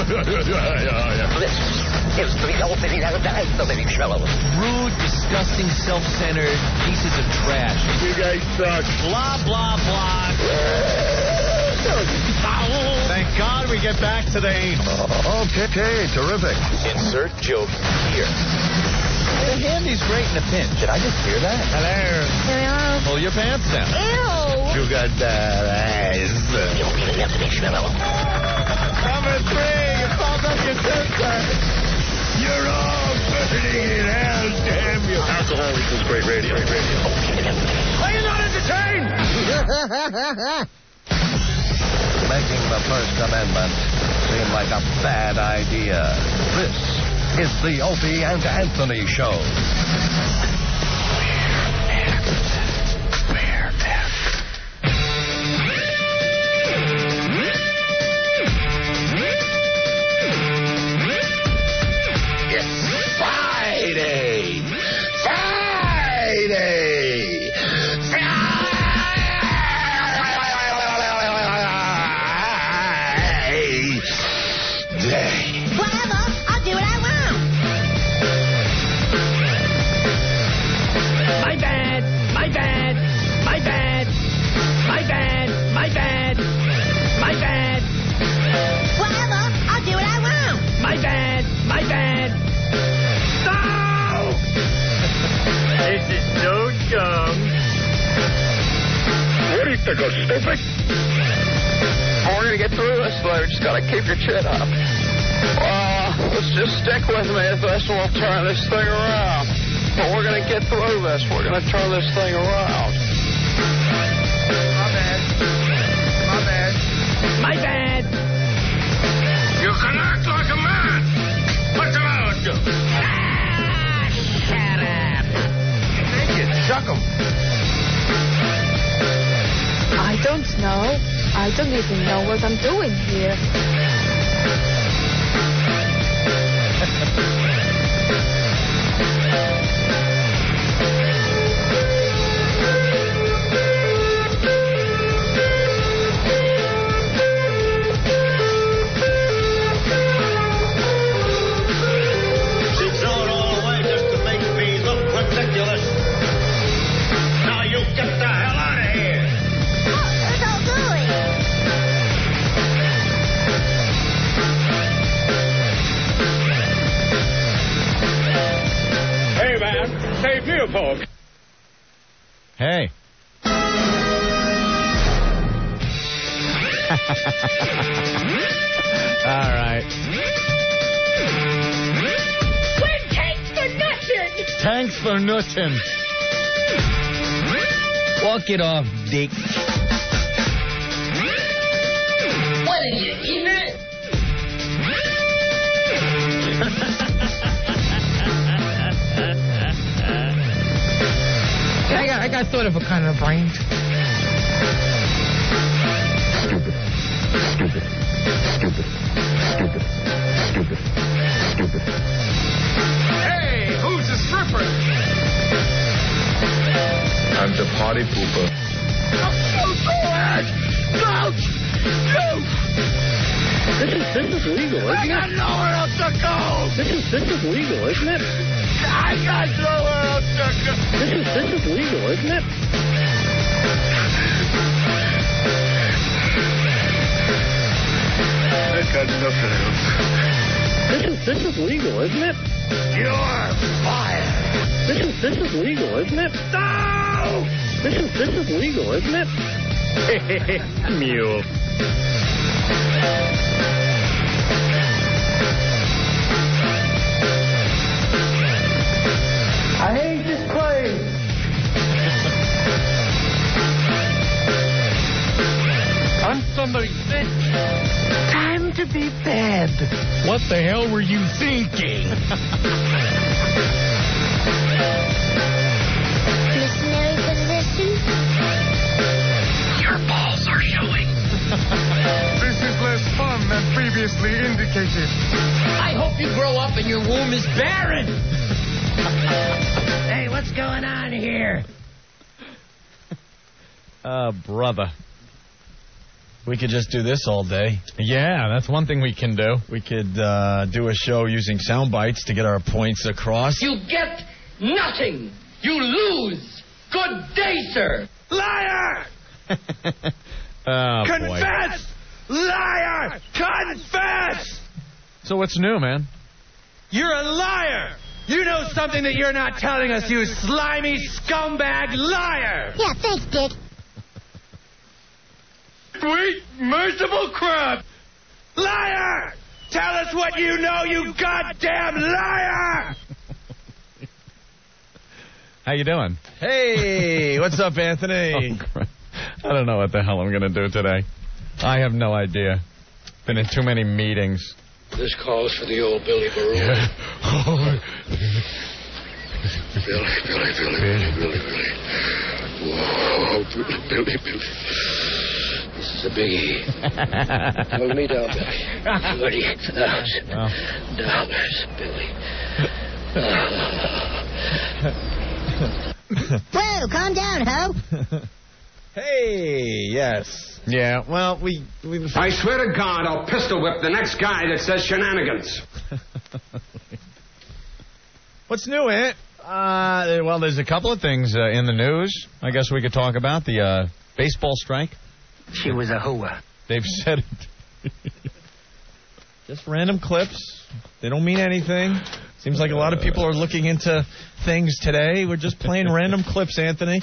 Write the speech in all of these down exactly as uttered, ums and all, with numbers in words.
This is the Opie and Anthony Show. Rude, disgusting, self-centered pieces of trash. You guys suck. Blah, blah, blah. Thank God we get back today. Uh, okay, okay, terrific. Insert joke here. The handy's great in a pinch. Did I just hear that? Hello. Hello. Pull your pants down. Ew. You got that eyes. The Opie and Anthony Show. Number three, you called up your sister. You're all burning in hell, damn you. Alcohol equals great radio. Great radio. Opie and Anthony. Are you not entertained? Making the First Amendment seem like a bad idea. This is the Opie and Anthony Show. It's Friday! Friday! Friday! Whatever. I'll do what I want. My bad. My bad. My bad. My bad. My bad. My bad. Whatever. I'll do what I want. My bad. My bad. No! This is so dumb. What do you think, I'm stupid? We're going to get through this, though. Just got to keep your chin up. Uh, let's just stick with me at this, and we'll turn this thing around. But we're going to get through this. We're going to turn this thing around. My bad. My bad. My bad. You can act like a man. What's the matter with you? Ah, shut up. Naked, chuck 'em. I don't know. I don't even know what I'm doing here. She threw it all away just to make me look ridiculous. Now you get the hell out of here. Oh, it's all gooey. Hey, man, save me a poke. Hey. All right. Thanks for nothing. Thanks for nothing. Walk it off, Dick. What are you, eating? I got, I got sort of a kind of brain. Stupid. Stupid. Stupid. Stupid. Stupid. Stupid. Hey, who's the stripper? I'm the party pooper. This is, this is legal, isn't I it? got nowhere else to go. This is, this is legal, isn't it? I got nowhere else to go. This is, this is legal, isn't it? I got nothing else. This is, this is legal, isn't it? You're fired. This is, this is legal, isn't it? No! This is, this is legal, isn't it? Mule. I hate this place. I'm somebody's sick. Time to be bad. What the hell were you thinking? Missionary position. Your balls are showing. This is less fun than previously indicated. I hope you grow up and your womb is barren. Hey, what's going on here? Uh, brother. We could just do this all day. Yeah, that's one thing we can do. We could uh, do a show using sound bites to get our points across. You get nothing. You lose. Good day, sir. Liar! Oh, Confess! Boy. Liar! Confess! So what's new, man? You're a liar! You know something that you're not telling us, you slimy scumbag liar! Yeah, thanks, Dick. Sweet, merciful crap! Liar! Tell us what you know, you goddamn liar! How you doing? Hey, what's up, Anthony? Oh, I don't know what the hell I'm going to do today. I have no idea. Been in too many meetings. This calls for the old Billy Baroo. Yeah. Oh. Billy, Billy, Billy, Billy, Billy, Billy. Whoa, Billy, Billy, Billy. This is a biggie. Hold me down, Billy. Thirty thousand dollars, Billy. Whoa, calm down, ho. Hey, yes. Yeah, well, we... we I swear to God, I'll pistol whip the next guy that says shenanigans. What's new, Ant? Uh, well, there's a couple of things uh, in the news. I guess we could talk about the uh, baseball strike. She was a hooah. They've said it. Just random clips. They don't mean anything. Seems like a lot of people are looking into things today. We're just playing random clips, Anthony.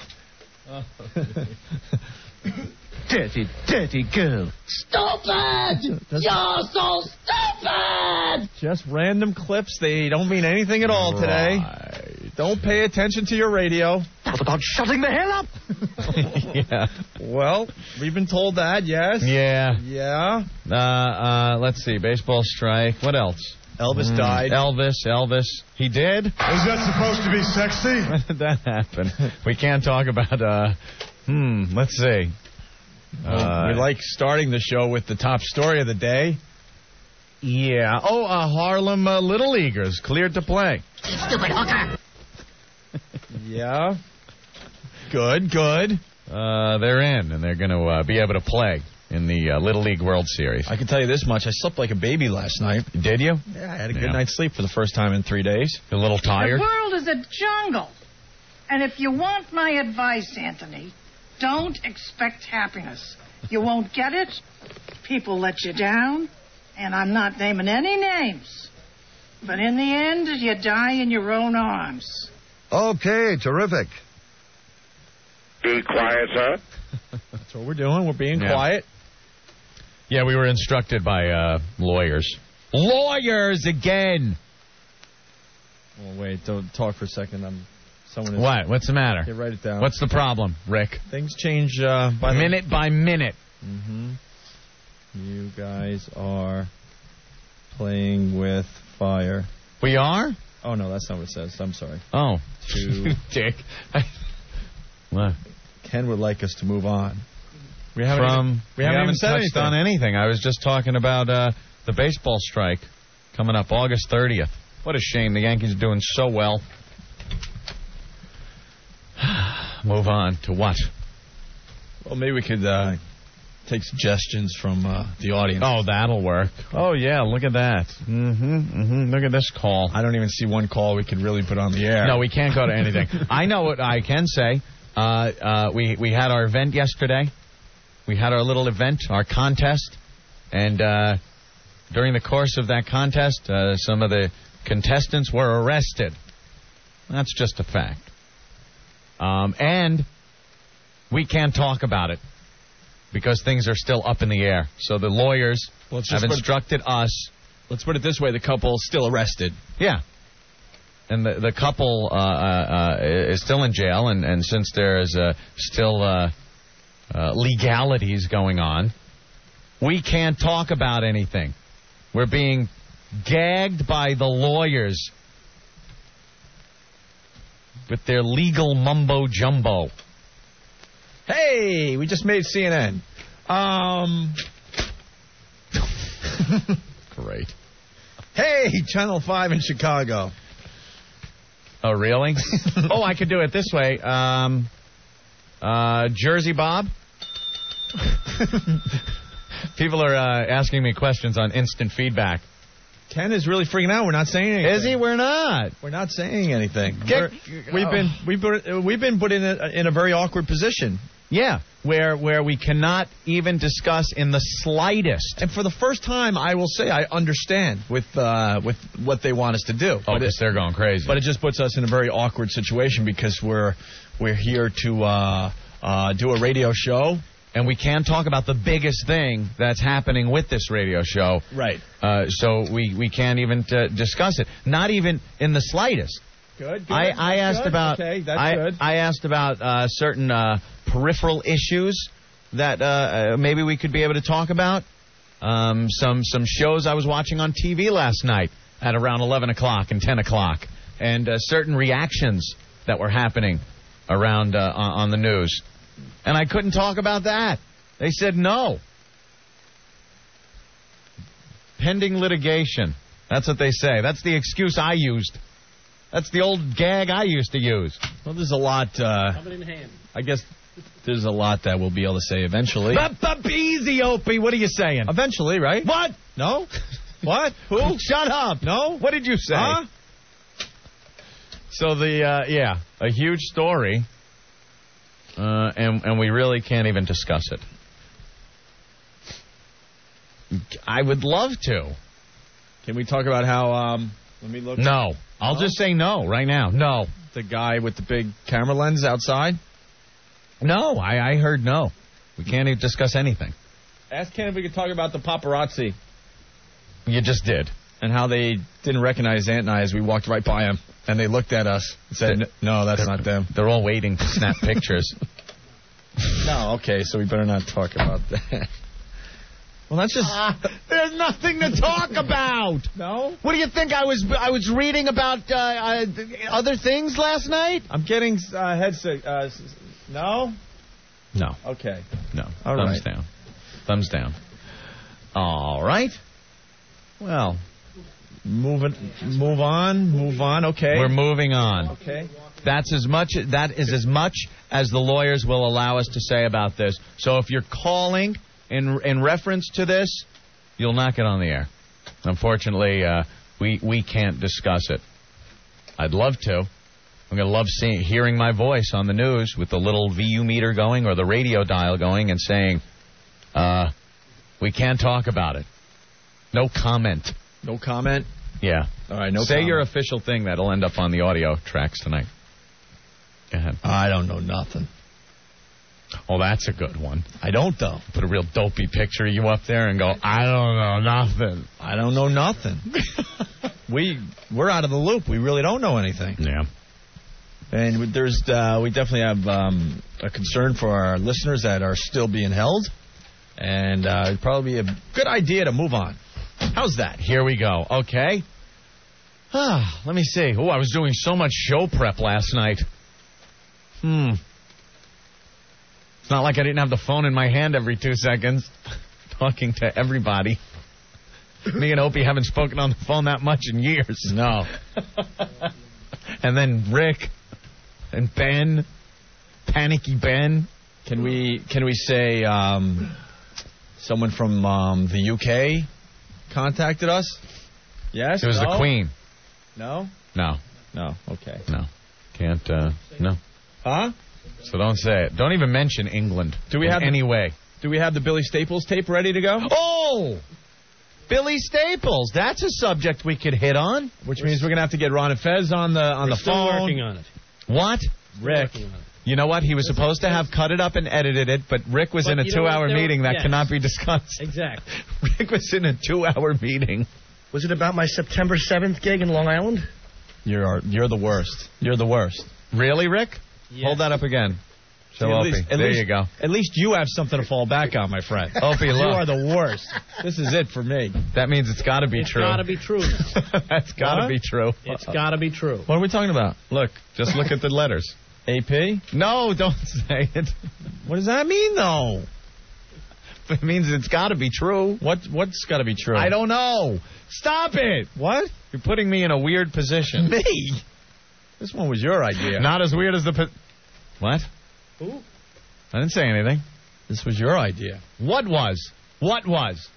Dirty, dirty girl. Stupid! You're so stupid! Just random clips. They don't mean anything at all today. Right. Don't pay attention to your radio. How about shutting the hell up? Yeah. Well, we've been told that, yes. Yeah. Yeah. Uh, uh, let's see. Baseball strike. What else? Elvis Mm, died. Elvis, Elvis. He did? Is that supposed to be sexy? When did that happen? We can't talk about, uh, hmm, let's see. Uh, we like starting the show with the top story of the day. Yeah. Oh, uh, Harlem uh, Little Leaguers cleared to play. Stupid hooker. Yeah. Good, good. Uh, they're in, and they're going to uh, be able to play in the uh, Little League World Series. I can tell you this much. I slept like a baby last night. Did you? Yeah, I had a good Yeah. night's sleep for the first time in three days. A little tired? The world is a jungle. And if you want my advice, Anthony, don't expect happiness. You won't get it. People let you down. And I'm not naming any names. But in the end, you die in your own arms. Okay, terrific. Be quiet, sir. That's what we're doing. We're being Yeah. quiet. Yeah, we were instructed by uh, lawyers. Lawyers again! Well, wait. Don't talk for a second. I'm. Someone is. What? What's the matter? Okay, write it down. What's the problem, Rick? Things change uh, by the- minute by minute. Mm-hmm. You guys are playing with fire. We are? Oh, no, that's not what it says. I'm sorry. Oh. To Dick. What? Ken would like us to move on. We haven't From, even, we we haven't, haven't even said touched anything. on anything. I was just talking about uh, the baseball strike coming up August thirtieth. What a shame. The Yankees are doing so well. Move on to what? Well, maybe we could uh, take suggestions from uh, the audience. Oh, that'll work. Oh, yeah, look at that. Mm-hmm, mm-hmm. Look at this call. I don't even see one call we could really put on the air. No, we can't go to anything. I know what I can say. Uh, uh, we, we had our event yesterday. We had our little event, our contest. And uh, during the course of that contest, uh, some of the contestants were arrested. That's just a fact. Um, and we can't talk about it because things are still up in the air. So the lawyers well, have instructed us. Let's put it this way. The couple's still arrested. Yeah. And the the couple uh, uh, is still in jail. And, and since there is uh, still uh, uh, legalities going on, we can't talk about anything. We're being gagged by the lawyers with their legal mumbo-jumbo. Hey, we just made C N N. Um, Great. Hey, Channel five in Chicago. Oh, really? Oh, I could do it this way. Um, uh, Jersey Bob? People are uh, asking me questions on instant feedback. Ken is really freaking out. We're not saying anything. Is he? We're not. We're not saying anything. Get, we've oh. been we've been we've been put in a, in a very awkward position. Yeah, where where we cannot even discuss in the slightest. And for the first time, I will say I understand with uh, with what they want us to do. Oh, because they're going crazy. But it just puts us in a very awkward situation because we're we're here to uh, uh, do a radio show. And we can talk about the biggest thing that's happening with this radio show. Right. Uh, so we, we can't even uh, discuss it. Not even in the slightest. Good, good. I, I asked good. about okay, that's I, good. I asked about uh, certain uh, peripheral issues that uh, uh, maybe we could be able to talk about. Um, some some shows I was watching on T V last night at around eleven o'clock and ten o'clock. And uh, certain reactions that were happening around uh, on, on the news. And I couldn't talk about that. They said no. Pending litigation. That's what they say. That's the excuse I used. That's the old gag I used to use. Well, there's a lot. Uh, Have it in hand. I guess there's a lot that we'll be able to say eventually. Easy, Opie. What are you saying? Eventually, right? What? No? What? Who? Shut up. No? What did you say? Huh? So the, uh, yeah, a huge story. Uh, and, and we really can't even discuss it. I would love to. Can we talk about how, um, let me look. No. I'll No? just say no right now. No. The guy with the big camera lens outside? No, I, I heard no. We can't even discuss anything. Ask Ken if we could talk about the paparazzi. You just did. And how they didn't recognize Ant and I as we walked right by him. And they looked at us and said, no, that's not them. They're all waiting to snap pictures. No, okay, so we better not talk about that. Well, that's just... Uh, there's nothing to talk about. No? What do you think? I was I was reading about uh, uh, other things last night? I'm getting uh, head sick. Uh, no? No. Okay. No. All Thumbs right. down. Thumbs down. All right. Well... Move it, move on, move on, okay. We're moving on. Okay. That's as much, that is as much as the lawyers will allow us to say about this. So if you're calling in in reference to this, you'll not get on the air. Unfortunately, uh, we, we can't discuss it. I'd love to. I'm going to love seeing, hearing my voice on the news with the little V U meter going or the radio dial going and saying, uh, we can't talk about it. No comment. No comment? Yeah. All right, no Say comment. your official thing that'll end up on the audio tracks tonight. Go ahead. I don't know nothing. Oh, that's a good one. I don't, though. Put a real dopey picture of you up there and go, I don't know nothing. I don't know nothing. we, we're out of the loop. We really don't know anything. Yeah. And there's, uh, we definitely have um, a concern for our listeners that are still being held. And uh, it'd probably be a good idea to move on. How's that? Here we go. Okay. Ah, let me see. Oh, I was doing so much show prep last night. Hmm. It's not like I didn't have the phone in my hand every two seconds talking to everybody. Me and Opie haven't spoken on the phone that much in years. No. And then Rick and Ben, Panicky Ben. Can we can we say um, someone from um, the U K contacted us? Yes? It was no? the Queen. No? No. No. Okay. No. Can't, uh, no. Huh? So don't say it. Don't even mention England. Do we in have any the, way. Do we have the Billy Staples tape ready to go? Oh! Billy Staples. That's a subject we could hit on. Which means we're going to have to get Ron and Fez on the on We're the still phone. working on it. What? Rick. You know what? He was supposed to have cut it up and edited it, but Rick was But in a you know what? two-hour There were- meeting that yes. cannot be discussed. Exactly. Rick was in a two-hour meeting. Was it about my September seventh gig in Long Island? You're you're the worst. You're the worst. Really, Rick? Yes. Hold that up again. Show See, at Opie. least- at there least- you go. At least you have something to fall back on, my friend. Opie, You look. are the worst. This is it for me. That means it's got to be It's true. got to be true. That's got to What? be true. It's got to be true. What are we talking about? Look, just look at the letters. A P? No, don't say it. What does that mean, though? It means it's got to be true. What What's got to be true? I don't know. Stop it. What? You're putting me in a weird position. Me? This one was your idea. Not as weird as the... Po- what? Who? I didn't say anything. This was your idea. What was? What was?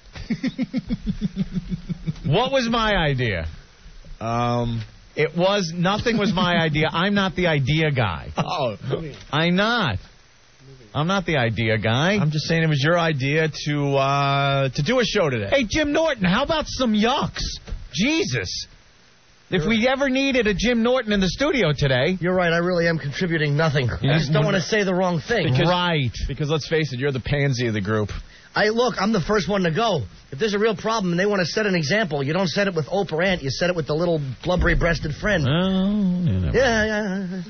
What was my idea? Um, it was nothing. Was my idea? I'm not the idea guy. Oh, I'm not. I'm not the idea guy. I'm just saying it was your idea to uh, to do a show today. Hey, Jim Norton, how about some yucks? Jesus. If we ever needed a Jim Norton in the studio today. You're right, I really am contributing nothing. I just don't want to say the wrong thing. Because, right. Because let's face it, you're the pansy of the group. I Look, I'm the first one to go. If there's a real problem and they want to set an example, you don't set it with Oprah Ant, you set it with the little blubbery-breasted friend. Oh, yeah, yeah.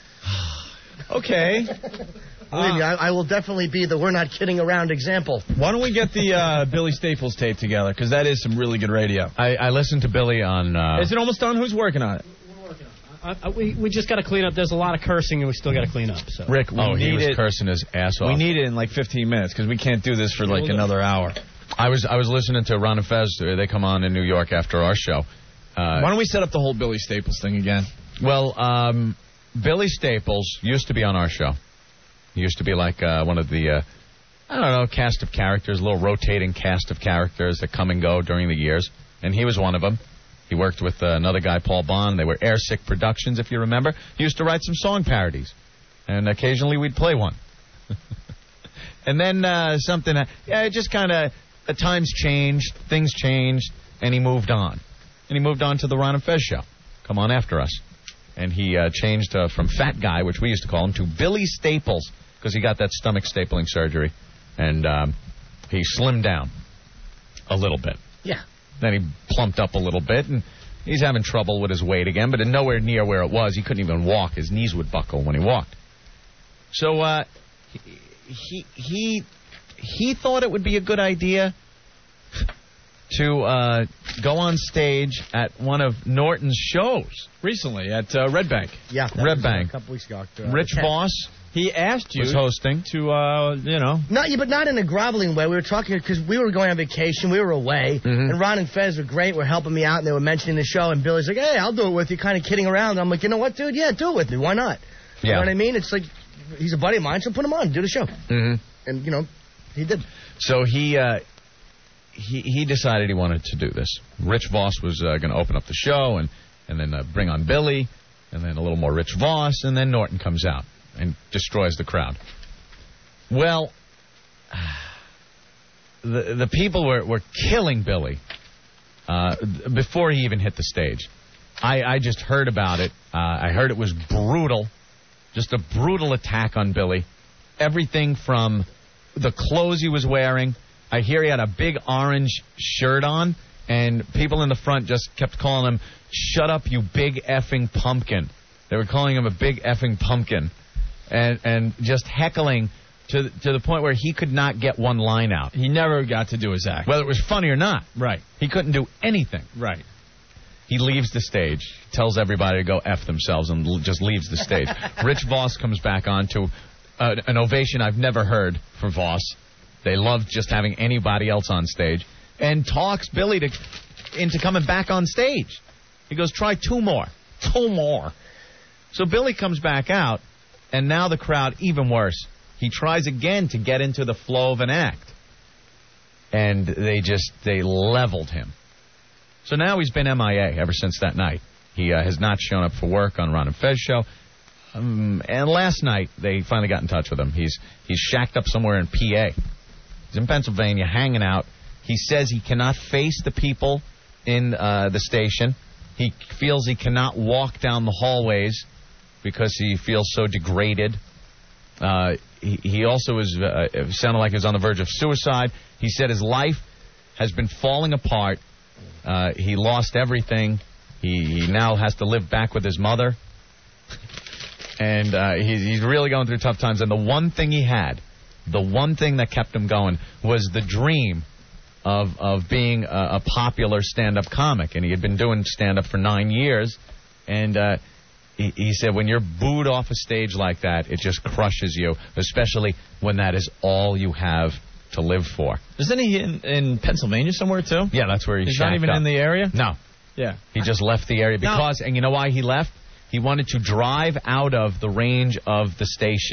Okay. Believe me, I, I will definitely be the we're not kidding around example. Why don't we get the uh, Billy Staples tape together? Because that is some really good radio. I, I listened to Billy on... Uh, is it almost done? Who's working on it? We're working on it. I, I, we, we just got to clean up. There's a lot of cursing, and we still got to clean up. So. Rick, we oh, need he was it. cursing his ass off. We need it in like fifteen minutes because we can't do this for like another hour. I was I was listening to Ron and Fez. They come on in New York after our show. Uh, Why don't we set up the whole Billy Staples thing again? Well, um, Billy Staples used to be on our show. He used to be like uh, one of the, uh, I don't know, cast of characters, a little rotating cast of characters that come and go during the years. And he was one of them. He worked with uh, another guy, Paul Bond. They were Airsick Productions, if you remember. He used to write some song parodies. And occasionally we'd play one. And then uh, something, uh, yeah, it just kind of, uh, times changed, things changed, and he moved on. And he moved on to the Ron and Fez show. Come on after us. And he uh, changed uh, from Fat Guy, which we used to call him, to Billy Staples, because he got that stomach stapling surgery. And um, he slimmed down a little bit. Yeah. Then he plumped up a little bit, and he's having trouble with his weight again, but nowhere near where it was. He couldn't even walk. His knees would buckle when he walked. So uh, he, he, he thought it would be a good idea to uh, go on stage at one of Norton's shows. Recently, at uh, Red Bank. Yeah. Red Bank. A couple weeks ago. Uh, Rich Voss. He asked you was hosting to, uh, you know. Not, but not in a groveling way. We were talking because we were going on vacation. We were away. Mm-hmm. And Ron and Fez were great. Were helping me out, and they were mentioning the show. And Billy's like, hey, I'll do it with you, kind of kidding around. And I'm like, you know what, dude? Yeah, do it with me. Why not? You yeah. know what I mean? It's like, he's a buddy of mine, so put him on. Do the show. Mm-hmm. And, you know, he did. So he... Uh, He he decided he wanted to do this. Rich Voss was uh, going to open up the show and, and then uh, bring on Billy, and then a little more Rich Voss, and then Norton comes out and destroys the crowd. Well, the the people were, were killing Billy uh, before he even hit the stage. I, I just heard about it. Uh, I heard it was brutal, just a brutal attack on Billy. Everything from the clothes he was wearing. I hear he had a big orange shirt on, and people in the front just kept calling him, shut up, you big effing pumpkin. They were calling him a big effing pumpkin, and and just heckling to, to the point where he could not get one line out. He never got to do his act. Whether it was funny or not. Right. He couldn't do anything. Right. He leaves the stage, tells everybody to go F themselves, and l- just leaves the stage. Rich Voss comes back on to uh, an ovation I've never heard for Voss. They loved just having anybody else on stage. And talks Billy to into coming back on stage. He goes, try two more. Two more. So Billy comes back out, and now the crowd, even worse. He tries again to get into the flow of an act. And they just, they leveled him. So now he's been M I A ever since that night. He uh, has not shown up for work on Ron and Fez show. Um, and last night, they finally got in touch with him. He's he's shacked up somewhere in P A. He's in Pennsylvania, hanging out. He says he cannot face the people in uh, the station. He feels he cannot walk down the hallways because he feels so degraded. Uh, he, he also is uh, sounded like he was on the verge of suicide. He said his life has been falling apart. Uh, he lost everything. He, he now has to live back with his mother. And uh, he, he's really going through tough times. And the one thing he had, the one thing that kept him going was the dream of of being a, a popular stand-up comic. And he had been doing stand-up for nine years. And uh, he, he said when you're booed off a stage like that, it just crushes you, especially when that is all you have to live for. Isn't he in, in Pennsylvania somewhere, too? Yeah, that's where he's He's not even up. in the area? No. Yeah. He just left the area because, and you know why he left? He wanted to drive out of the range of the station.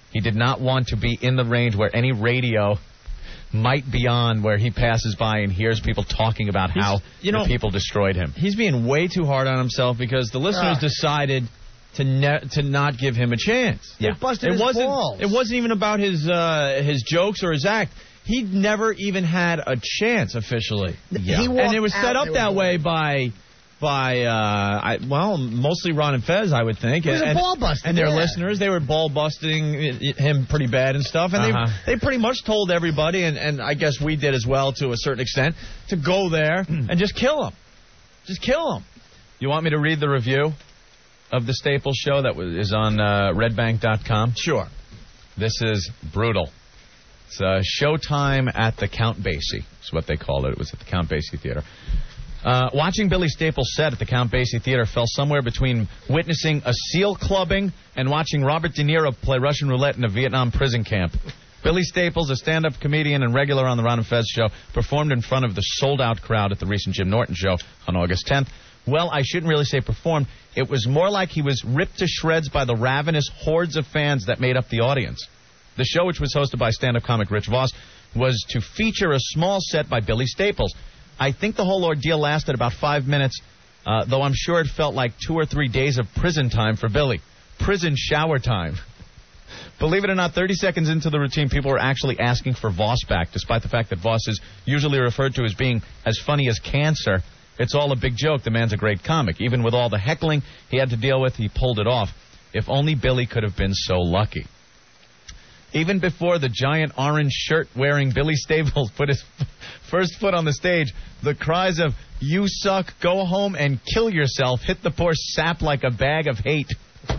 He did not want to be in the range where any radio might be on, where he passes by and hears people talking about He's- how you know- the people destroyed him. He's being way too hard on himself because the listeners Ah. decided to ne- to not give him a chance. They busted it his wasn't. balls. It wasn't even about his uh, his jokes or his act. He never even had a chance officially. Yeah. He and walked it was set out, up they that were way by by uh, I, well, mostly Ron and Fez, I would think. It was a and, ball busting, and their yeah. listeners, they were ball busting him pretty bad and stuff. And Uh-huh. they they pretty much told everybody, and, and I guess we did as well to a certain extent, to go there and just kill him. Just kill him. You want me to read the review of the Staples show that was, is on uh, red bank dot com? Sure. This is brutal. It's uh, Showtime at the Count Basie. That's what they called it. It was at the Count Basie Theater. Uh, watching Billy Staples' set at the Count Basie Theater fell somewhere between witnessing a SEAL clubbing and watching Robert De Niro play Russian roulette in a Vietnam prison camp. Billy Staples, a stand-up comedian and regular on the Ron and Fez show, performed in front of the sold-out crowd at the recent Jim Norton show on August tenth. Well, I shouldn't really say performed. It was more like he was ripped to shreds by the ravenous hordes of fans that made up the audience. The show, which was hosted by stand-up comic Rich Voss, was to feature a small set by Billy Staples. I think the whole ordeal lasted about five minutes, uh, though I'm sure it felt like two or three days of prison time for Billy. Prison shower time. Believe it or not, thirty seconds into the routine, people were actually asking for Voss back, despite the fact that Voss is usually referred to as being as funny as cancer. It's all a big joke. The man's a great comic. Even with all the heckling he had to deal with, he pulled it off. If only Billy could have been so lucky. Even before the giant orange shirt-wearing Billy Staples put his first foot on the stage, the cries of, "You suck, go home and kill yourself," hit the poor sap like a bag of hate.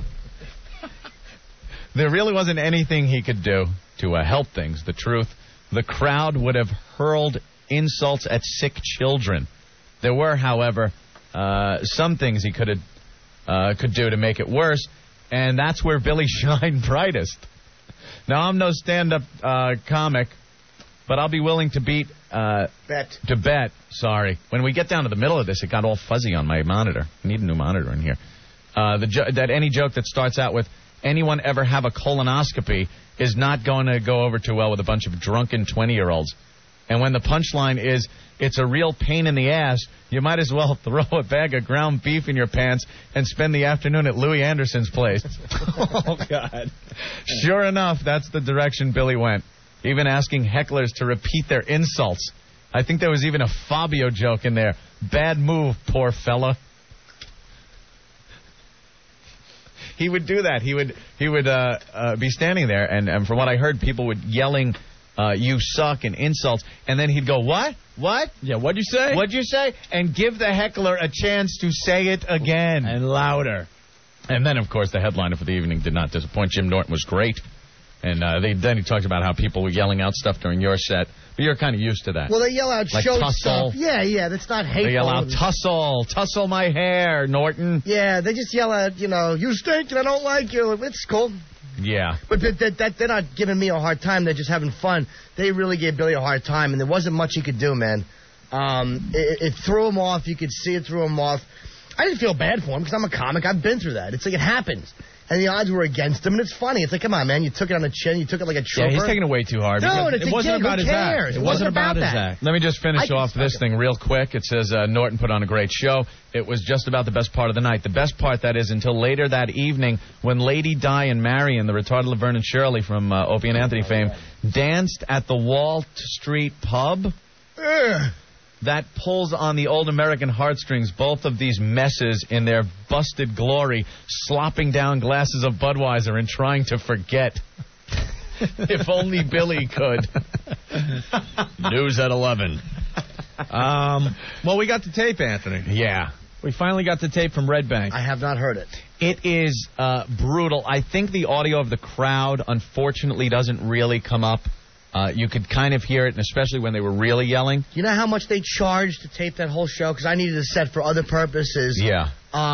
There really wasn't anything he could do to uh, help things. The truth, the crowd would have hurled insults at sick children. There were, however, uh, some things he could have uh, could do to make it worse, and that's where Billy shined brightest. Now, I'm no stand-up uh, comic, but I'll be willing to beat... Uh, bet. To bet, sorry. When we get down to the middle of this, it got all fuzzy on my monitor. I need a new monitor in here. Uh, the jo- that any joke that starts out with, "Anyone ever have a colonoscopy?" is not going to go over too well with a bunch of drunken twenty-year-olds. And when the punchline is, "It's a real pain in the ass," you might as well throw a bag of ground beef in your pants and spend the afternoon at Louis Anderson's place. Oh, God. Sure enough, that's the direction Billy went, even asking hecklers to repeat their insults. I think there was even a Fabio joke in there. "Bad move, poor fella." He would do that. He would he would uh, uh, be standing there, and, and from what I heard, people would yelling, uh, "You suck," and insults, and then he'd go, "What? What? Yeah, what'd you say? What'd you say?" And give the heckler a chance to say it again. And louder. And then, of course, the headliner for the evening did not disappoint. Jim Norton was great. And uh, they, then he talked about how people were yelling out stuff during your set. But you're kind of used to that. Well, they yell out Like show tussle. stuff. Yeah, yeah, that's not hateful. They yell out, "Tussle, tussle my hair, Norton." Yeah, they just yell out, you know, "You stink and I don't like you." It's cool. Yeah. But that, that, that, they're not giving me a hard time. They're just having fun. They really gave Billy a hard time, and there wasn't much he could do, man. Um, it, it threw him off. You could see it threw him off. I didn't feel bad for him because I'm a comic. I've been through that. It's like it happens. And the odds were against him, and it's funny. It's like, come on, man. You took it on the chin. You took it like a trooper. Yeah, he's taking it way too hard. No, because and it's it a wasn't gig. about Who his cares? act. It It wasn't wasn't about about his that. act. Let me just I finish can off stop this it. thing real quick. It says uh, Norton put on a great show. It was just about the best part of the night. The best part, that is, until later that evening when Lady Di and Marion, the retarded Laverne and Shirley from uh, Opie and Anthony fame, danced at the Wall Street Pub. Ugh. That pulls on the old American heartstrings, both of these messes in their busted glory, slopping down glasses of Budweiser and trying to forget. If only Billy could. News at eleven. Um, well, we got the tape, Anthony. Yeah. We finally got the tape from Red Bank. I have not heard it. It is uh, brutal. I think the audio of the crowd, unfortunately, doesn't really come up. Uh, you could kind of hear it, and especially when they were really yelling. You know how much they charged to tape that whole show? Because I needed a set for other purposes. Yeah. Uh,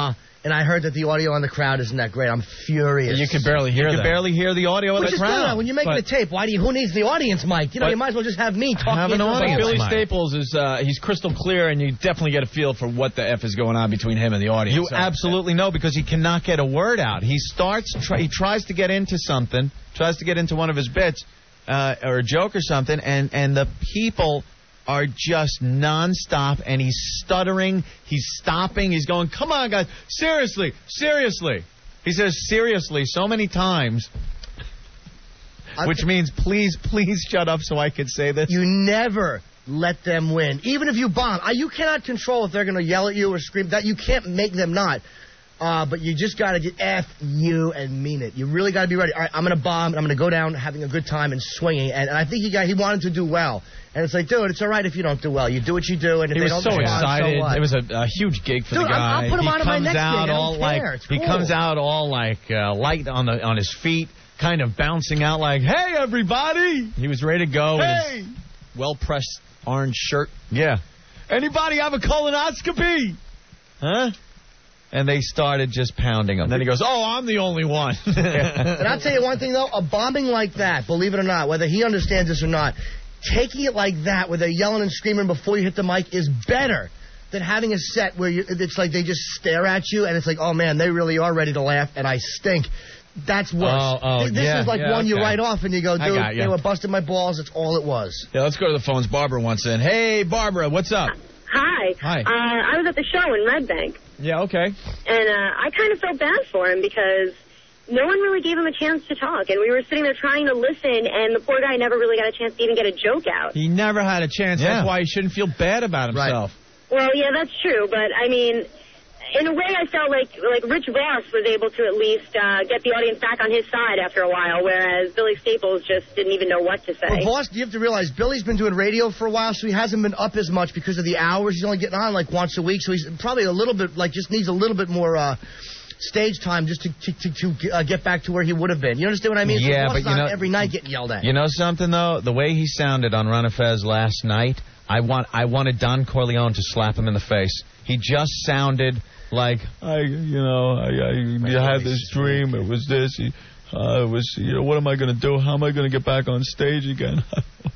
and I heard that the audio on the crowd isn't that great. I'm furious. You could barely hear You that. could barely hear the audio of Which the is crowd. good. When you're making But- a tape, why do you? Who needs the audience mic? You know, But- you might as well just have me talking. Have an into the audience phone. Billy Mike. Staples is uh, he's crystal clear, and you definitely get a feel for what the F is going on between him and the audience. You So- absolutely know, because he cannot get a word out. He starts, try, he tries to get into something, tries to get into one of his bits uh, or a joke or something, and, and the people are just nonstop, and he's stuttering, he's stopping, he's going, come on, guys, seriously, seriously. He says seriously so many times, which means please, please shut up so I can say this. You never let them win, even if you bomb. Uh, You cannot control if they're going to yell at you or scream. That you can't make them not. Uh, but you just got to get F you and mean it. You really got to be ready. All right, I'm going to bomb, and I'm going to go down having a good time and swinging. And, and I think he got he wanted to do well. And it's like, dude, it's all right if you don't do well. You do what you do, and if He they was don't so respond, excited. so what? It was a, a huge gig for Dude, the guy. I'll, I'll put him he on at my comes next out gig. I all don't like care. It's he cool. comes out all like uh, light on the on his feet, kind of bouncing out like, "Hey, everybody!" He was ready to go. Hey! In his well-pressed orange shirt. Yeah. Anybody have a colonoscopy? Huh? And they started just pounding him. And then he goes, oh, I'm the only one. And I'll tell you one thing, though. A bombing like that, believe it or not, whether he understands this or not, taking it like that, where they're yelling and screaming before you hit the mic, is better than having a set where you, it's like they just stare at you, and it's like, oh, man, they really are ready to laugh, and I stink. That's worse. Oh, oh, Th- this yeah, is like yeah, one you okay. write off, and you go, I dude, got ya. they were busting my balls. That's all it was. Yeah, let's go to the phones. Barbara wants in. Hey, Barbara, what's up? Hi. Hi. Uh, I was at the show in Red Bank, Yeah, okay. and uh, I kind of felt bad for him because no one really gave him a chance to talk, and we were sitting there trying to listen, and the poor guy never really got a chance to even get a joke out. He never had a chance. Yeah. That's why he shouldn't feel bad about himself. Well, yeah, that's true, but I mean, in a way, I felt like like Rich Voss was able to at least uh, get the audience back on his side after a while, whereas Billy Staples just didn't even know what to say. But Voss, you have to realize, Billy's been doing radio for a while, so he hasn't been up as much because of the hours. He's only getting on like once a week, so he's probably a little bit, like, just needs a little bit more uh, stage time just to to, to, to uh, get back to where he would have been. You understand what I mean? So Yeah, Voss but is you on know- every night getting yelled at. You know something, though? The way he sounded on Ron and Fez last night, I want I wanted Don Corleone to slap him in the face. He just sounded like, I, you know, I, I had this dream. It was this. He, uh, it was, you know, what am I going to do? How am I going to get back on stage again?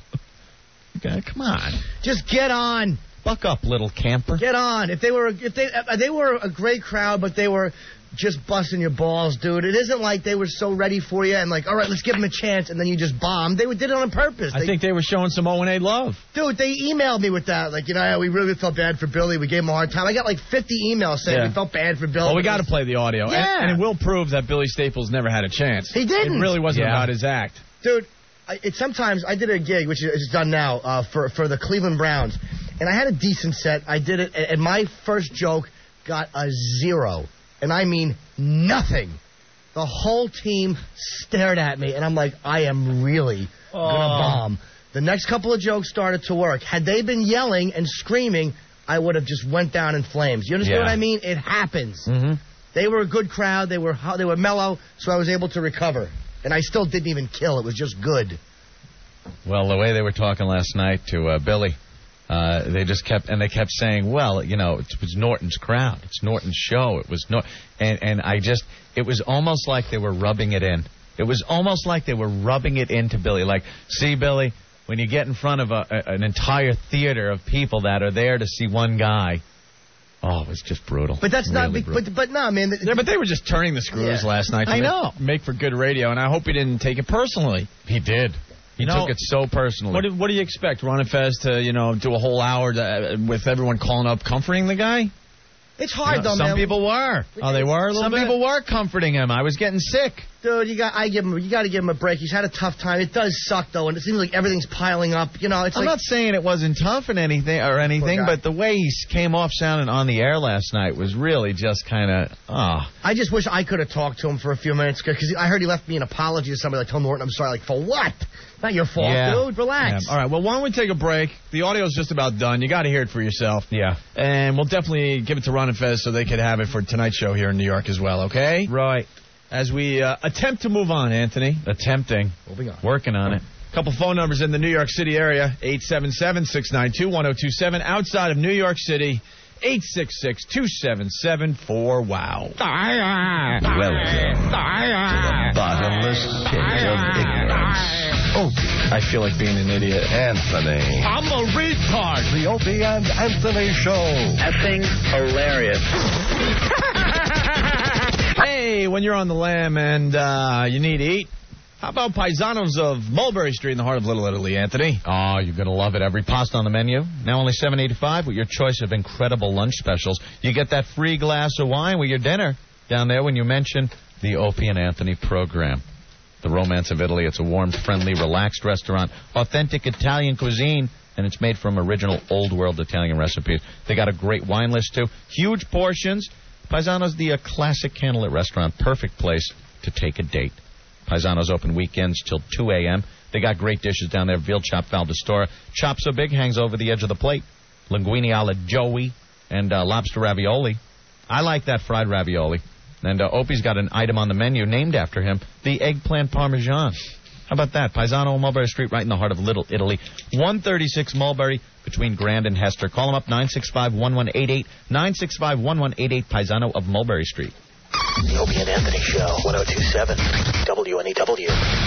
Okay, come on. Just get on. Buck up, little camper. Get on. If they were if they uh, they were a great crowd, but they were just busting your balls, dude. It isn't like they were so ready for you and like, all right, let's give them a chance, and then you just bombed. They did it on purpose. I They- think they were showing some O and A love. Dude, they emailed me with that. Like, you know, we really felt bad for Billy. We gave him a hard time. I got like fifty emails saying Yeah. we felt bad for Billy. Well, we got to play the audio. And- Yeah. And, it will prove that Billy Staples never had a chance. He didn't. It really wasn't Yeah. about his act. Dude, I, it, sometimes I did a gig, which is is done now, uh, for, for the Cleveland Browns. And I had a decent set. I did it, and, and my first joke got a zero. And I mean nothing. The whole team stared at me, and I'm like, I am really going to bomb. The next couple of jokes started to work. Had they been yelling and screaming, I would have just went down in flames. You understand Yeah. what I mean? It happens. Mm-hmm. They were a good crowd. They were they were mellow, so I was able to recover. And I still didn't even kill. It was just good. Well, the way they were talking last night to uh, Billy, uh, they just kept and they kept saying, "Well, you know, it was Norton's crowd. It's Norton's show. It was Nor," and and I just, it was almost like they were rubbing it in. It was almost like they were rubbing it into Billy. Like, see, Billy, when you get in front of a, a, an entire theater of people that are there to see one guy, oh, it was just brutal. But that's Really not. Be, brutal. but but no, man. Yeah, but they were just turning the screws Yeah. last night. to I make- know. Make for good radio, and I hope he didn't take it personally. He did. He You know, took it so personally. What do, what do you expect, Ron and Fez, to, you know, do a whole hour to, with everyone calling up, comforting the guy? It's hard You know, though, some man. people were. Oh, they were a little Some bit? people were comforting him. I was getting sick. Dude, you got. I give him. You got to give him a break. He's had a tough time. It does suck though, and it seems like everything's piling up. You know, it's I'm like. not saying it wasn't tough and anything or anything, guy. but the way he s- came off sounding on the air last night was really just kind of ah. I just wish I could have talked to him for a few minutes because I heard he left me an apology to somebody like Tom Norton. I'm sorry. Like for what? Not your fault, Yeah. dude. Relax. Yeah. All right, well, why don't we take a break? The audio's just about done. You got to hear it for yourself. Yeah. And we'll definitely give it to Ron and Fez so they could have it for tonight's show here in New York as well, okay? Right. As we uh, attempt to move on, Anthony. Attempting. Moving on. Working on it. Couple phone numbers in the New York City area, eight seven seven, six nine two, one oh two seven. Outside of New York City, eight six six, two seven seven, four wow. Welcome to the bottomless pit of ignorance. Opie. I feel like being an idiot. Anthony. I'm a retard. The Opie and Anthony Show. Effing hilarious. Hey, when you're on the lam and uh, you need to eat, how about Paisanos of Mulberry Street in the heart of Little Italy, Anthony? Oh, you're going to love it. Every pasta on the menu, now only seven eighty-five with your choice of incredible lunch specials. You get that free glass of wine with your dinner down there when you mention the Opie and Anthony program. The Romance of Italy. It's a warm, friendly, relaxed restaurant. Authentic Italian cuisine, and it's made from original old-world Italian recipes. They got a great wine list, too. Huge portions. Paisano's the uh, classic candlelit restaurant. Perfect place to take a date. Paisano's open weekends till two a.m. They got great dishes down there. Veal chop Val d'Astora. Chop so big hangs over the edge of the plate. Linguine alla Joey and uh, lobster ravioli. I like that fried ravioli. And uh, Opie's got an item on the menu named after him, the eggplant parmesan. How about that? Paisano on Mulberry Street, right in the heart of Little Italy. one thirty-six Mulberry, between Grand and Hester. Call them up, nine six five, one one eight eight, nine six five, one one eight eight, Paisano of Mulberry Street. The Opie and Anthony Show, one oh two point seven W N E W.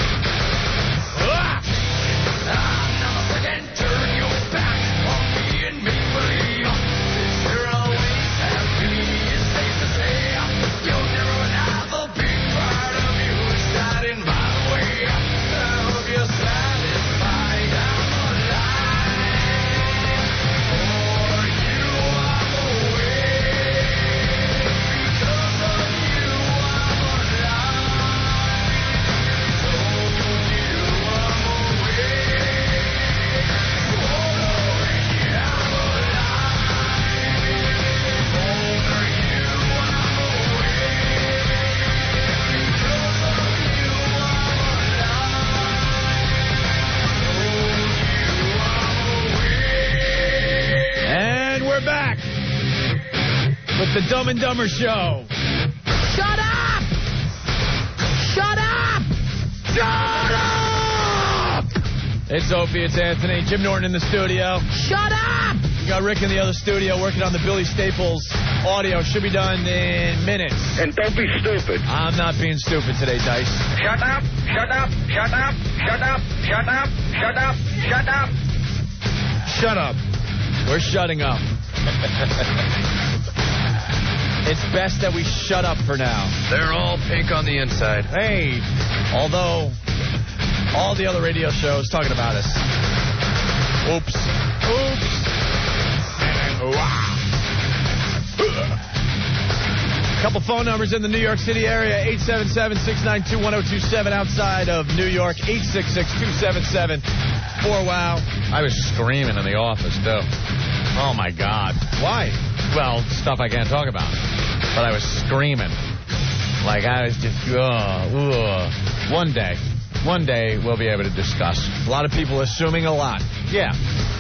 The Dumb and Dumber Show. Shut up! Shut up! Shut up! It's Opie, it's Anthony. Jim Norton in the studio. Shut up! We got Rick in the other studio working on the Billy Staples audio. Should be done in minutes. And don't be stupid. I'm not being stupid today, Dice. Shut up! Shut up! Shut up! Shut up! Shut up! Shut up! Shut up! Shut up. We're shutting up. It's best that we shut up for now. They're all pink on the inside. Hey, although all the other radio shows talking about us. Oops. Oops. Couple phone numbers in the New York City area, eight seven seven, six nine two, one oh two seven. Outside of New York, eight six six, two seven seven, four wow. I was screaming in the office, too. Oh, my God. Why? Well, stuff I can't talk about. But I was screaming. Like, I was just, ugh, ugh. One day, one day we'll be able to discuss. A lot of people assuming a lot. Yeah.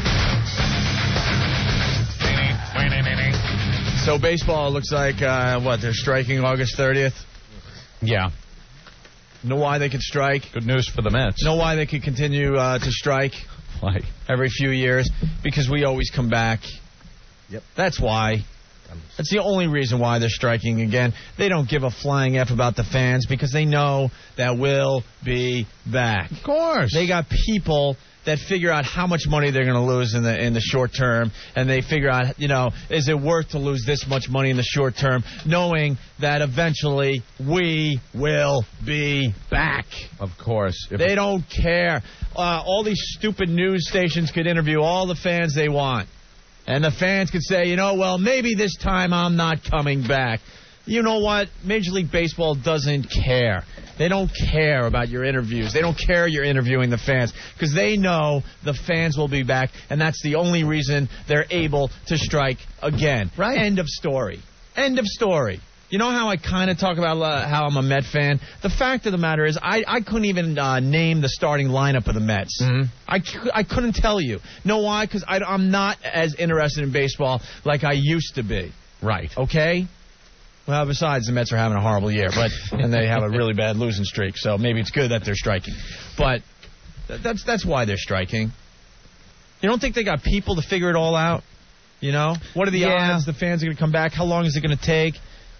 So baseball looks like, uh, what, they're striking August thirtieth? Yeah. Know why they could strike? Good news for the Mets. Know why they could continue uh, to strike? Why? Every few years? Because we always come back. Yep. That's why. That's the only reason why they're striking again. They don't give a flying F about the fans because they know that we'll be back. Of course. They got people that figure out how much money they're going to lose in the in the short term, and they figure out, you know, is it worth to lose this much money in the short term, knowing that eventually we will be back. Of course. If they don't care. Uh, all these stupid news stations could interview all the fans they want. And the fans could say, you know, well, maybe this time I'm not coming back. You know what? Major League Baseball doesn't care. They don't care about your interviews. They don't care you're interviewing the fans because they know the fans will be back, and that's the only reason they're able to strike again. Right. End of story. End of story. You know how I kind of talk about uh, how I'm a Met fan? The fact of the matter is I, I couldn't even uh, name the starting lineup of the Mets. Mm-hmm. I, I couldn't tell you. Know why? Because I'm not as interested in baseball like I used to be. Right. Okay? Well, besides, the Mets are having a horrible year, but and they have a really bad losing streak, so maybe it's good that they're striking. But th- that's that's why they're striking. You don't think they got people to figure it all out? You know, what are the Yeah. odds the fans are going to come back? How long is it going to take?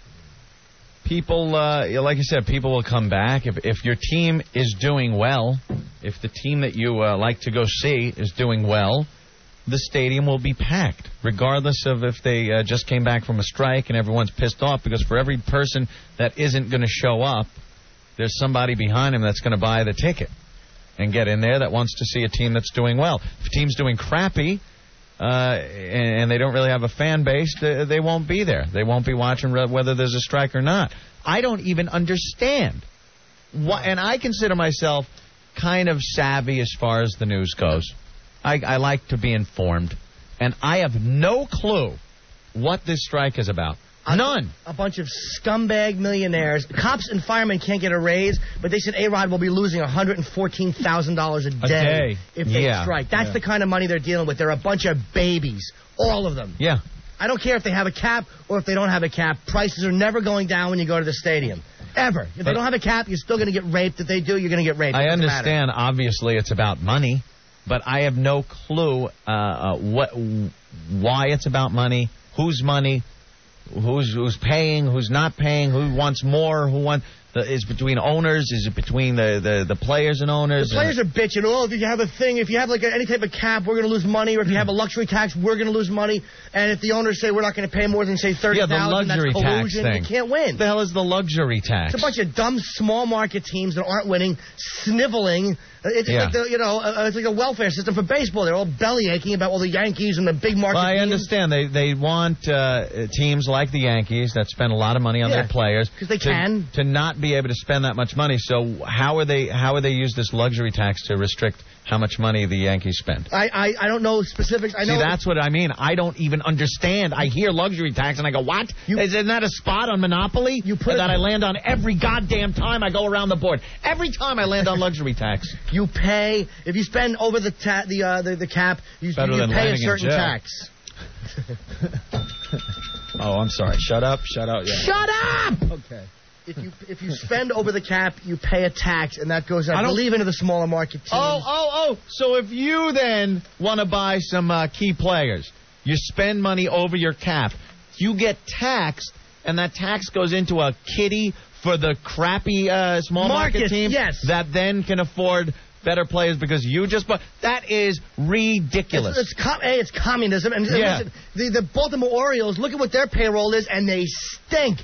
People, uh, yeah, like I said, people will come back. If if your team is doing well, if the team that you uh, like to go see is doing well, the stadium will be packed, regardless of if they uh, just came back from a strike and everyone's pissed off, because for every person that isn't going to show up, there's somebody behind him that's going to buy the ticket and get in there that wants to see a team that's doing well. If a team's doing crappy uh, and, and they don't really have a fan base, they, they won't be there. They won't be watching re- whether there's a strike or not. I don't even understand. What, and I consider myself kind of savvy as far as the news goes. I, I like to be informed, and I have no clue what this strike is about. None. A bunch of scumbag millionaires. Cops and firemen can't get a raise, but they said A-Rod will be losing one hundred fourteen thousand dollars a day, day. if they Yeah. strike. That's Yeah. the kind of money they're dealing with. They're a bunch of babies, all of them. Yeah. I don't care if they have a cap or if they don't have a cap. Prices are never going down when you go to the stadium. Ever. If they But- don't have a cap, you're still going to get raped. If they do, you're going to get raped. I It doesn't matter. understand, obviously, it's about money, but I have no clue uh, uh, what, why it's about money, whose money, who's who's paying, who's not paying, who wants more, who wants. Is between owners? Is it between the, the, the players and owners? The players are bitching. Oh, if you have a thing, if you have like a, any type of cap, we're going to lose money. Or if you have a luxury tax, we're going to lose money. And if the owners say we're not going to pay more than say thirty Yeah, thousand, the luxury that's tax collusion. thing. You can't win. What the hell is the luxury tax? It's a bunch of dumb small market teams that aren't winning, sniveling. It's Yeah. like the, you know, uh, it's like a welfare system for baseball. They're all belly aching about all the Yankees and the big market. Well, I teams. understand. They they want uh, teams like the Yankees that spend a lot of money on Yeah, their players 'cause they to, can. to not be able to spend that much money. So how are they how are they use this luxury tax to restrict how much money the Yankees spend? I, I, I don't know specifics. I know See, that's what I mean. I don't even understand. I hear luxury tax and I go, what? Isn't that a spot on Monopoly you put that I land on every goddamn time I go around the board? Every time I land on luxury tax. You pay if you spend over the ta- the, uh, the the cap. You, Better you than pay a landing in certain jail. tax. Oh, I'm sorry. Shut up. Shut up. Yeah. Shut up! Okay. If you if you spend over the cap, you pay a tax, and that goes, I, I don't- believe, into the smaller market teams. Oh, oh, oh. So if you then want to buy some uh, key players, you spend money over your cap, you get taxed, and that tax goes into a kitty for the crappy uh, small market Markets, team yes. that then can afford better players because you just bought. That is ridiculous. It's, it's com- A, it's communism. And and Yeah. listen, the, the Baltimore Orioles, look at what their payroll is, and they stink.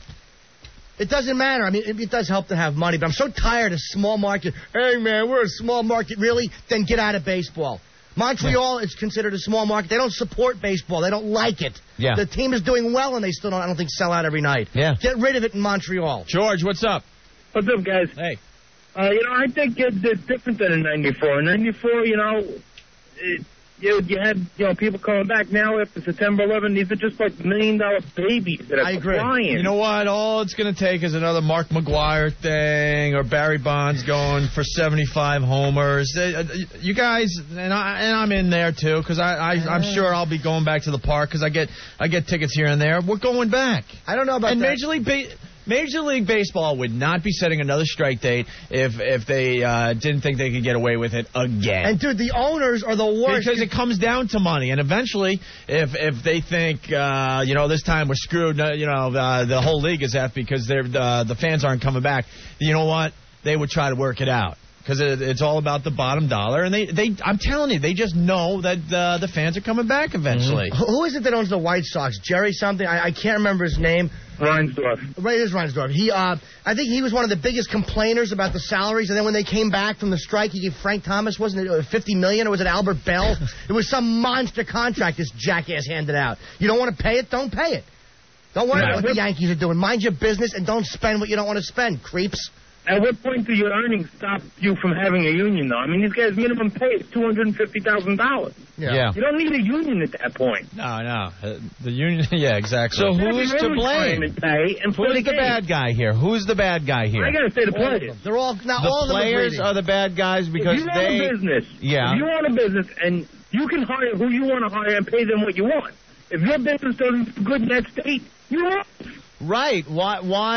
It doesn't matter. I mean, it, it does help to have money, but I'm so tired of small market. Hey, man, we're a small market. Really? Then get out of baseball. Montreal is considered a small market. They don't support baseball. They don't like it. Yeah. The team is doing well, and they still don't, I don't think, sell out every night. Yeah. Get rid of it in Montreal. George, what's up? What's up, guys? Hey. Uh, you know, I think it, it's different than in ninety-four. In ninety-four, you know, it, you, you had, you know, people coming back now after September eleventh. These are just like million-dollar babies that are I agree. crying. You know what? All it's going to take is another Mark McGuire thing or Barry Bonds going for seventy-five homers. Uh, You guys, and, I, and I'm in there, too, because I, I, I'm sure I'll be going back to the park because I get, I get tickets here and there. We're going back. I don't know about and that. Major League Ba- Major League Baseball would not be setting another strike date if if they uh, didn't think they could get away with it again. And, dude, the owners are the worst. Because it comes down to money, and eventually, if if they think, uh, you know, this time we're screwed, uh, you know, uh, the whole league is F because they're uh, the fans aren't coming back. You know what? They would try to work it out. Because it, it's all about the bottom dollar, and they, they I'm telling you, they just know that uh, the fans are coming back eventually. Who who is it that owns the White Sox? Jerry something? I, I can't remember his name. Reinsdorf. Right, it is Reinsdorf. He, uh, I think he was one of the biggest complainers about the salaries, and then when they came back from the strike, he gave Frank Thomas, wasn't it, uh, fifty million dollars, or was it Albert Bell? It was some monster contract this jackass handed out. You don't want to pay it? Don't pay it. Don't worry Yeah, about what the but- Yankees are doing. Mind your business and don't spend what you don't want to spend, creeps. At what point do your earnings stop you from having a union, though? I mean, these guys' minimum pay is two hundred fifty thousand dollars. Yeah. Yeah. You don't need a union at that point. No, no. Uh, the union, yeah, exactly. So who's to blame? Pay and play Who's the games. bad guy here? Who's the bad guy here? I gotta say the players. They're all now. The all of them players bleeding. are the bad guys because if you they. own a business, Yeah. if you own a business and you can hire who you want to hire and pay them what you want. If your business doesn't do good in that state, you won't. Right. Why? Why?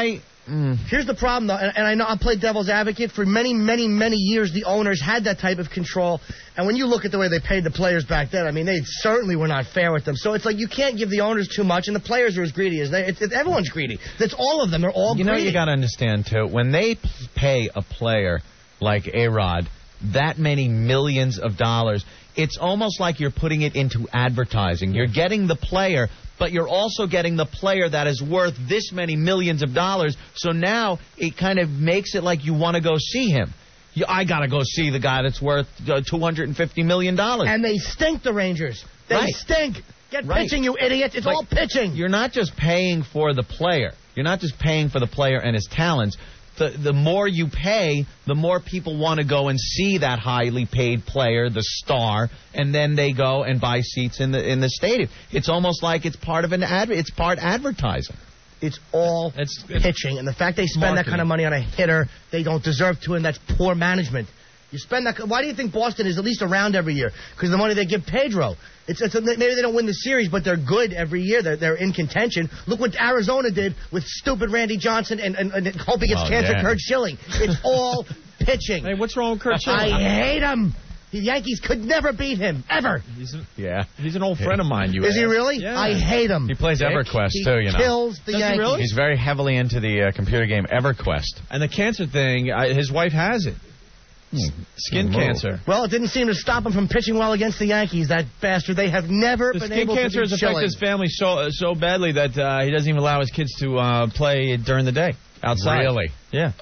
Mm. Here's the problem, though, and, and I know I played devil's advocate. For many, many, many years, the owners had that type of control. And when you look at the way they paid the players back then, I mean, they certainly were not fair with them. So it's like you can't give the owners too much, and the players are as greedy as they. It's, it's, everyone's greedy. That's all of them. They're all you greedy. know, you got to understand, too, when they p- pay a player like A-Rod that many millions of dollars, it's almost like you're putting it into advertising. You're getting the player, but you're also getting the player that is worth this many millions of dollars. So now it kind of makes it like you want to go see him. You, I got to go see the guy that's worth uh, two hundred fifty million dollars. And they stink, the Rangers. They Right. stink. Get Right. pitching, you idiots. It's Like, all pitching. You're not just paying for the player. You're not just paying for the player and his talents. The, the more you pay, the more people want to go and see that highly paid player, the star, and then they go and buy seats in the in the stadium. It's almost like it's part of an ad. It's part advertising. It's all it's, pitching, and the fact they spend marketing. that kind of money on a hitter, they don't deserve to, and that's poor management. You spend that. Why do you think Boston is at least around every year? Because the money they give Pedro. It's, it's a, maybe they don't win the series, but they're good every year. They're, they're in contention. Look what Arizona did with stupid Randy Johnson and, and, and hope he gets Oh, cancer, yeah. Kurt Schilling. It's all pitching. Hey, what's wrong with Kurt Schilling? I hate him. The Yankees could never beat him, ever. He's, a, Yeah. he's an old friend of mine. You Is he asked. really? Yeah. I hate him. He plays Dick. EverQuest, He too, you know. kills the Does he Yankees. really? He's very heavily into the uh, computer game EverQuest. And the cancer thing, I, his wife has it. Skin Move. cancer. Well, it didn't seem to stop him from pitching well against the Yankees. That bastard. They have never The been skin able cancer to has beat affected Schilling. his family so uh, so badly that uh, he doesn't even allow his kids to uh, play during the day outside. Really? Yeah.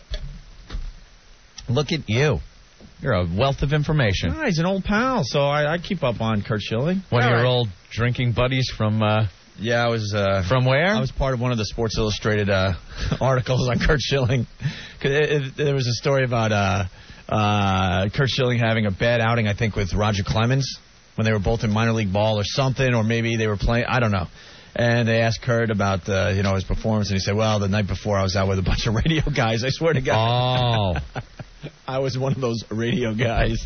Look at you. You're a wealth of information. Ah, he's an old pal, so I, I keep up on Kurt Schilling. One All of your right. old drinking buddies from uh, Yeah, I was. Uh, from where? I was part of one of the Sports Illustrated uh, articles on Kurt Schilling. 'Cause it, it, there was a story about uh, uh, Kurt Schilling having a bad outing, I think, with Roger Clemens when they were both in minor league ball or something, or maybe they were playing. I don't know. And they asked Kurt about uh, you know his performance, and he said, "Well, the night before I was out with a bunch of radio guys. I swear to God." Oh. I was one of those radio guys.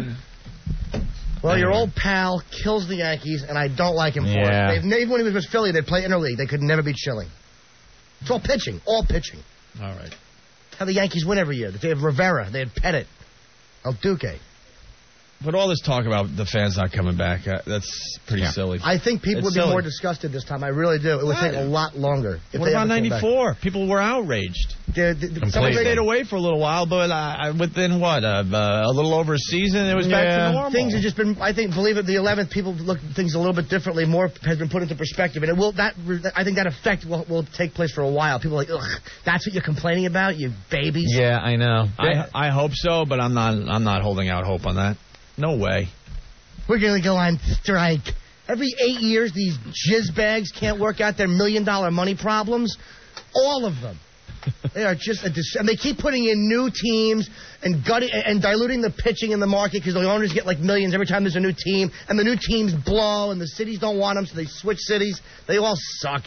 Well, your old pal kills the Yankees, and I don't like him for Yeah. it. They've, even when he was with Philly, they'd play interleague. They could never beat Schilling. It's all pitching. All pitching. All right. How the Yankees win every year. They have Rivera. They had Pettit. El Duque. But all this talk about the fans not coming back, uh, that's pretty Yeah. silly. I think people It's would be silly. more disgusted this time. I really do. It would take a lot longer. If What they about ever came back. ninety-four? People were outraged. They're- they're- Completely. Some stayed away for a little while, but uh, within what, uh, uh, a little over a season, it was back Yeah. to normal. Things have just been. I think, believe it, the eleventh people look at things a little bit differently. More has been put into perspective, and it will. That I think that effect will, will take place for a while. People are like, ugh, that's what you're complaining about, you babies. Yeah, I know. I, I hope so, but I'm not. I'm not holding out hope on that. No way. We're going to go on strike. Every eight years, these jizz bags can't work out their million dollar money problems. All of them. They are just a dis- and they keep putting in new teams and gutting and diluting the pitching in the market because the owners get like millions every time there's a new team, and the new teams blow, and the cities don't want them, so they switch cities. They all suck.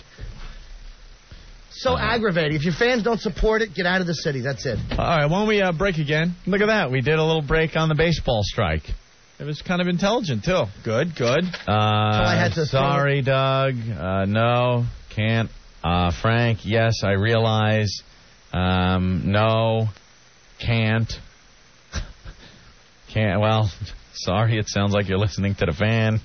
So aggravating. If your fans don't support it, get out of the city. That's it. All right, why don't we uh, break again? Look at that. We did a little break on the baseball strike. It was kind of intelligent, too. Good, good. Uh, I had to sorry, Doug. Uh, no, can't. Uh, Frank, yes, I realize. Um, no, can't. Can't. Well, sorry. It sounds like you're listening to the fan.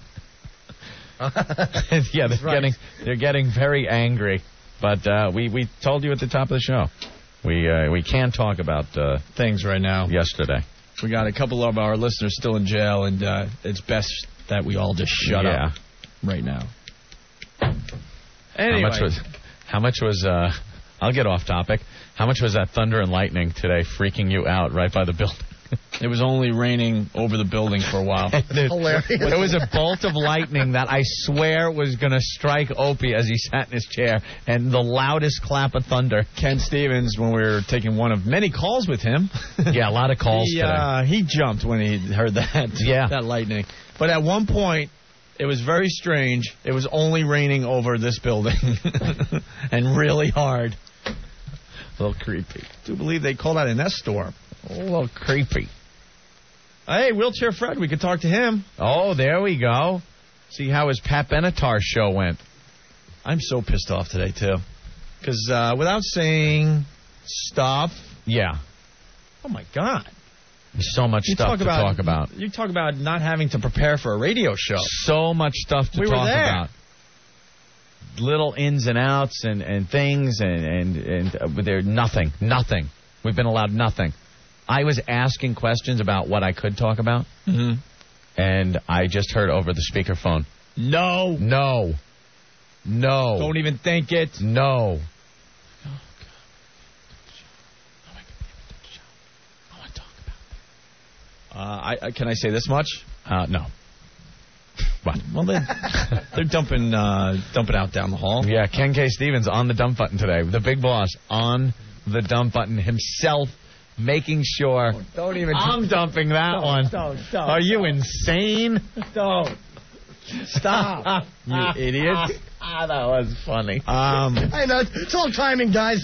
Yeah, they're right. getting they're getting very angry. But uh, we we told you at the top of the show, we uh, we can talk about uh, Things right now. yesterday. We got a couple of our listeners still in jail, and uh, it's best that we all just shut Yeah. up right now. Anyway. How much was? How much was? Uh, I'll get off topic. How much was that thunder and lightning today freaking you out right by the building? It was only raining over the building for a while. Hilarious. It was a bolt of lightning that I swear was going to strike Opie as he sat in his chair, and the loudest clap of thunder. Ken Stevens, when we were taking one of many calls with him, Yeah, a lot of calls he, today. uh, he jumped when he heard that, Yeah. that lightning. But at one point, it was very strange. It was only raining over this building, and really hard. A little creepy. I do believe they called out an S storm. A little creepy. Hey, Wheelchair Fred, we could talk to him. Oh, there we go. See how his Pat Benatar show went. I'm so pissed off today, too. Because uh, without saying stuff. Yeah. Oh, my God. So much You stuff talk to about, talk about. You talk about not having to prepare for a radio show. So much stuff to We were talk there. about. Little ins and outs and, and things, and, and, and uh, there nothing. Nothing. We've been allowed nothing. I was asking questions about what I could talk about, Mm-hmm. and I just heard over the speakerphone. No. No. No. Don't even think it. No. Uh, I, I can I say this much? Uh, no. What? Well, they're, they're dumping uh, dumping out down the hall. Yeah, Ken K. Stevens on the dump button today. The big boss on the dump button himself, making sure. Oh, don't even. I'm dumping that don't, one. Don't, don't, Are you insane? Don't. Stop. You idiot. Ah, that was funny. Um, I know. It's all timing, guys.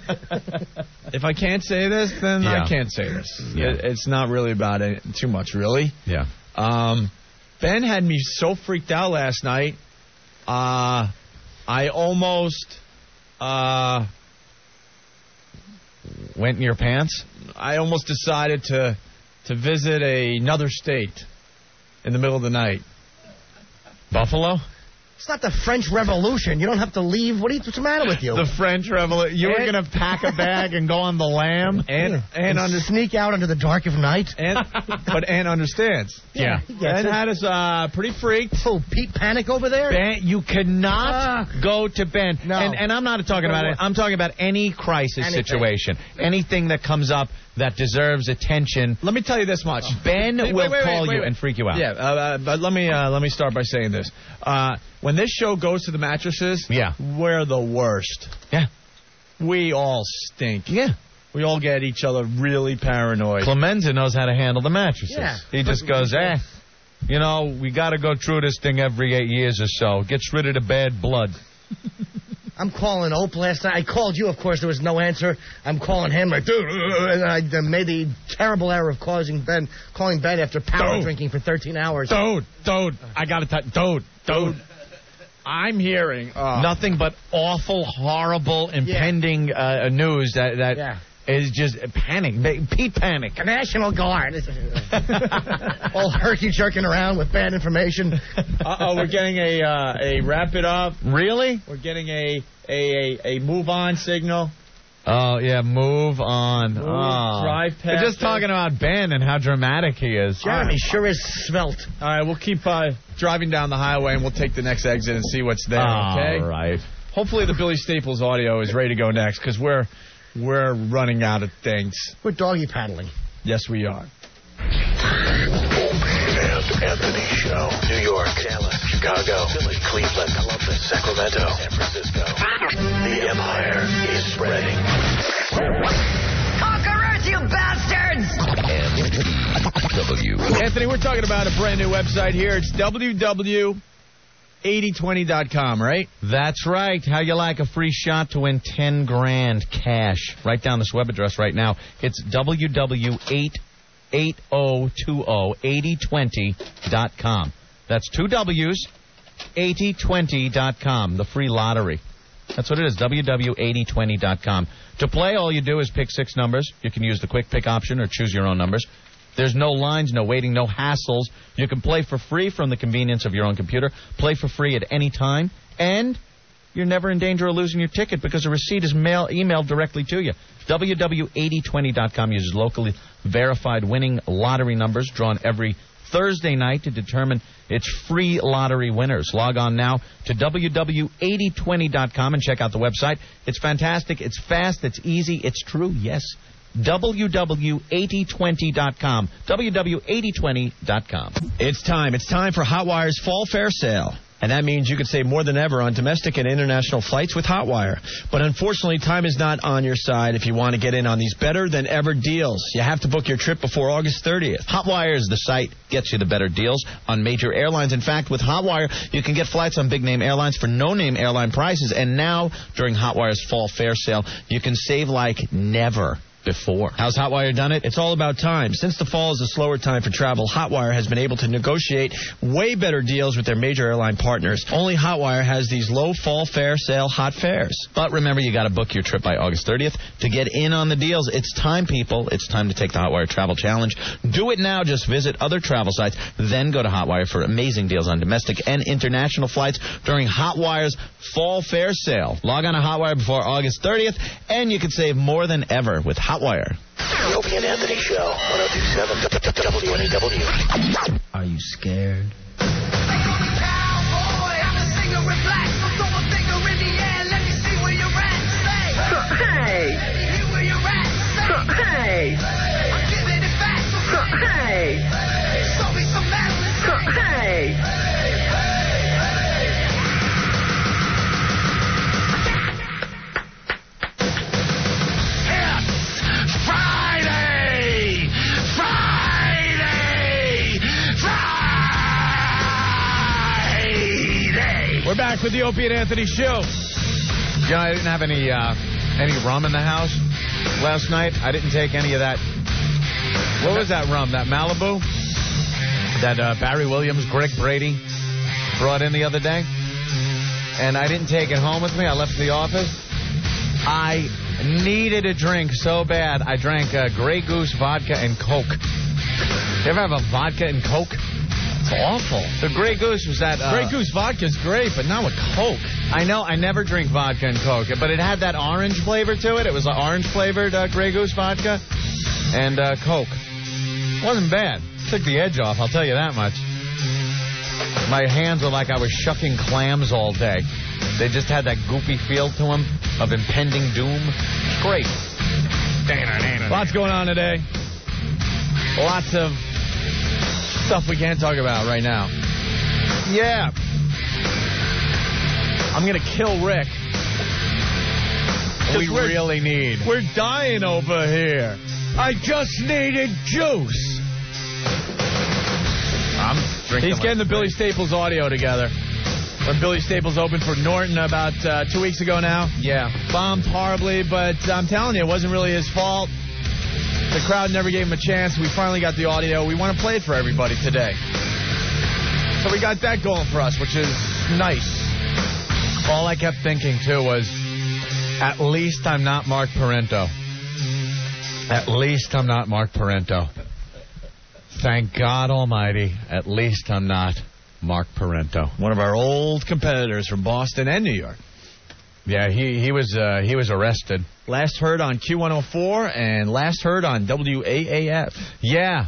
If I can't say this, then Yeah. I can't say this. Yeah. It, it's not really about it too much, really. Yeah. Um, Ben had me so freaked out last night. Uh, I almost uh, went in your pants. I almost decided to to visit a, another state in the middle of the night. Buffalo? It's not the French Revolution. You don't have to leave. What are you, what's the matter with you? The French Revolution. You were And- going to pack a bag and go on the lam? And and, and under, sneak out into the dark of night. and but Ann understands. Yeah. he gets Ben it. had us uh, pretty freaked. Oh, Pete Panic over there? Ben, you cannot Ah. go to Ben. No. And, and I'm not talking about it. I'm talking about any crisis Anything. situation. Anything that comes up that deserves attention. Let me tell you this much. Ben Wait, will wait, wait, call wait, you wait. and freak you out. Yeah, uh, uh, but let me uh, let me start by saying this. Uh, when this show goes to the mattresses, Yeah. we're the worst. Yeah. We all stink. Yeah. We all get each other really paranoid. Clemenza knows how to handle the mattresses. Yeah. He just goes, eh, you know, we got to go through this thing every eight years or so. Gets rid of the bad blood. I'm calling Ope last night. I called you, of course. There was no answer. I'm calling him, like, dude, uh, and I uh, made the terrible error of causing Ben, calling Ben after power Dude. drinking for thirteen hours. Dude, dude, I got to tell dude, dude. I'm hearing uh, Nothing but awful, horrible, impending uh, news that, that Yeah. is just panic. Pete Panic. National Guard. All herky jerking around with bad information. Uh-oh, we're getting a uh, a wrap it up. Really? We're getting a a a, a move on signal. Oh, yeah, move on. Move, oh. drive We're past just talking about Ben and how dramatic he is. Jeremy sure is svelte. All right, we'll keep uh, driving down the highway and we'll take the next exit and see what's there. Okay. All right. Hopefully the Billy Staples audio is ready to go next because we're we're running out of things. We're doggy paddling. Yes, we are. And Anthony Show. New York, Dallas, Chicago, Philly, Cleveland, Columbus, Sacramento, San Francisco. The Empire is spreading. Conquerors, you bastards! W. Anthony, we're talking about a brand new website here. It's w w eighty twenty dot com, right? That's right. How you like a free shot to win ten grand cash? Write down this web address right now. It's w w eight eight zero two zero eighty twenty dot com. That's two W's, eighty twenty dot com, the free lottery. That's what it is, w w eighty twenty dot com. To play, all you do is pick six numbers. You can use the quick pick option or choose your own numbers. There's no lines, no waiting, no hassles. You can play for free from the convenience of your own computer. Play for free at any time. And you're never in danger of losing your ticket because a receipt is mail, emailed directly to you. w w eighty twenty dot com uses locally verified winning lottery numbers drawn every Thursday night to determine its free lottery winners. Log on now to w w eighty twenty dot com and check out the website. It's fantastic. It's fast. It's easy. It's true. Yes. w w eighty twenty dot com. w w eighty twenty dot com. It's time. It's time for Hotwire's Fall Fair Sale. And that means you can save more than ever on domestic and international flights with Hotwire. But unfortunately, time is not on your side if you want to get in on these better than ever deals. You have to book your trip before August thirtieth. Hotwire is the site gets you the better deals on major airlines. In fact, with Hotwire, you can get flights on big-name airlines for no-name airline prices. And now, during Hotwire's Fall Fair Sale, you can save like never. before. How's Hotwire done it? It's all about time. Since the fall is a slower time for travel, Hotwire has been able to negotiate way better deals with their major airline partners. Only Hotwire has these low fall fare sale hot fares. But remember, you got to book your trip by August thirtieth to get in on the deals. It's time, people. It's time to take the Hotwire Travel Challenge. Do it now. Just visit other travel sites, then go to Hotwire for amazing deals on domestic and international flights during Hotwire's fall fare sale. Log on to Hotwire before August thirtieth, and you can save more than ever with Hotwire. The Opie and Anthony Show, one oh two point seven W N E W. Are you scared? Hey! Hey! Hey! Hey! Friday! Friday! Friday! We're back with the Opie and Anthony Show. You know, I didn't have any uh, any rum in the house last night. I didn't take any of that. What was that rum? That Malibu? That uh, Barry Williams, Greg Brady brought in the other day? And I didn't take it home with me. I left the office. I needed a drink so bad. I drank uh, Grey Goose vodka and Coke. You ever have a vodka and Coke? It's awful. The Grey Goose was that... Uh, Grey Goose vodka's great, but not with Coke. I know. I never drink vodka and Coke, but it had that orange flavor to it. It was an orange-flavored uh, Grey Goose vodka and uh, Coke. Wasn't bad. Took the edge off, I'll tell you that much. My hands were like I was shucking clams all day. They just had that goopy feel to them of impending doom. Great. Lots going on today. Lots of stuff we can't talk about right now. Yeah. I'm going to kill Rick. We really need. We're dying over here. I just needed juice. I'm drinking. He's getting the Billy Staples audio together. When Billy Staples opened for Norton about uh, two weeks ago now. Yeah. Bombed horribly, but I'm telling you, it wasn't really his fault. The crowd never gave him a chance. We finally got the audio. We want to play it for everybody today. So we got that going for us, which is nice. All I kept thinking, too, was, at least I'm not Mark Parento. At least I'm not Mark Parento. Thank God Almighty, at least I'm not Mark Parento. One of our old competitors from Boston and New York. Yeah, he he was uh, he was arrested. Last heard on Q one oh four and last heard on W A A F. Yeah.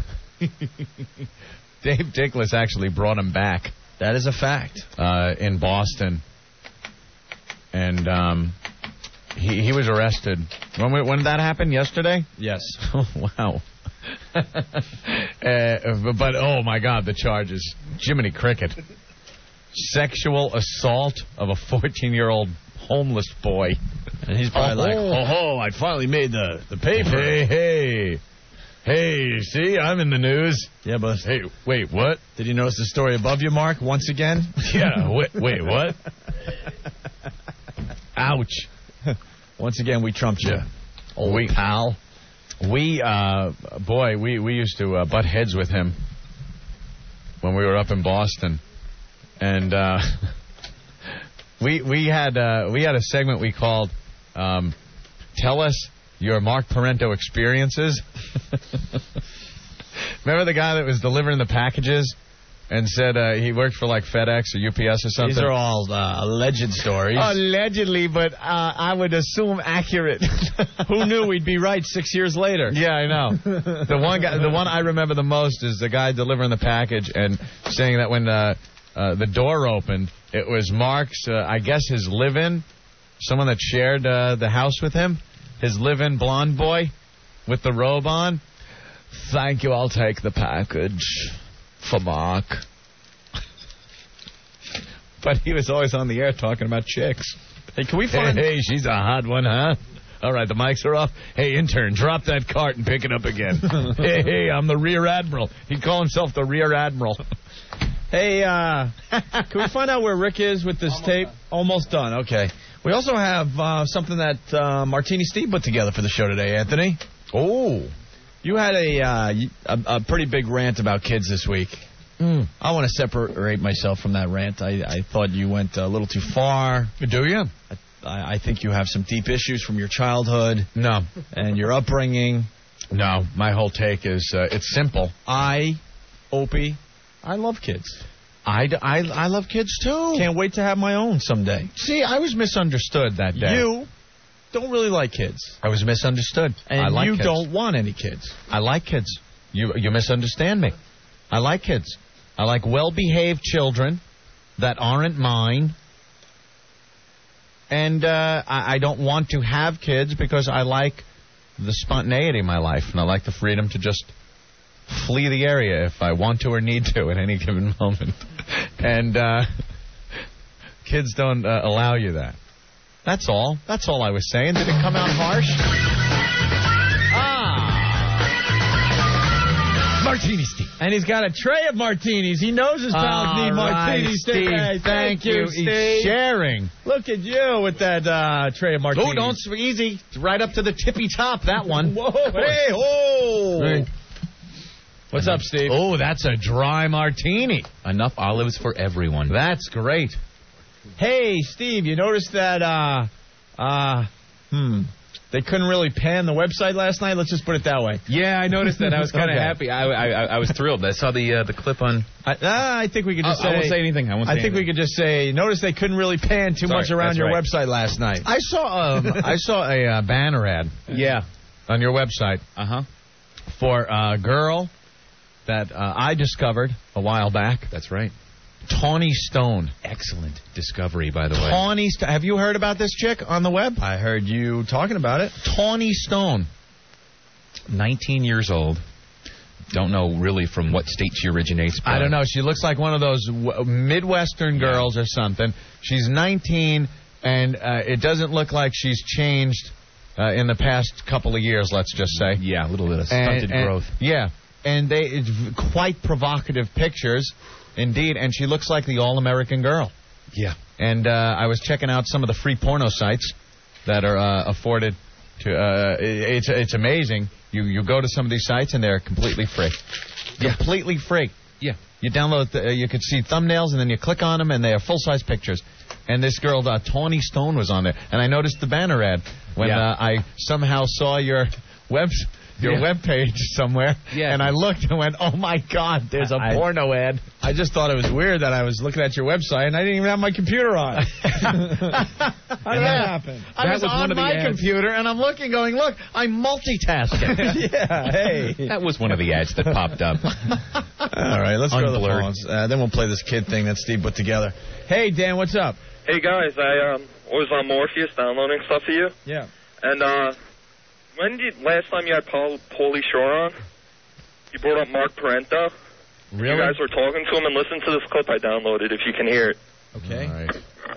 Dave Dickless actually brought him back. That is a fact. Uh, in Boston. And um, he he was arrested. When, when did that happen? Yesterday? Yes. Oh, wow. uh, but, oh, my God, the charges. Jiminy Cricket. Sexual assault of a fourteen-year-old homeless boy. And he's probably oh, like, oh, ho, I finally made the, the paper. Hey, hey. Hey, see, I'm in the news. Yeah, but... Hey, wait, what? Did you notice the story above you, Mark, once again? Yeah, wait, wait, what? Ouch. Once again, we trumped you, old we, pal. We, uh, boy, we, we used to uh, butt heads with him when we were up in Boston. And uh, we we had uh, we had a segment we called um, "Tell Us Your Mark Parento Experiences." Remember the guy that was delivering the packages and said uh, he worked for like FedEx or U P S or something? These are all uh, alleged stories. Allegedly, but uh, I would assume accurate. Who knew we'd be right six years later? Yeah, I know. The one guy, the one I remember the most is the guy delivering the package and saying that when uh, uh, the door opened, it was Mark's, uh, I guess his live-in, someone that shared uh, the house with him, his live-in blonde boy with the robe on. Thank you, I'll take the package for Mark. But he was always on the air talking about chicks. Hey, can we find... Hey, hey, she's a hot one, huh? All right, the mics are off. Hey, intern, drop that cart and pick it up again. Hey, hey, I'm the Rear Admiral. He'd call himself the Rear Admiral. Hey, uh, can we find out where Rick is with this Almost tape? done. Almost done, okay. We also have uh, something that uh, Martini Steve put together for the show today, Anthony. Oh. You had a, uh, a, a pretty big rant about kids this week. Mm. I want to separate myself from that rant. I, I thought you went a little too far. Do you? I, I think you have some deep issues from your childhood. No. And your upbringing. No, my whole take is uh, it's simple. I, Opie, I love kids. I, I, I love kids, too. Can't wait to have my own someday. See, I was misunderstood that day. You don't really like kids. I was misunderstood. And I like you kids. don't want any kids. I like kids. You, you misunderstand me. I like kids. I like well-behaved children that aren't mine. And uh, I, I don't want to have kids because I like the spontaneity in my life, and I like the freedom to just flee the area if I want to or need to at any given moment. And uh, kids don't uh, allow you that. That's all. That's all I was saying. Did it come out harsh? Ah. Martini Steve. And he's got a tray of martinis. He knows his pals All need right, martinis. Steve. Hey, Thank you, Steve. He's sharing. Look at you with that uh, tray of martinis. Oh, don't easy. It's right up to the tippy top, that one. Whoa, hey, oh. Right. What's up, Steve? Oh, that's a dry martini. Enough olives for everyone. That's great. Hey, Steve, you noticed that, uh, uh, hmm, they couldn't really pan the website last night? Let's just put it that way. Yeah, I noticed that. I was kind of Okay. happy. I, I I was thrilled. I saw the uh, the clip on. I, uh, I think we could just I, say... I won't say anything. I won't say I think anything. we could just say, notice they couldn't really pan too Sorry, much around that's your right. website last night. I saw um, I saw a uh, banner ad. Yeah. On your website. Uh-huh. For a girl that uh, I discovered a while back. That's right. Tawny Stone. Excellent discovery, by the way. Tawny Stone. Have you heard about this chick on the web? I heard you talking about it. Tawny Stone. nineteen years old. Don't know really from what state she originates. I don't know. She looks like one of those w- Midwestern girls or something. She's nineteen, and uh, it doesn't look like she's changed uh, in the past couple of years, let's just say. Yeah, a little bit of stunted and, and, growth. Yeah, and they it's v- quite provocative pictures, indeed, and she looks like the all-American girl. Yeah. And uh, I was checking out some of the free porno sites that are uh, afforded to. Uh, it, it's it's amazing. You you go to some of these sites and they're completely free. Yeah. Completely free. Yeah. You download. The, uh, you could see thumbnails and then you click on them and they are full size pictures. And this girl, uh, Tawny Stone, was on there, and I noticed the banner ad when Yeah. uh, I somehow saw your web your Yeah. web page somewhere. Yeah. And I looked and went, oh my God, there's a I- porno ad. I just thought it was weird that I was looking at your website and I didn't even have my computer on. How did that happen? I That was, was on one of the my ads. computer, and I'm looking, going, look, I'm multitasking. Yeah, hey. That was one of the ads that popped up. All right, let's go to the Unblurred. phones. Uh, then we'll play this kid thing that Steve put together. Hey, Dan, what's up? Hey guys, I um, was on Morpheus downloading stuff for you, Yeah. and uh, when did last time you had Paul Paulie Shore on? You brought up Mark Parento. Really? You guys were talking to him, and listen to this clip I downloaded if you can hear it. Okay. All right.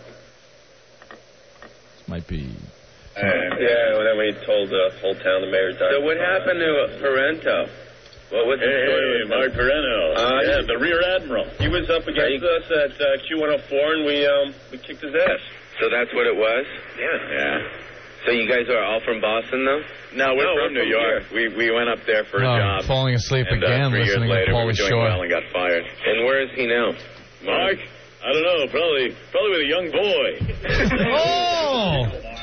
This might be... Uh, yeah, well, then we told the whole town the mayor died. So what happened to uh, Parento? What was the Hey, story hey, with Mark him? Parento. Uh, yeah, he- the rear admiral. He was up against us at uh, Q one oh four, and we um we kicked his ass. So that's what it was? Yeah. Yeah. So you guys are all from Boston, though? No, we're No, from we're New from York. We we went up there for Oh, a job. falling asleep and, again uh, three years listening to later, we Pauly were doing Shore. well and got fired. And where is he now? Mark? I don't know. Probably probably with a young boy. Oh!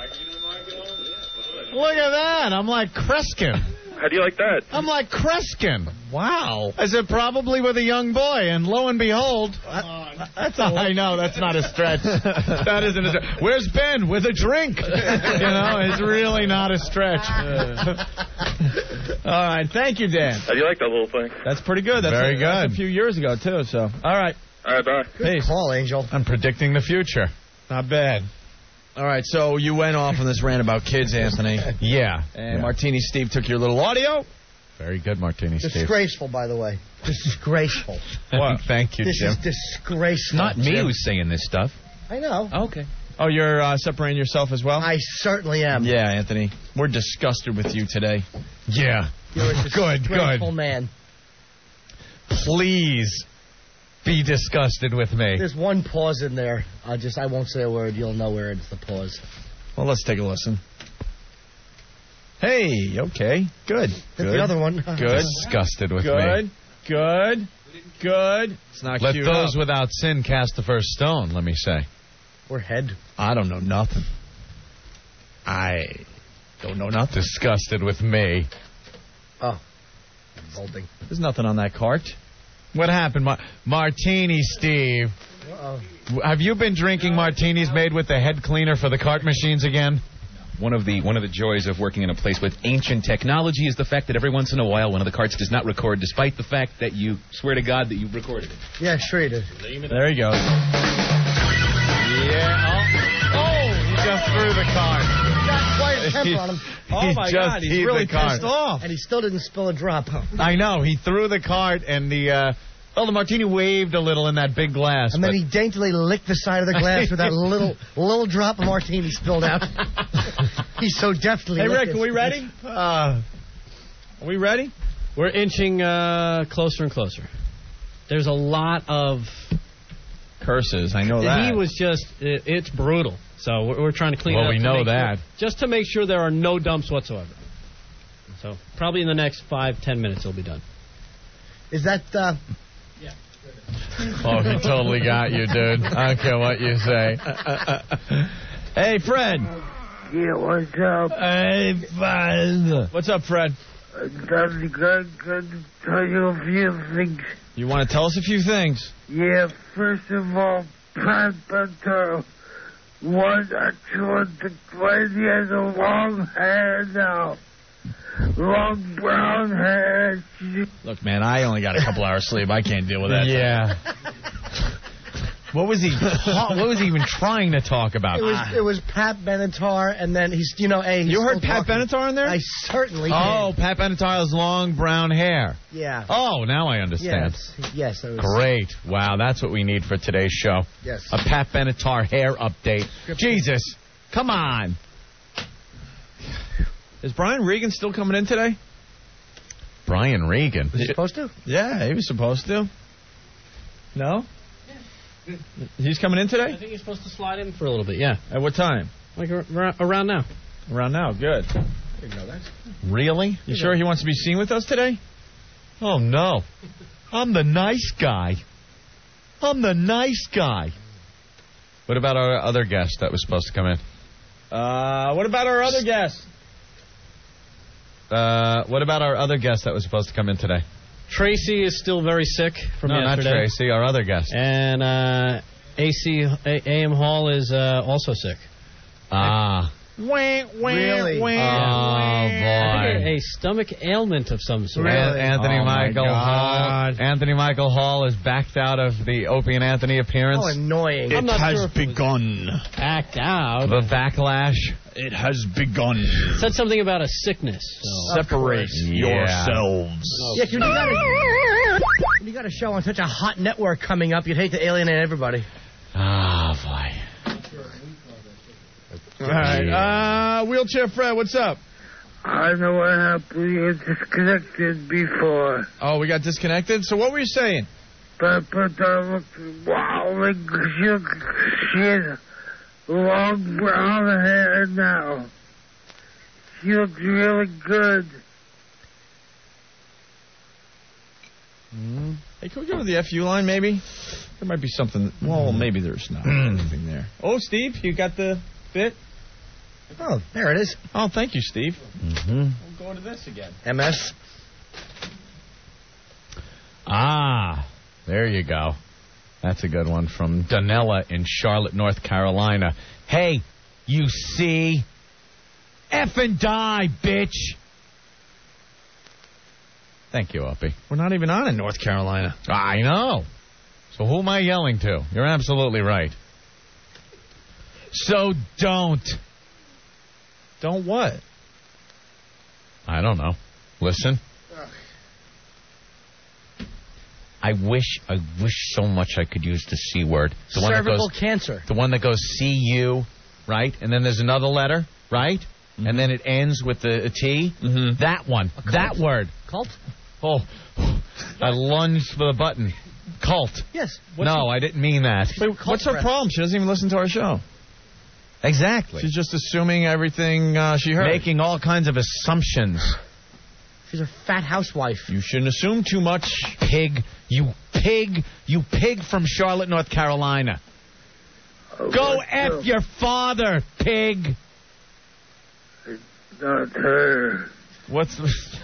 Look at that. I'm like Kreskin. How do you like that? I'm like Kreskin. Wow. I said probably with a young boy, and lo and behold, that's a, I know that's not a stretch. That isn't a stretch. Where's Ben with a drink? You know, it's really not a stretch. All right, thank you, Dan. How do you like that little thing? That's pretty good. That's Very a, that's good. a few years ago, too, so... All right. All right, bye. Peace. Call, Angel. I'm predicting the future. Not bad. All right, so you went off on this rant about kids, Anthony. Yeah. And yeah. Martini Steve took your little audio. Very good, Martini Steve. Disgraceful, by the way. Disgraceful. What? Thank you, This Jim. is disgraceful. Not me Jim. who's saying this stuff. I know. Okay. Oh, you're uh, separating yourself as well? I certainly am. Yeah, Anthony. We're disgusted with you today. Yeah. You're a Good, disgraceful good. man. Please be disgusted with me. There's one pause in there. I just I won't say a word. You'll know where it's the pause. Well, let's take a listen. Hey, okay, good. That's good. the other one. Good. Disgusted with good. me. Good. Good. Good. It's not Let queued those up. without sin cast the first stone, let me say. Or head. I don't know nothing. I don't know nothing. Disgusted with me. Oh. Holding. There's nothing on that cart. What happened? Mar- Martini, Steve. Uh-oh. Have you been drinking martinis made with the head cleaner for the cart machines again? One of the one of the joys of working in a place with ancient technology is the fact that every once in a while one of the carts does not record, despite the fact that you swear to God that you recorded it. Yeah, sure you did. There he goes. Yeah. Oh, oh he just threw the cart. Got quite a temper on him. Oh, my God, he's really pissed off. And he still didn't spill a drop. I know. He threw the cart, and the uh, well, the martini waved a little in that big glass. And then he daintily licked the side of the glass with that little little drop of martini spilled out. He's so deftly. Hey, Rick, licked are we it. ready? Uh, are we ready? We're inching uh, closer and closer. There's a lot of curses. I know that. He was just, it, it's brutal. So we're, we're trying to clean well, it up. we to know make that. Sure, just to make sure there are no dumps whatsoever. So probably in the next five, ten minutes it'll be done. Is that... Uh... Yeah. Oh, he totally got you, dude. I don't care what you say. Hey, Fred. Yeah, what's up? Hey, Fred. What's up, Fred? I'm going to tell you a few things. You want to tell us a few things? Yeah, first of all, Pat Benatar was actually the lady has a long hair now. Long brown hair. Look, man, I only got a couple hours sleep. I can't deal with that. Yeah. What was he? What was he even trying to talk about? It was it was Pat Benatar, and then he's you know a. You heard Pat Benatar in there? I certainly did. Oh, Pat Benatar's long brown hair. Yeah. Oh, now I understand. Yes. Yes. It was, Great. Wow, that's what we need for today's show. Yes. A Pat Benatar hair update. Jesus, come on. Is Brian Regan still coming in today? Brian Regan. Was he supposed to? Yeah, he was supposed to. No? He's coming in today? I think he's supposed to slide in for a little bit, yeah. At what time? Like ar- around now. Around now, good. I didn't know that. Really? You sure he wants to be seen with us today? Oh, no. I'm the nice guy. I'm the nice guy. What about our other guest that was supposed to come in? Uh, what about our other guest? Uh, what about our other guest that was supposed to come in today? Tracy is still very sick from no, yesterday. not Tracy, our other guest. And uh, A C A M Hall is uh, also sick. Ah. Wah, wah, Really? Wah, Oh, I boy. think a stomach ailment of some sort. An- Anthony Oh, my Michael Hall. God. Anthony Michael Hall is backed out of the Opie and Anthony appearance. Oh, annoying. It I'm not has sure if it was- begun. Act out. The backlash. It has begun. Said something about a sickness. So. Separate Yeah. yourselves. Yeah, when you, got a, when you got a show on such a hot network coming up, you'd hate to alienate everybody. Ah, boy. All right. Uh, Wheelchair Fred, what's up? I know what happened. You disconnected before. Oh, we got disconnected? So what were you saying? But, but I looked, wow, like she, she has long brown hair now. She looks really good. Mm-hmm. Hey, can we go to the F U line, maybe? There might be something. Well, maybe there's not anything there. Oh, Steve, you got the bit? Oh, there it is. Oh, thank you, Steve. Mm-hmm. We'll go to this again. M S. Ah, there you go. That's a good one from Donella in Charlotte, North Carolina. Hey, you see? F and die, bitch. Thank you, Uppy. We're not even on in North Carolina. I know. So who am I yelling to? You're absolutely right. So don't. Don't what? I don't know. Listen. I wish, I wish so much I could use the C word. The one that Cervical goes, cancer. The one that goes C U, right? And then there's another letter, right? Mm-hmm. And then it ends with the a T. Mm-hmm. That one. That word. Cult? Oh, I lunged for the button. Cult. Yes. No, I didn't mean that. What's her problem? She doesn't even listen to our show. Exactly. She's just assuming everything uh, she heard. Making all kinds of assumptions. She's a fat housewife. You shouldn't assume too much. Pig. You pig. You pig from Charlotte, North Carolina. Oh, Go F your father, pig. It's not her. What's...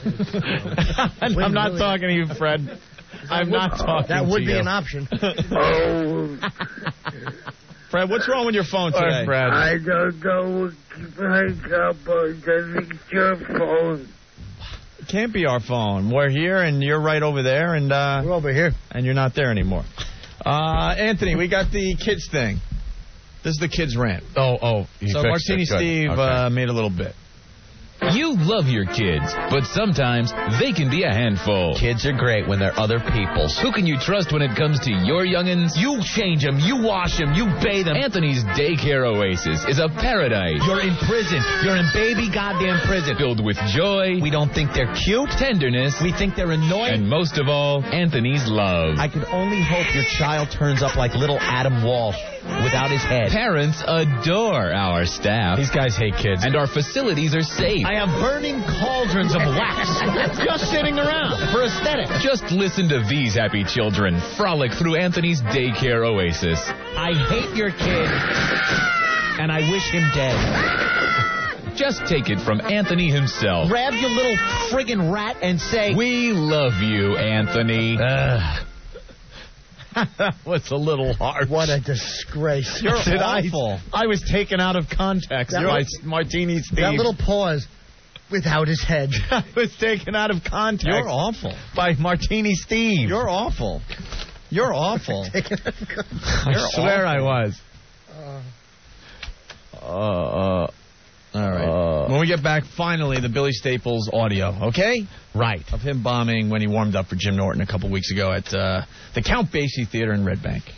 I'm not talking to you, Fred. I'm not talking to you. That would be an option. Oh. Fred, what's wrong with your phone today? Right, Fred. I don't know what keeps hanging up on. I think it's your phone. It can't be our phone. We're here, and you're right over there, and uh, we're over here, and you're not there anymore. Uh, Anthony, we got the kids thing. This is the kids rant. Oh, oh. So Martini Steve Okay. uh, made a little bit. You love your kids, but sometimes they can be a handful. Kids are great when they're other people's. Who can you trust when it comes to your youngins? You change them, you wash them, you bathe them. Anthony's Daycare Oasis is a paradise. You're in prison. You're in baby goddamn prison. Filled with joy. We don't think they're cute. Tenderness. We think they're annoying. And most of all, Anthony's love. I can only hope your child turns up like little Adam Walsh without his head. Parents adore our staff. These guys hate kids. And our facilities are safe. I have burning cauldrons of wax just sitting around for aesthetic. Just listen to these happy children frolic through Anthony's Daycare Oasis. I hate your kid, and I wish him dead. Just take it from Anthony himself. Grab your little friggin' rat and say, "We love you, Anthony." Uh, that was a little hard. What a disgrace. You're Did awful. I, I was taken out of context That by was- Martini Steve. That little pause without his head. I was taken out of context. You're awful. By Martini Steve. You're awful. You're awful. I You're swear awful. I was. Uh, uh, all right. Uh, when we get back, finally, the Billy Staples audio, okay? Right. Of him bombing when he warmed up for Jim Norton a couple weeks ago at uh, the Count Basie Theater in Red Bank.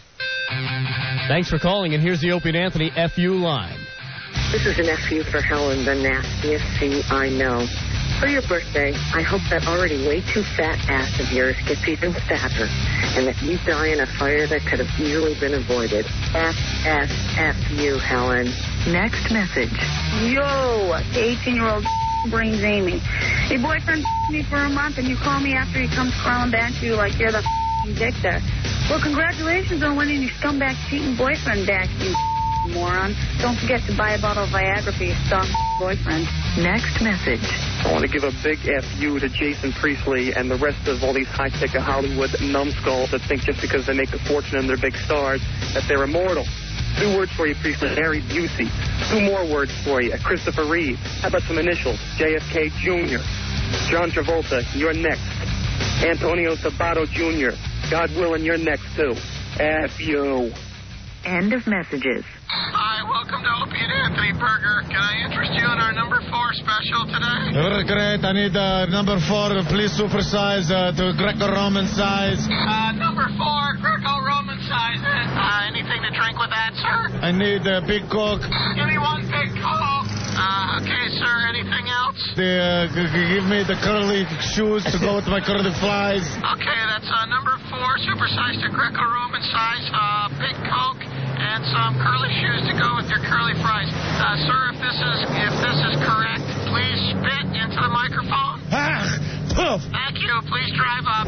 Thanks for calling, and here's the Opie and Anthony F U line. This is an F U for Helen, the nastiest C I know. For your birthday, I hope that already way too fat ass of yours gets even fatter, and that you die in a fire that could have easily been avoided. F S F U, Helen. Next message. Yo, eighteen-year-old brings Amy. Your boyfriend me for a month, and you call me after he comes crawling back to you like you're the dick there. Well, congratulations on winning your scumbag cheating boyfriend back, you moron. Don't forget to buy a bottle of Viagra for your soft boyfriend. Next message. I want to give a big F you to Jason Priestley and the rest of all these high-tech Hollywood numbskulls that think just because they make a fortune and they're big stars that they're immortal. Two words for you, Priestley. Harry Busey. Two more words for you. Christopher Reeve. How about some initials? J F K Junior John Travolta, you're next. Antonio Sabato Junior God willing, you're next, too. F you. End of messages. Hi, welcome to Opie and Anthony Burger. Can I interest you in our number four special today? Very great. I need uh, number four, please supersize uh, to Greco-Roman size. Uh, number four, Greco-Roman size. Uh, anything to drink with that, sir? I need a uh, big Coke. Give me one big Coke. Uh, okay, sir, anything else? The, uh, g- g- give me the curly shoes to go with my curly flies. Okay, that's uh, number four, supersized to Greco-Roman size, uh, big Coke, and some curly shoes to go with your curly fries. Uh, sir, if this is if this is correct, please spit into the microphone. Ah, poof. Thank you. Please drive up.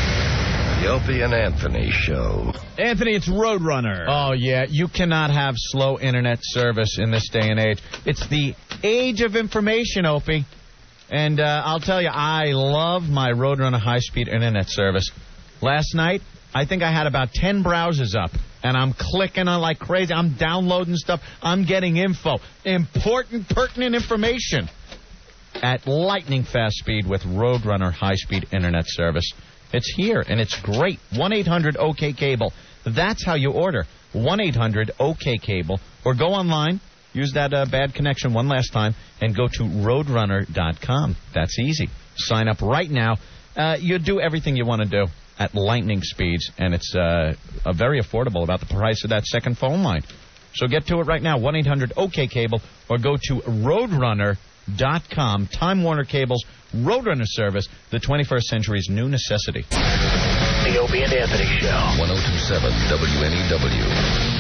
The Opie and Anthony Show. Anthony, it's Roadrunner. Oh, yeah. You cannot have slow internet service in this day and age. It's the age of information, Opie. And uh, I'll tell you, I love my Roadrunner high-speed internet service. Last night, I think I had about ten browsers up, and I'm clicking on like crazy. I'm downloading stuff. I'm getting info. Important, pertinent information at lightning fast speed with Roadrunner high-speed internet service. It's here, and it's great. one eight hundred O K Cable. That's how you order. one eight hundred O K Cable. Or go online, use that uh, bad connection one last time, and go to roadrunner dot com. That's easy. Sign up right now. Uh, you do everything you want to do at lightning speeds, and it's uh, uh, very affordable, about the price of that second phone line. So get to it right now, one eight hundred O K Cable, or go to roadrunner dot com. Time Warner Cable's Roadrunner service, the twenty-first century's new necessity. The Opie and Anthony Show. one oh two point seven W N E W.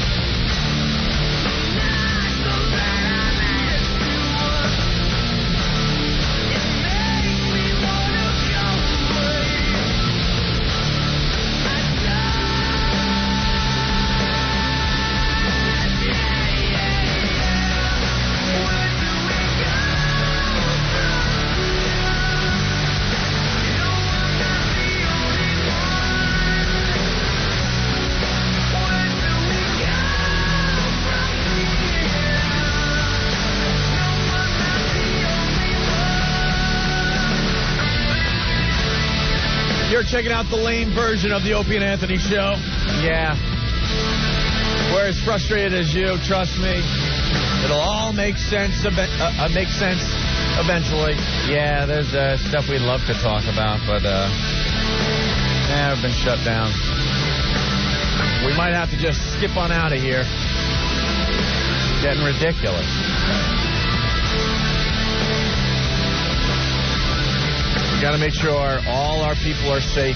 You're checking out the lame version of the Opie and Anthony Show. Yeah. We're as frustrated as you, trust me. It'll all make sense, uh, uh, make sense eventually. Yeah, there's uh, stuff we'd love to talk about, but uh, yeah, we've been shut down. We might have to just skip on out of here. Getting ridiculous. We got to make sure all our people are safe.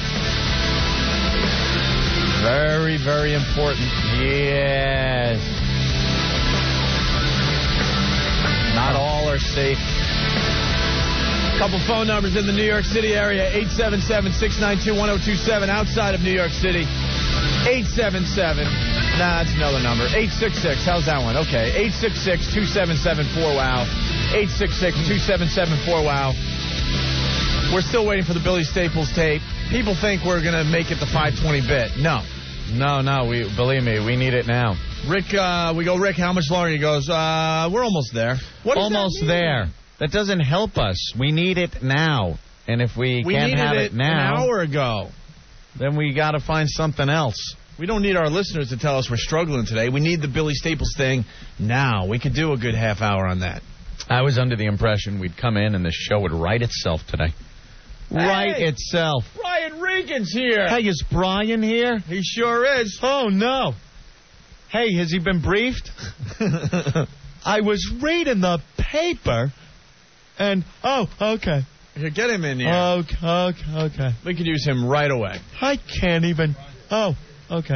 Very, very important. Yes. Not all are safe. Couple phone numbers in the New York City area. eight seven seven, six nine two, one oh two seven. Outside of New York City. eight seven seven. Nah, that's another number. eight six six. How's that one? Okay. eight six six, two seven seven, four wow. eight six six, two seven seven, four wow. We're still waiting for the Billy Staples tape. People think we're going to make it the five twenty bit. No. No, no. We believe me, we need it now. Rick, uh, we go, Rick, how much longer? He goes, uh, we're almost there. What does almost that mean? there. That doesn't help us. We need it now. And if we, we can't have it, it now, an hour ago, then we got to find something else. We don't need our listeners to tell us we're struggling today. We need the Billy Staples thing now. We could do a good half hour on that. I was under the impression we'd come in and the show would write itself today. Hey, Write itself. Brian Regan's here. Hey, is Brian here? He sure is. Oh, no. Hey, has he been briefed? I was reading the paper, and, oh, okay. Here, get him in here. Okay, okay, okay. We could use him right away. I can't even. Oh, okay.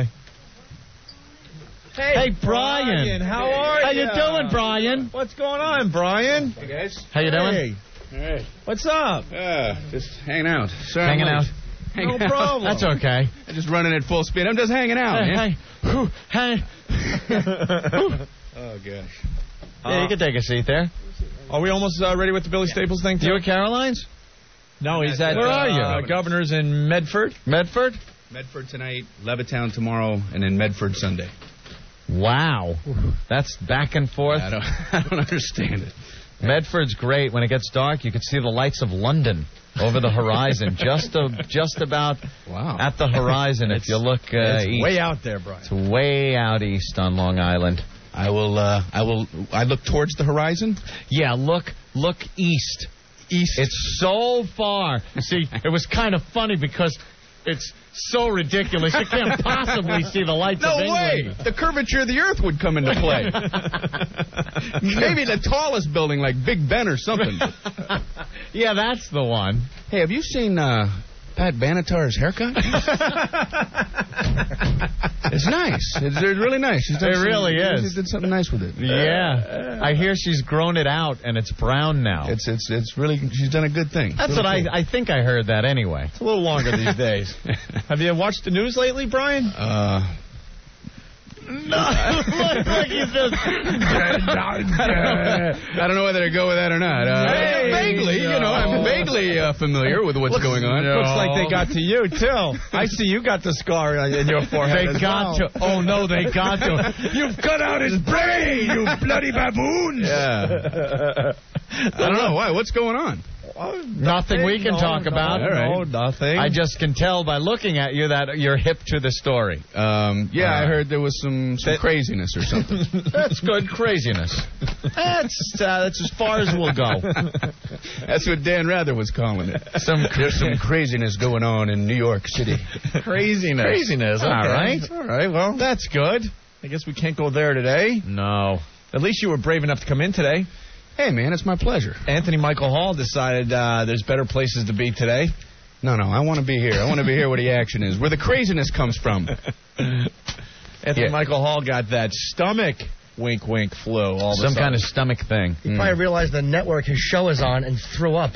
Hey, hey Brian. Brian. How are How you? you doing, Brian? What's going on, Brian? Hey, guys. How you doing? Hey. Hey. What's up? Uh, just hanging out. Sorry, hanging out? Hanging no out. problem. That's okay. I'm just running at full speed. I'm just hanging out, Hey, man. hey. Whew, hey. Oh, gosh. Yeah, Uh, you can take a seat there. Are we almost uh, ready with the Billy Staples thing? You at Caroline's? No, he's at Where uh, are you? Uh, Governor's in Medford. Medford? Medford tonight, Levittown tomorrow, and then Medford Sunday. Wow. That's back and forth. I don't, I don't understand it. Medford's great. When it gets dark, you can see the lights of London over the horizon, just a, just about wow. at the horizon if you look uh, it's east. way out there, Brian. It's way out east on Long Island. I will, uh, I will, I look towards the horizon? Yeah, look, look east. East. It's so far. See, it was kind of funny because it's so ridiculous. You can't possibly see the lights no of England. way. The curvature of the earth would come into play. Maybe the tallest building like Big Ben or something. Yeah, that's the one. Hey, have you seen uh, Pat Benatar's haircut? It's nice. It's, it's really nice. She's done It some, really is. She did something nice with it. Yeah. I hear she's grown it out and it's brown now. It's it's it's really, she's done a good thing. That's really what cool. I I think I heard that anyway. It's a little longer these days. Have you watched the news lately, Brian? Uh... No, look, look, he's just... I don't know whether to go with that or not. Uh, Hey, vaguely, no. you know, I'm vaguely uh, familiar with what's looks, going on. No. Looks like they got to you, too. I see you got the scar in your forehead. They as got well. to. Oh, no, they got to. You've cut out his brain, you bloody baboons! Yeah. I don't know. Why? What's going on? Well, Nothing we can no, talk no, about. No, right. nothing. I just can tell by looking at you that you're hip to the story. Um, yeah, Uh, I heard there was some, some that- craziness or something. That's good craziness. That's uh, that's as far as we'll go. That's what Dan Rather was calling it. Some There's some craziness going on in New York City. Craziness. Craziness. Okay. All right. All right, well, That's good. I guess we can't go there today. No. At least you were brave enough to come in today. Hey, man, it's my pleasure. Anthony Michael Hall decided uh, there's better places to be today. No, no, I want to be here. I want to be here where the action is, where the craziness comes from. Anthony Yeah. Michael Hall got that stomach wink wink flu. All of a Some sudden. kind of stomach thing. He probably realized the network his show is on and threw up.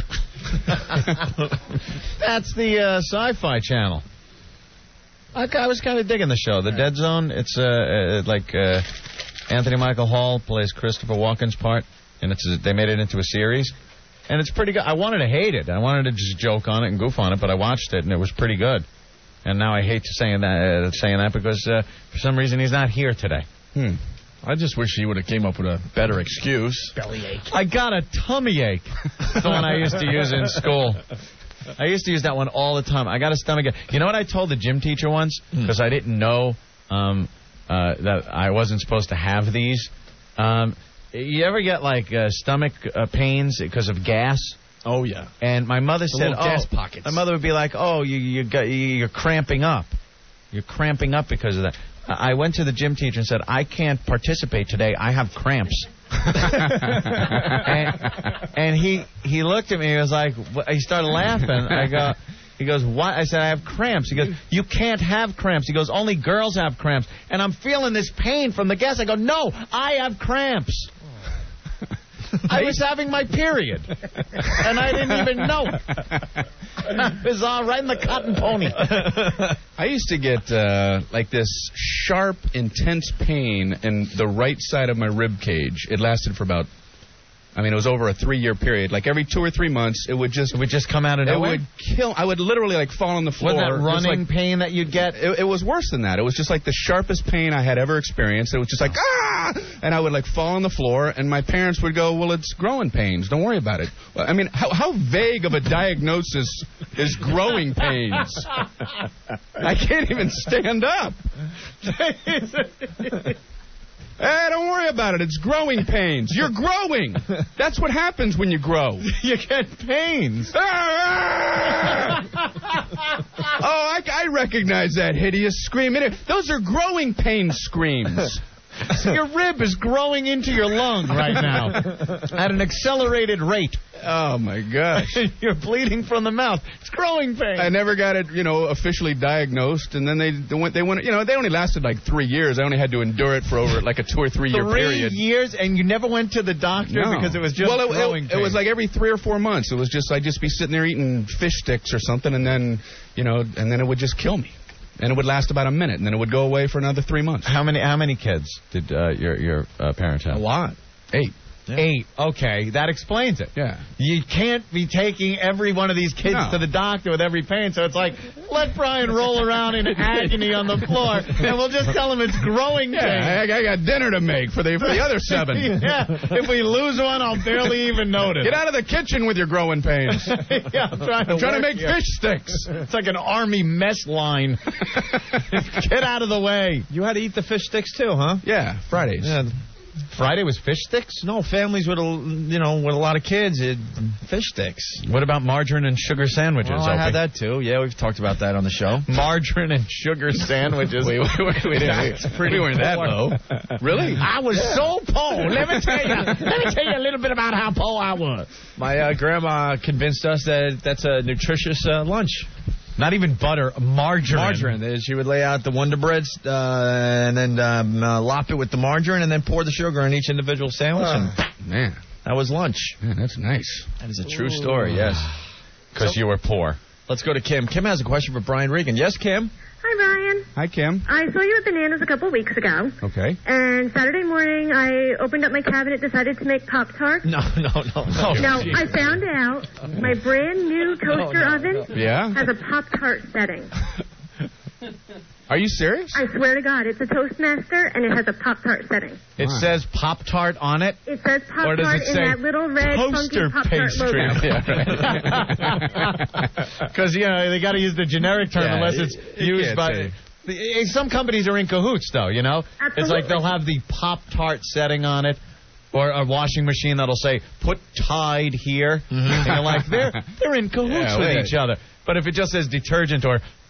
That's the uh, Sci-Fi Channel. I, I was kind of digging the show. The Dead Zone, it's uh, uh, like uh, Anthony Michael Hall plays Christopher Walken's part, and it's a, they made it into a series. And it's pretty good. I wanted to hate it. I wanted to just joke on it and goof on it, but I watched it, and it was pretty good. And now I hate saying that uh, saying that because uh, for some reason he's not here today. Hmm. I just wish he would have came up with a better excuse. Bellyache. I got a tummy ache. The one I used to use in school. I used to use that one all the time. I got a stomach ache. You know what I told the gym teacher once? Because I didn't know um, uh, that I wasn't supposed to have these. Um, you ever get like uh, stomach uh, pains because of gas? Oh yeah. And my mother The said, little "Oh, gas pockets." my mother would be like, "Oh, you you got you're cramping up. You're cramping up because of that." I went to the gym teacher and said, "I can't participate today. I have cramps." and, and he he looked at me. He was like, what? He started laughing. I go, he goes, "What?" I said, "I have cramps." He goes, "You can't have cramps." He goes, "Only girls have cramps." And I'm feeling this pain from the gas. I go, "No, I have cramps." I was having my period, and I didn't even know. It was all right in the cotton pony. I used to get uh, like this sharp, intense pain in the right side of my rib cage. It lasted for about, I mean, it was over a three-year period. Like every two or three months, it would just... It would just come out of It nowhere? would kill... I would literally, like, fall on the floor. Wasn't that Just running like, pain that you'd get? It, it was worse than that. It was just like the sharpest pain I had ever experienced. It was just like, ah! And I would, like, fall on the floor, and my parents would go, well, it's growing pains. Don't worry about it. Well, I mean, how, how vague of a diagnosis is growing pains? I can't even stand up. Hey, don't worry about it. It's growing pains. You're growing. That's what happens when you grow. You get pains. oh, I, I recognize that hideous scream. Those are growing pain screams. Your rib is growing into your lung right now at an accelerated rate. Oh, my gosh. You're bleeding from the mouth. It's growing pain. I never got it, you know, officially diagnosed, and then they, they went, they went, you know, they only lasted like three years. I only had to endure it for over like a two or three year Three period. years, and you never went to the doctor No. because it was just well, it, growing it, pain. it was like every three or four months. It was just, I'd just be sitting there eating fish sticks or something, and then, you know, and then it would just kill me. And it would last about a minute, and then it would go away for another three months. How many How many kids did uh, your your uh, parents have? A lot. Eight. Yeah. Eight. Okay, that explains it. Yeah. You can't be taking every one of these kids No. to the doctor with every pain, so it's like, let Brian roll around in agony on the floor, and we'll just tell him it's growing Yeah, pain. I, I got dinner to make for the for the other seven. Yeah, if we lose one, I'll barely even notice. Get out of the kitchen with your growing pains. Yeah, I'm trying to, I'm trying to work make here. fish sticks. It's like an army mess line. Get out of the way. You had to eat the fish sticks too, huh? Yeah, Fridays. Yeah. Friday was fish sticks? No, families with a you know with a lot of kids, it, fish sticks. What about margarine and sugar sandwiches? Well, I Opie? had that too. Yeah, we've talked about that on the show. Margarine and sugar sandwiches. we, we, we, we, didn't, we weren't that poor. low. Really? I was so poor. Let me tell you. Let me tell you a little bit about how poor I was. My uh, grandma convinced us that that's a nutritious uh, lunch. Not even butter, margarine. Margarine. She would lay out the Wonder Breads uh, and then um, uh, lop it with the margarine and then pour the sugar in each individual sandwich. Oh, and man. That was lunch. Man, that's nice. That is a true story, yes. Because So- you were poor. Let's go to Kim. Kim has a question for Brian Regan. Yes, Kim? Hi, Brian. Hi, Kim. I saw you at Bananas a couple of weeks ago. Okay. And Saturday morning, I opened up my cabinet, decided to make Pop-Tarts. No, no, no, no. No, I found out my brand new toaster no, oven Yeah? has a Pop-Tart setting. Are you serious? I swear to God, it's a Toastmaster, and it has a Pop-Tart setting. It Wow. says Pop-Tart on it. It says Or does Pop-Tart it in say that little red toaster funky Pop-Tart pastry? logo. Because, you know, they got to use the generic term Yeah, unless you- it's you used can't by... say. The- Some companies are in cahoots, though, you know? It's Absolutely. like they'll have the Pop-Tart setting on it. Or a washing machine that'll say, put Tide here. And you're like, they're, they're in cahoots Yeah, with wait. each other. But if it just says detergent or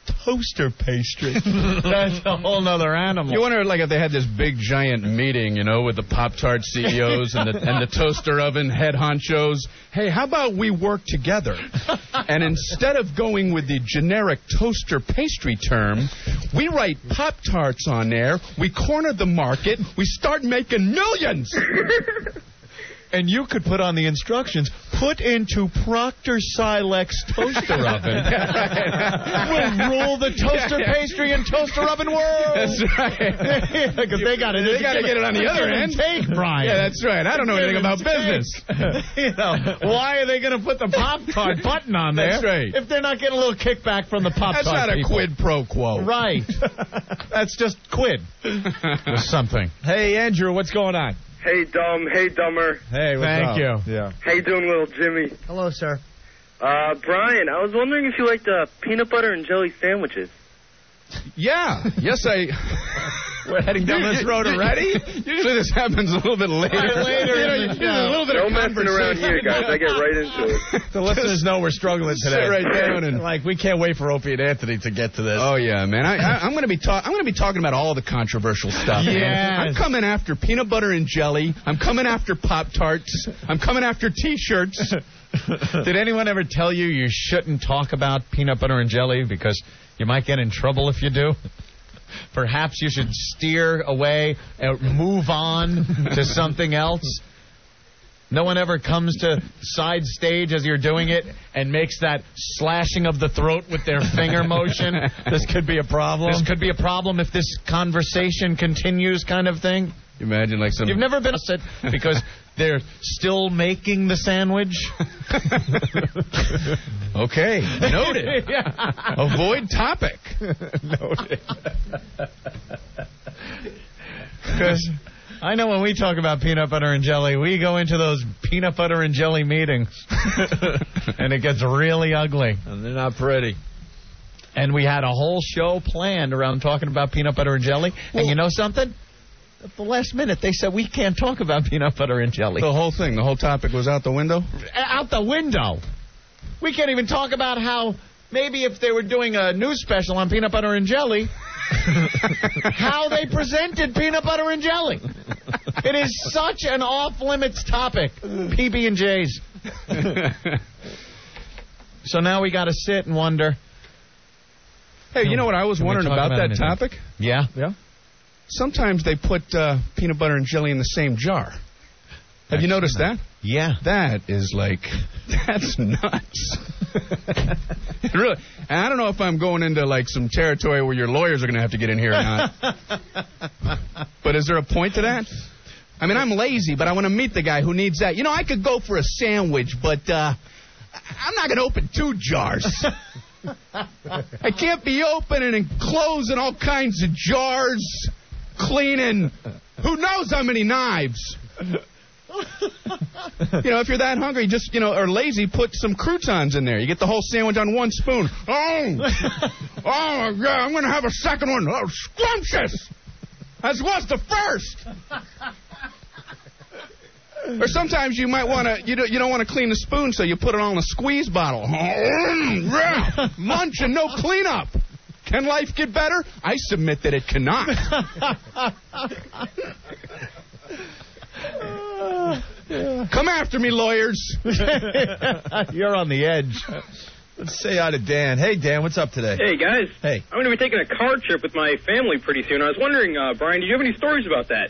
toaster pastry. That's a whole nother animal. You wonder, like, if they had this big, giant meeting, you know, with the Pop-Tart C E Os and the, and the toaster oven head honchos. Hey, how about we work together? And instead of going with the generic toaster pastry term, we write Pop-Tarts on there, we corner the market, we start making millions. And you could put on the instructions, put into Proctor Silex toaster oven. We'll rule the toaster pastry and toaster oven world. That's right. Because they got to They got to get it on the other end. Take, Brian. Yeah, that's right. I don't know anything about business. You know, why are they going to put the Pop-Tart button on there? That's right. If they're not getting a little kickback from the Pop-Tart That's not a people. quid pro quo. Right. That's just quid. Or something. Hey, Andrew, what's going on? Hey, Dumb. Hey, Dumber. Hey, what's Thank up? you. Yeah. How you doing, little Jimmy? Hello, sir. Uh, Brian, I was wondering if you liked uh, peanut butter and jelly sandwiches. Yeah. Yes, I... We're heading down this road already? Usually this happens a little bit later. Right, later You know, in the you- show. a little bit No of messing around here, guys. I get right into it. The listeners know we're struggling Sit today. right down and- like we can't wait for Opie and Anthony to get to this. Oh yeah, man! I, I, I'm going to be talk. I'm going to be talking about all the controversial stuff. man. Yes. I'm coming after peanut butter and jelly. I'm coming after Pop Tarts. I'm coming after T-shirts. Did anyone ever tell you you shouldn't talk about peanut butter and jelly because you might get in trouble if you do? Perhaps you should steer away and move on to something else. No one ever comes to side stage as you're doing it and makes that slashing of the throat with their finger motion. This could be a problem. This could be a problem if this conversation continues, kind of thing. Imagine like some. You've never been upset because they're still making the sandwich? Okay, noted. Yeah. Avoid topic. Noted. Because I know when we talk about peanut butter and jelly, we go into those peanut butter and jelly meetings, and it gets really ugly. And they're not pretty. And we had a whole show planned around talking about peanut butter and jelly. Well, and you know something? At the last minute, they said we can't talk about peanut butter and jelly. The whole thing, the whole topic was out the window? Out the window. We can't even talk about how maybe if they were doing a news special on peanut butter and jelly, how they presented peanut butter and jelly. It is such an off-limits topic, P B and J's. So now we got to sit and wonder. Hey, you know what I was Can we wondering talk about, about that anything? topic? Yeah? Yeah. Sometimes they put uh, peanut butter and jelly in the same jar. Have you noticed that? Yeah. That is like, that's nuts. It really. And I don't know if I'm going into like some territory where your lawyers are going to have to get in here or not. But is there a point to that? I mean, I'm lazy, but I want to meet the guy who needs that. You know, I could go for a sandwich, but uh, I'm not going to open two jars. I can't be opening and closing all kinds of jars, cleaning who knows how many knives. You know, if you're that hungry, just, you know, or lazy, put some croutons in there. You get the whole sandwich on one spoon. Oh, oh, yeah, I'm going to have a second one. Oh, scrumptious, as was the first. Or sometimes you might want to, you don't, you don't want to clean the spoon, so you put it all in a squeeze bottle. Mm, yeah, munch and no cleanup. Can life get better? I submit that it cannot. Come after me, lawyers. You're on the edge. Let's say hi to Dan. Hey, Dan, what's up today? Hey, guys. Hey. I'm going to be taking a car trip with my family pretty soon. I was wondering, uh, Brian, do you have any stories about that?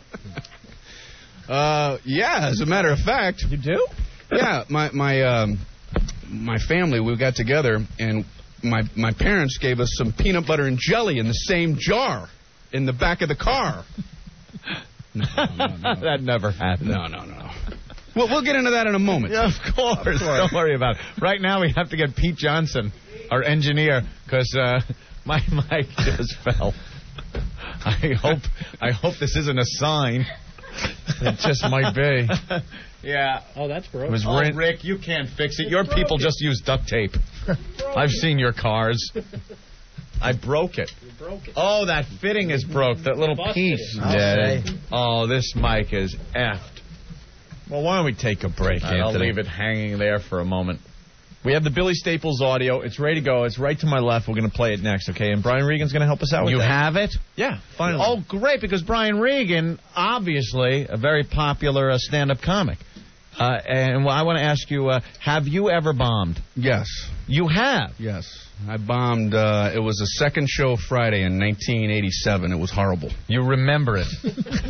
Uh, yeah, as a matter of fact. You do? Yeah, my my um, my family, we got together, and my my parents gave us some peanut butter and jelly in the same jar in the back of the car. No, no, no. That never happened. No, no, no. Well, we'll get into that in a moment. Yeah, of course. Of course. Don't worry about it. Right now, we have to get Pete Johnson, our engineer, because uh, my mic just fell. I hope I hope this isn't a sign. It just might be. Yeah. Oh, that's broken. It was oh, Rick, you can't fix it. Your people just use duct tape. I've seen your cars. I broke it. You broke it. Oh, that fitting is broke. That little piece. Yeah. Oh, this mic is effed. Well, why don't we take a break, I'll Anthony? leave it hanging there for a moment. We have the Billy Staples audio. It's ready to go. It's right to my left. We're going to play it next, okay? And Brian Regan's going to help us out with You that. have it? Yeah, finally. Oh, great, because Brian Regan, obviously a very popular uh, stand-up comic. Uh, and well, I want to ask you, uh, have you ever bombed? Yes. You have? Yes. I bombed. Uh, it was a second show Friday in nineteen eighty-seven. It was horrible. You remember it.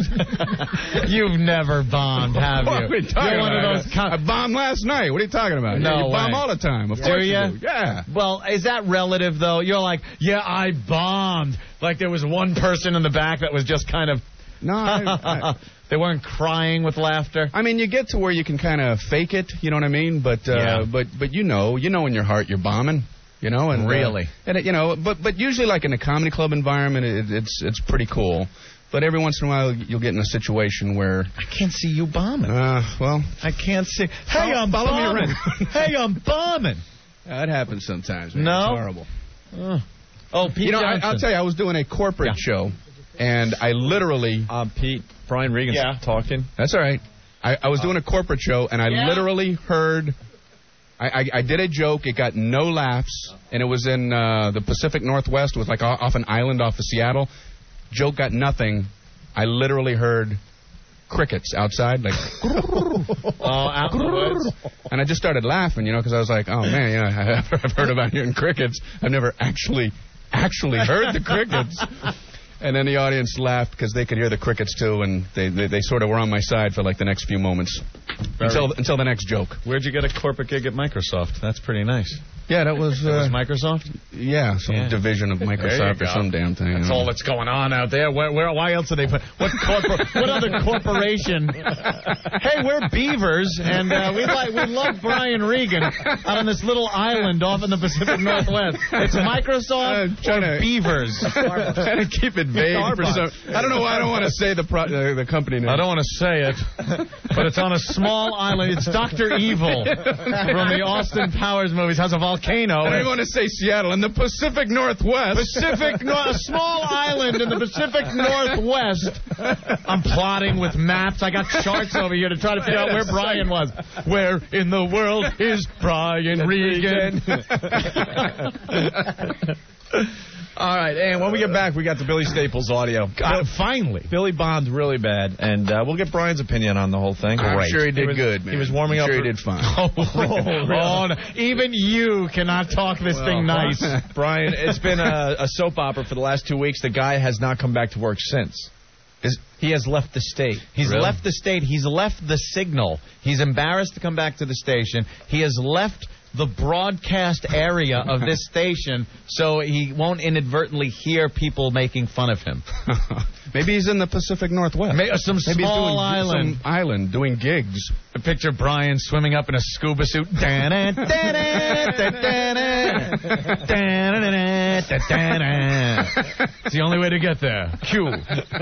You've never bombed, have you? What are we talking You're one about? of those com- I bombed last night. What are you talking about? No you way. bomb all the time. Of Do course you? you do. Yeah. Well, is that relative, though? You're like, yeah, I bombed. Like there was one person in the back that was just kind of... No, I, I, they weren't crying with laughter. I mean, you get to where you can kind of fake it, you know what I mean? But uh, Yeah. but but you know, you know in your heart you're bombing, you know, and uh, Really? and it, you know, but but usually like in a comedy club environment, it, it's it's pretty cool. But every once in a while, you'll get in a situation where I can't see you bombing. Uh, well, I can't see. Hey, Follow- I'm follow me bombing. around. Hey, I'm bombing. that happens sometimes. Man. No? It's horrible. Uh, oh, Pete You know, I, Johnson. I'll tell you, I was doing a corporate show, and I literally. Um, Pete, Brian Regan's Yeah. talking. That's all right. I, I was doing a corporate show, and I Yeah. literally heard. I, I, I did a joke. It got no laughs, and it was in uh, the Pacific Northwest. It was like off an island off of Seattle. Joke got nothing. I literally heard crickets outside, like. Oh, out in the woods. And I just started laughing, you know, because I was like, oh man, you know, I've heard about hearing crickets. I've never actually, actually heard the crickets. And then the audience laughed because they could hear the crickets too, and they, they, they sort of were on my side for like the next few moments. Until until the next joke. Where'd you get a corporate gig at Microsoft? That's pretty nice. Yeah, that was, uh, That was Microsoft? Yeah, some Yeah. division of There you Microsoft or go. some damn thing. That's all that's going on out there. Where, where, why else are they put? What corpor- What other corporation? Hey, we're Beavers, and uh, we like we love Brian Regan out on this little island off in the Pacific Northwest. It's Microsoft trying or to- Beavers. trying to keep it vague. For some, I don't know why I don't want to say the pro, uh, the company name. I don't want to say it, but it's on a small island. It's Doctor Evil from the Austin Powers movies. Has a volcano. I don't even want to say Seattle in the Pacific Northwest. Pacific, no, a small island in the Pacific Northwest. I'm plotting with maps. I got charts over here to try to figure out where Brian was. Where in the world is Brian Regan? All right, and when we get back, we got the Billy Staples audio. God, finally. Billy bombed really bad, and uh, we'll get Brian's opinion on the whole thing. I'm Great. sure he did was, good, man. He was warming I'm up. sure for- he did fine. Oh, oh, no. Even you cannot talk this thing nice. Brian, it's been a, a soap opera for the last two weeks. The guy has not come back to work since. Is, he has left the state. He's Really? left the state. He's left the signal. He's embarrassed to come back to the station. He has left the broadcast area of this station so he won't inadvertently hear people making fun of him. Maybe he's in the Pacific Northwest. May- some Maybe he's small doing island. Some island doing gigs. I picture Brian swimming up in a scuba suit. Da-da, da-da, da-da, da-da, da-da. It's the only way to get there. Q.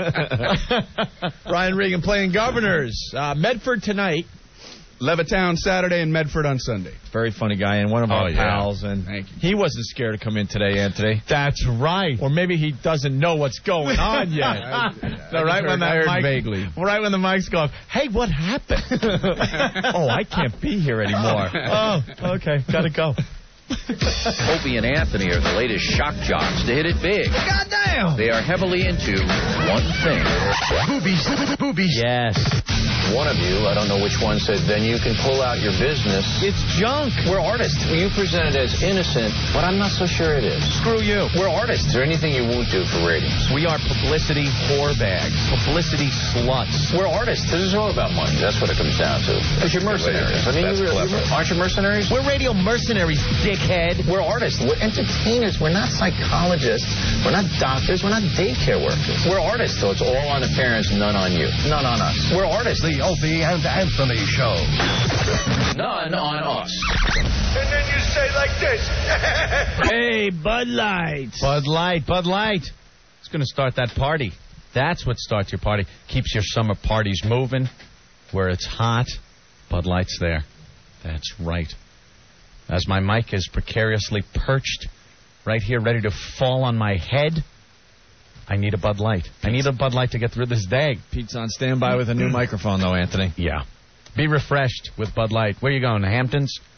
Brian Regan playing Governors. Uh, Medford tonight. Levittown Saturday and Medford on Sunday. Very funny guy and one of our Oh, yeah. pals. And Thank you. he wasn't scared to come in today, Anthony. That's right. Or maybe he doesn't know what's going on yet. No, right when I that heard mic, vaguely. right when the mic's going, hey, what happened? Oh, I can't be here anymore. Oh, okay, gotta go. Opie and Anthony are the latest shock jocks to hit it big. Goddamn! They are heavily into one thing. Boobies, boobies. Yes. One of you, I don't know which one, said, then you can pull out your business. It's junk. We're artists. You present it as innocent, but I'm not so sure it is. Screw you. We're artists. Is there anything you won't do for ratings? We are publicity whore bags, publicity sluts. We're artists. This is all about money. That's what it comes down to. Because you're mercenaries. I mean, That's you, clever. you, aren't you mercenaries? We're radio mercenaries, dickhead. We're artists. We're entertainers. We're not psychologists. We're not doctors. We're not daycare workers. We're artists, so it's all on the parents, none on you. None on us. We're artists. The Opie and Anthony Show. None on us. And then you say like this. Hey, Bud Light. Bud Light, Bud Light. It's going to start that party. That's what starts your party. Keeps your summer parties moving. Where it's hot, Bud Light's there. That's right. As my mic is precariously perched right here, ready to fall on my head, I need a Bud Light. I need a Bud Light to get through this day. Pete's on standby with a new microphone, though, Anthony. Yeah. Be refreshed with Bud Light. Where you going, the Hamptons?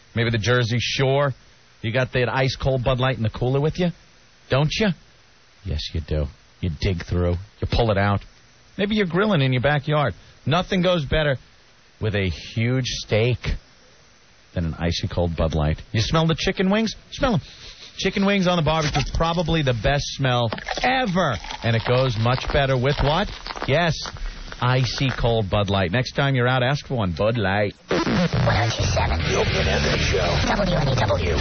Maybe the Jersey Shore. You got that ice-cold Bud Light in the cooler with you? Don't you? Yes, you do. You dig through. You pull it out. Maybe you're grilling in your backyard. Nothing goes better with a huge steak than an icy-cold Bud Light. You smell the chicken wings? Smell them. Chicken wings on the barbecue, probably the best smell ever. And it goes much better with what? Yes, icy-cold Bud Light. Next time you're out, ask for one. Bud Light. one oh two point seven. The Opie and Anthony Show. W N E W.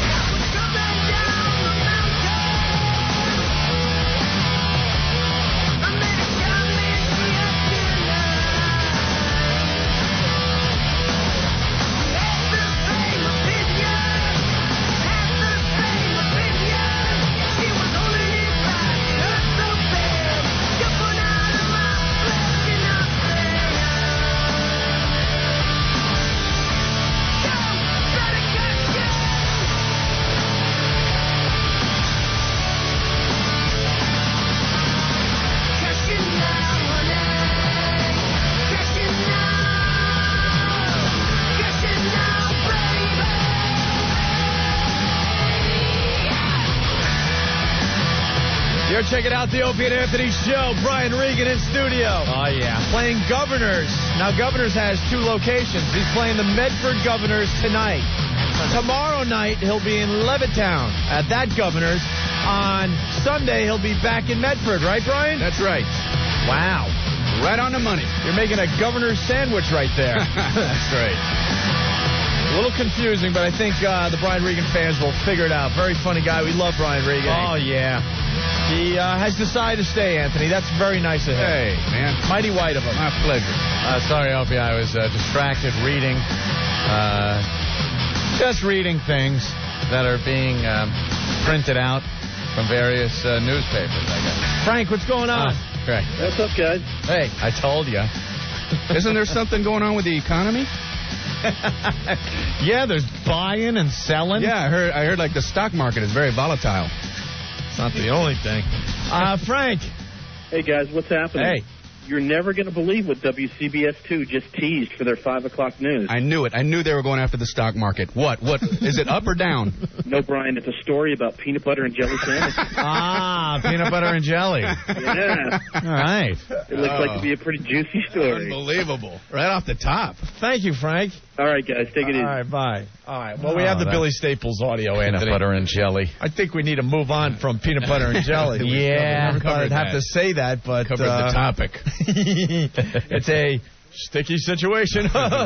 You're checking out the Opie and Anthony Show. Brian Regan in studio. Oh, yeah. Playing Governors. Now, Governors has two locations. He's playing the Medford Governors tonight. Tomorrow night, he'll be in Levittown at that Governors. On Sunday, he'll be back in Medford. Right, Brian? That's right. Wow. Right on the money. You're making a Governor's sandwich right there. That's right. A little confusing, but I think uh, the Brian Regan fans will figure it out. Very funny guy. We love Brian Regan. Oh, yeah. He uh, has decided to stay, Anthony. That's very nice of him. Hey, man. Mighty white of him. My pleasure. Uh, sorry, Opie, I was uh, distracted reading, uh, just reading things that are being um, printed out from various uh, newspapers, I guess. Frank, what's going on? Uh, great. What's up, guys? Hey, I told you. Isn't there something going on with the economy? Yeah, there's buying and selling. Yeah, I heard. I heard like the stock market is very volatile. It's not the only thing. Uh, Frank. Hey, guys, what's happening? Hey. You're never going to believe what W C B S two just teased for their five o'clock news. I knew it. I knew they were going after the stock market. What? What? Is it up or down? No, Brian, it's a story about peanut butter and jelly sandwiches. Ah, peanut butter and jelly. Yeah. All right. It looks like to be a pretty juicy story. Unbelievable. Right off the top. Thank you, Frank. All right, guys, take it easy. All right, bye. All right. Well, we Oh, have the that- Billy Staples audio, Peanut Anthony. butter and jelly. I think we need to move on from peanut butter and jelly. Yeah. I never thought I'd Covered have that. to say that, but Covered uh, the topic. it's a sticky situation.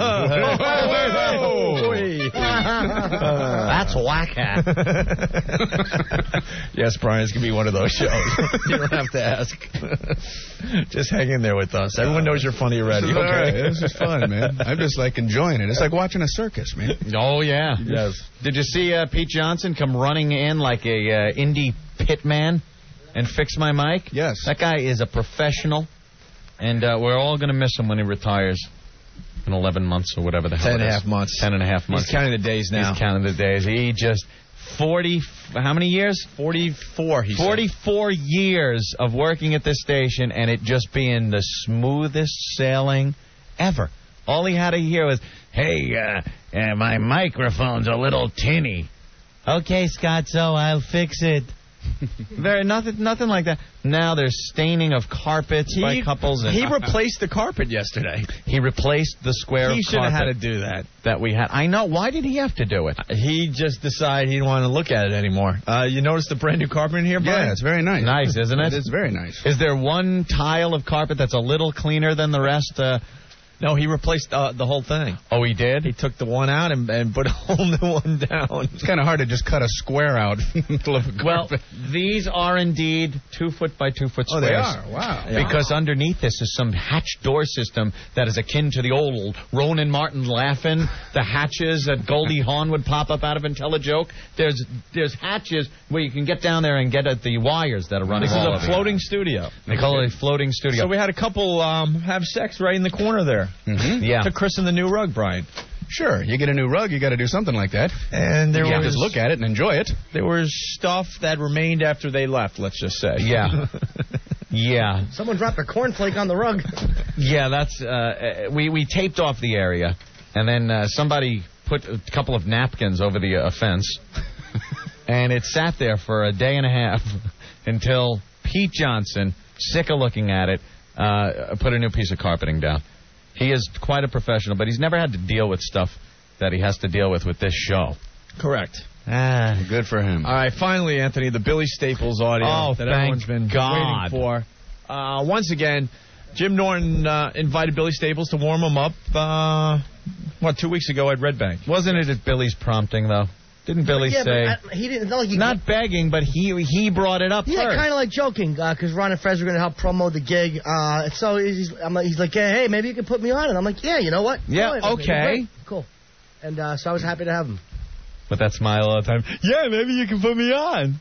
That's whack hat. Yes, Brian, it's going to be one of those shows. You don't have to ask. Just hang in there with us. Everyone knows you're funny already. This is all right. Okay? This is fun, man. I'm just like enjoying it. It's like watching a circus, man. Oh, yeah. Yes. Did you see uh, Pete Johnson come running in like a uh, indie pitman and fix my mic? Yes. That guy is a professional, and uh, we're all going to miss him when he retires in eleven months or whatever the hell Ten and it a is. half months. Ten and a half months. He's counting the days now. He's counting the days. He just forty. How many years? forty-four, he said. Forty-four years of working at this station, and it just being the smoothest sailing ever. All he had to hear was, "Hey, uh, uh, my microphone's a little tinny." Okay, Scott, so I'll fix it. Very nothing, nothing like that. Now there's staining of carpets by couples. And He replaced the carpet yesterday. He replaced the square He of should have had to carpet do that. that we had. I know. Why did he have to do it? He just decided he didn't want to look at it anymore. Uh, you notice the brand new carpet in here, Brian? Yeah, it's very nice. Nice, isn't it? It is very nice. Is there one tile of carpet that's a little cleaner than the rest? Uh, No, he replaced uh, the whole thing. oh, he did? He took the one out and, and put a whole new one down. It's kind of hard to just cut a square out. Well, these are indeed two foot by two foot Oh, squares. they are? Wow. Because underneath this is some hatch door system that is akin to the old Ronan Martin laughing, the hatches that Goldie Hawn would pop up out of and tell a joke. There's there's hatches where you can get down there and get at the wires that are running This is all a over floating studio. They call it a floating studio. So we had a couple um, have sex right in the corner there. Mm-hmm. Yeah. To christen the new rug, Brian. Sure, you get a new rug, you got to do something like that. And there you can't was just look at it and enjoy it. there was stuff that remained after they left. Let's just say. Yeah. Yeah. Someone dropped a cornflake on the rug. Yeah, that's uh, uh, we we taped off the area, and then uh, somebody put a couple of napkins over the uh, fence, and it sat there for a day and a half until Pete Johnson, sick of looking at it, uh, put a new piece of carpeting down. He is quite a professional, but he's never had to deal with stuff that he has to deal with with this show. Correct. Ah, good for him. All right, finally, Anthony, the Billy Staples audio Oh, that thank everyone's been God. waiting for. Uh, once again, Jim Norton uh, invited Billy Staples to warm him up, uh, what, two weeks ago at Red Bank. Wasn't it at Billy's prompting, though? Didn't Billy yeah, say? But I, he didn't. Not, like he, not begging, but he he brought it up yeah, first. kind of like joking, because uh, Ron and Fez were going to help promote the gig. Uh, so he's, I'm like, he's like, yeah, hey, maybe you can put me on. And I'm like, yeah, you know what? Yeah, Go ahead, okay. Great. Cool. And uh, so I was happy to have him. With that smile all the time. Yeah, maybe you can put me on.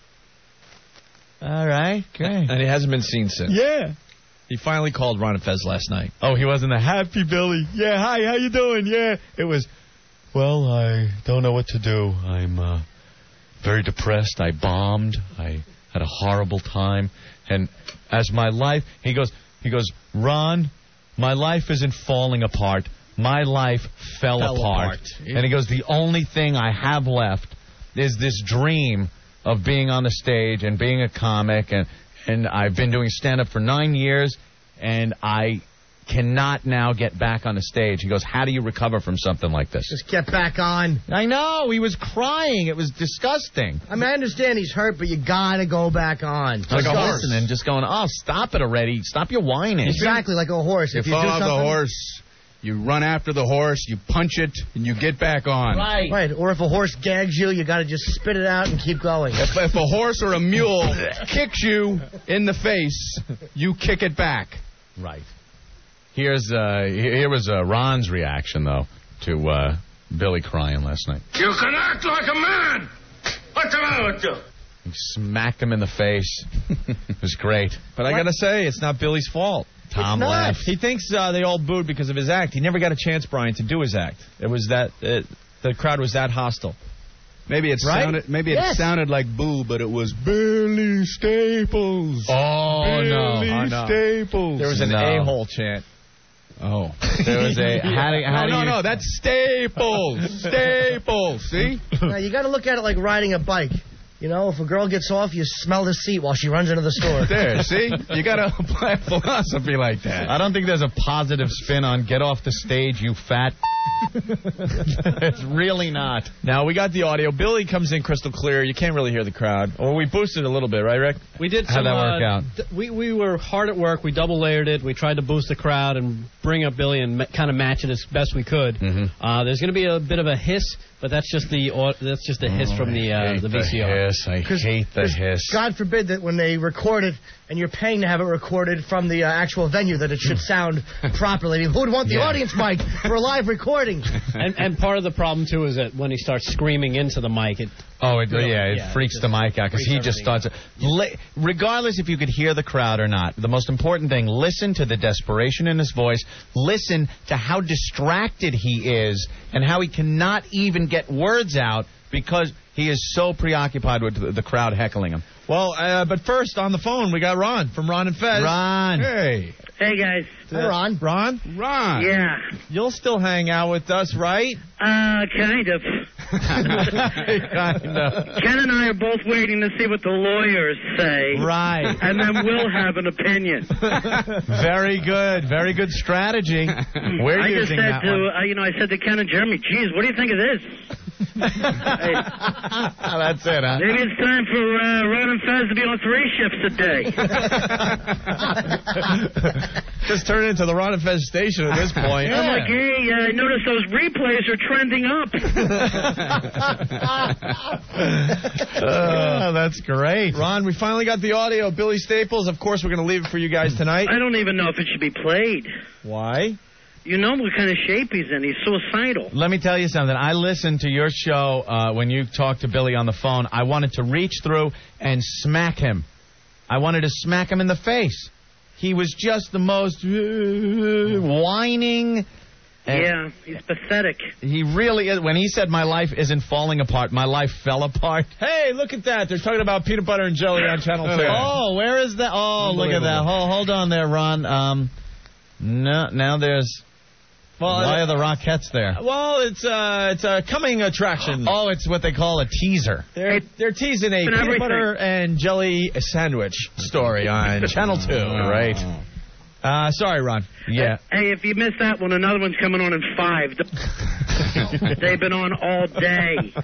All right, great. And he hasn't been seen since. Yeah. He finally called Ron and Fez last night. Oh, he wasn't a happy Billy. Yeah, hi, how you doing? Yeah. It was, well, I don't know what to do. I'm uh, very depressed. I bombed. I had a horrible time. And as my life, he goes, he goes, Ron, my life isn't falling apart. My life fell, Fell apart. apart. And he goes, the only thing I have left is this dream of being on the stage and being a comic. And, and I've been doing stand-up for nine years, and I cannot now get back on the stage. He goes, how do you recover from something like this? Just get back on. I know. He was crying. It was disgusting. I mean, I understand he's hurt, but you got to go back on. Like Just a go. horse. And just going, oh, stop it already. Stop your whining. Exactly, like a horse. You If you fall do off something, the horse, you run after the horse, you punch it, and you get back on. Right. Right. Or if a horse gags you, you got to just spit it out and keep going. If, if a horse or a mule kicks you in the face, you kick it back. Right. Here's uh, here was uh, Ron's reaction, though, to uh, Billy crying last night. You can act like a man. What's the matter with you? He smacked him in the face. It was great. But I got to say, it's not Billy's fault. Tom laughed. He thinks uh, they all booed because of his act. He never got a chance, Brian, to do his act. It was that uh, the crowd was that hostile. Maybe it Right? sounded maybe it Yes. sounded like boo, but it was Billy Staples. Oh, Billy no. Oh, no. Staples. There was an No. a-hole chant. Oh. There was a... How do, how no, do no, you, no, that's Staples. Staples, see? Now, you got to look at it like riding a bike. You know, if a girl gets off, you smell the seat while she runs into the store. There, see? You got to apply philosophy like that. I don't think there's a positive spin on get off the stage, you fat... It's really not. Now, we got the audio. Billy comes in crystal clear. You can't really hear the crowd. Or we boosted a little bit, right, Rick? We did How'd some, that work uh, out? th- we, we were hard at work. We double layered it. We tried to boost the crowd and bring up Billy and ma- kind of match it as best we could. Mm-hmm. Uh, there's going to be a bit of a hiss, but that's just the au- that's just a hiss Oh, from the I uh, hate the V C R. The hiss. I hate the hiss. God forbid that when they record it and you're paying to have it recorded from the uh, actual venue that it should sound properly. I mean, who would want the Yeah. audience mic for a live recording? and, and part of the problem too is that when he starts screaming into the mic, it Oh, it, Really, yeah, it yeah, freaks it the mic out because freaks he just everything starts. Li- regardless if you could hear the crowd or not, the most important thing: listen to the desperation in his voice. Listen to how distracted he is and how he cannot even get words out because he is so preoccupied with the, the crowd heckling him. Well, uh, but first, on the phone, we got Ron from Ron and Fez. Ron. Hey. Hey, guys. Hi, Ron. Ron? Ron. Yeah. You'll still hang out with us, right? Uh, kind of. kind of. Ken and I are both waiting to see what the lawyers say. Right. And then we'll have an opinion. Very good. Very good strategy. We're I just using said that to, one. uh, you know, I said to Ken and Jeremy, geez, what do you think of this? Hey, That's it, huh? maybe it's time for uh, Ron and Fez to be on three shifts a day. Just turn it into the Ron and Fez station at this point. I'm like, hey, uh, I noticed those replays are trending up. Uh, that's great. Ron, we finally got the audio of Billy Staples. Of course, we're going to leave it for you guys tonight. I don't even know if it should be played. Why? You know what kind of shape he's in. He's suicidal. Let me tell you something. I listened to your show uh, when you talked to Billy on the phone. I wanted to reach through and smack him. I wanted to smack him in the face. He was just the most uh, whining. And Yeah, he's pathetic. he really is. When he said my life isn't falling apart, my life fell apart. Hey, look at that. They're talking about peanut butter and jelly on Channel two. Oh, where is that? Oh, look at that. Hold, hold on there, Ron. Um, no, now there's... Well, Why uh, are the Rockettes there? Well, it's uh, it's a coming attraction. Oh, it's what they call a teaser. They're they're teasing a And peanut everything. butter and jelly sandwich story on Channel Two. Right. Uh, sorry, Ron. Yeah. Hey, if you missed that one, another one's coming on in five. They've been on all day.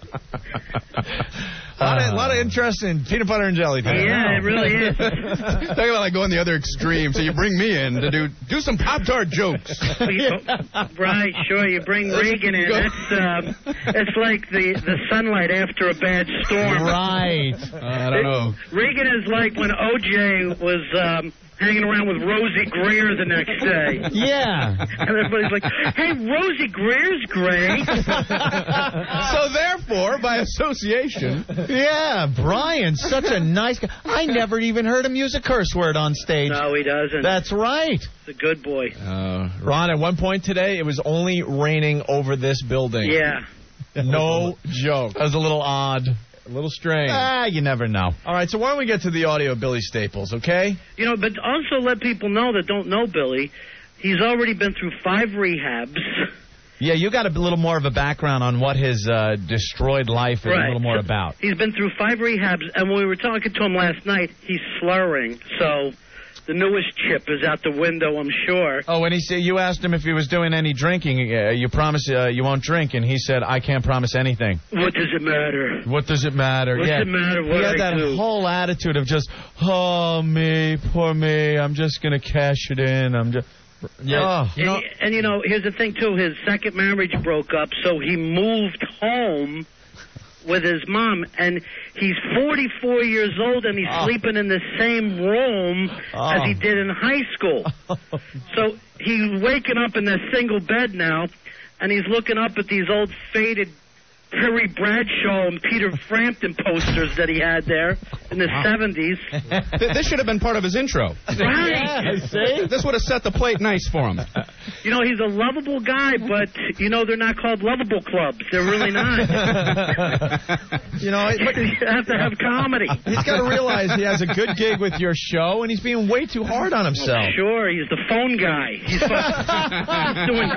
A lot, of, lot of interest in peanut butter and jelly. Today. Yeah, it really is. Talk about like going the other extreme. So you bring me in to do do some Pop-Tart jokes. Right, sure. You bring Reagan in. That's um, it's like the, the sunlight after a bad storm. Right. Uh, I don't know. Reagan is like when O J was um, hanging around with Rosie Greer the next day. Yeah. And everybody's like, hey, Rosie Greer's great. So therefore, by association, Yeah, Brian's such a nice guy. I never even heard him use a curse word on stage. No, he doesn't. That's right. He's a good boy. uh, Ron, at one point today, it was only raining over this building. Yeah. No joke. That was a little odd. A little strange. Ah, you never know. All right, so why don't we get to the audio of Billy Staples, okay? You know, but also let people know that don't know Billy. He's already been through five rehabs. Yeah, you got a little more of a background on what his uh, destroyed life is Right. a little more about. He's been through five rehabs, and when we were talking to him last night, he's slurring. So the newest chip is out the window, I'm sure. Oh, when he said you asked him if he was doing any drinking, uh, you promise uh, you won't drink, and he said, "I can't promise anything." What does it matter? What does it matter? What's yeah. it matter what he had I that do? whole attitude of just, "Oh me, poor me. I'm just gonna cash it in. I'm just." Yeah. Oh. And, y- and, you know, here's the thing, too. His second marriage broke up, so he moved home with his mom, and he's forty-four years old, and he's Oh. sleeping in the same room Oh. as he did in high school. So he's waking up in the single bed now, and he's looking up at these old faded Terry Bradshaw and Peter Frampton posters that he had there in the seventies. th- this should have been part of his intro. Right. Yeah, see? This would have set the plate nice for him. You know, he's a lovable guy, but, you know, they're not called lovable clubs. They're really not. You know, it- You have to have comedy. he's got to realize he has a good gig with your show, and he's being way too hard on himself. Sure, he's the phone guy. He's, he's doing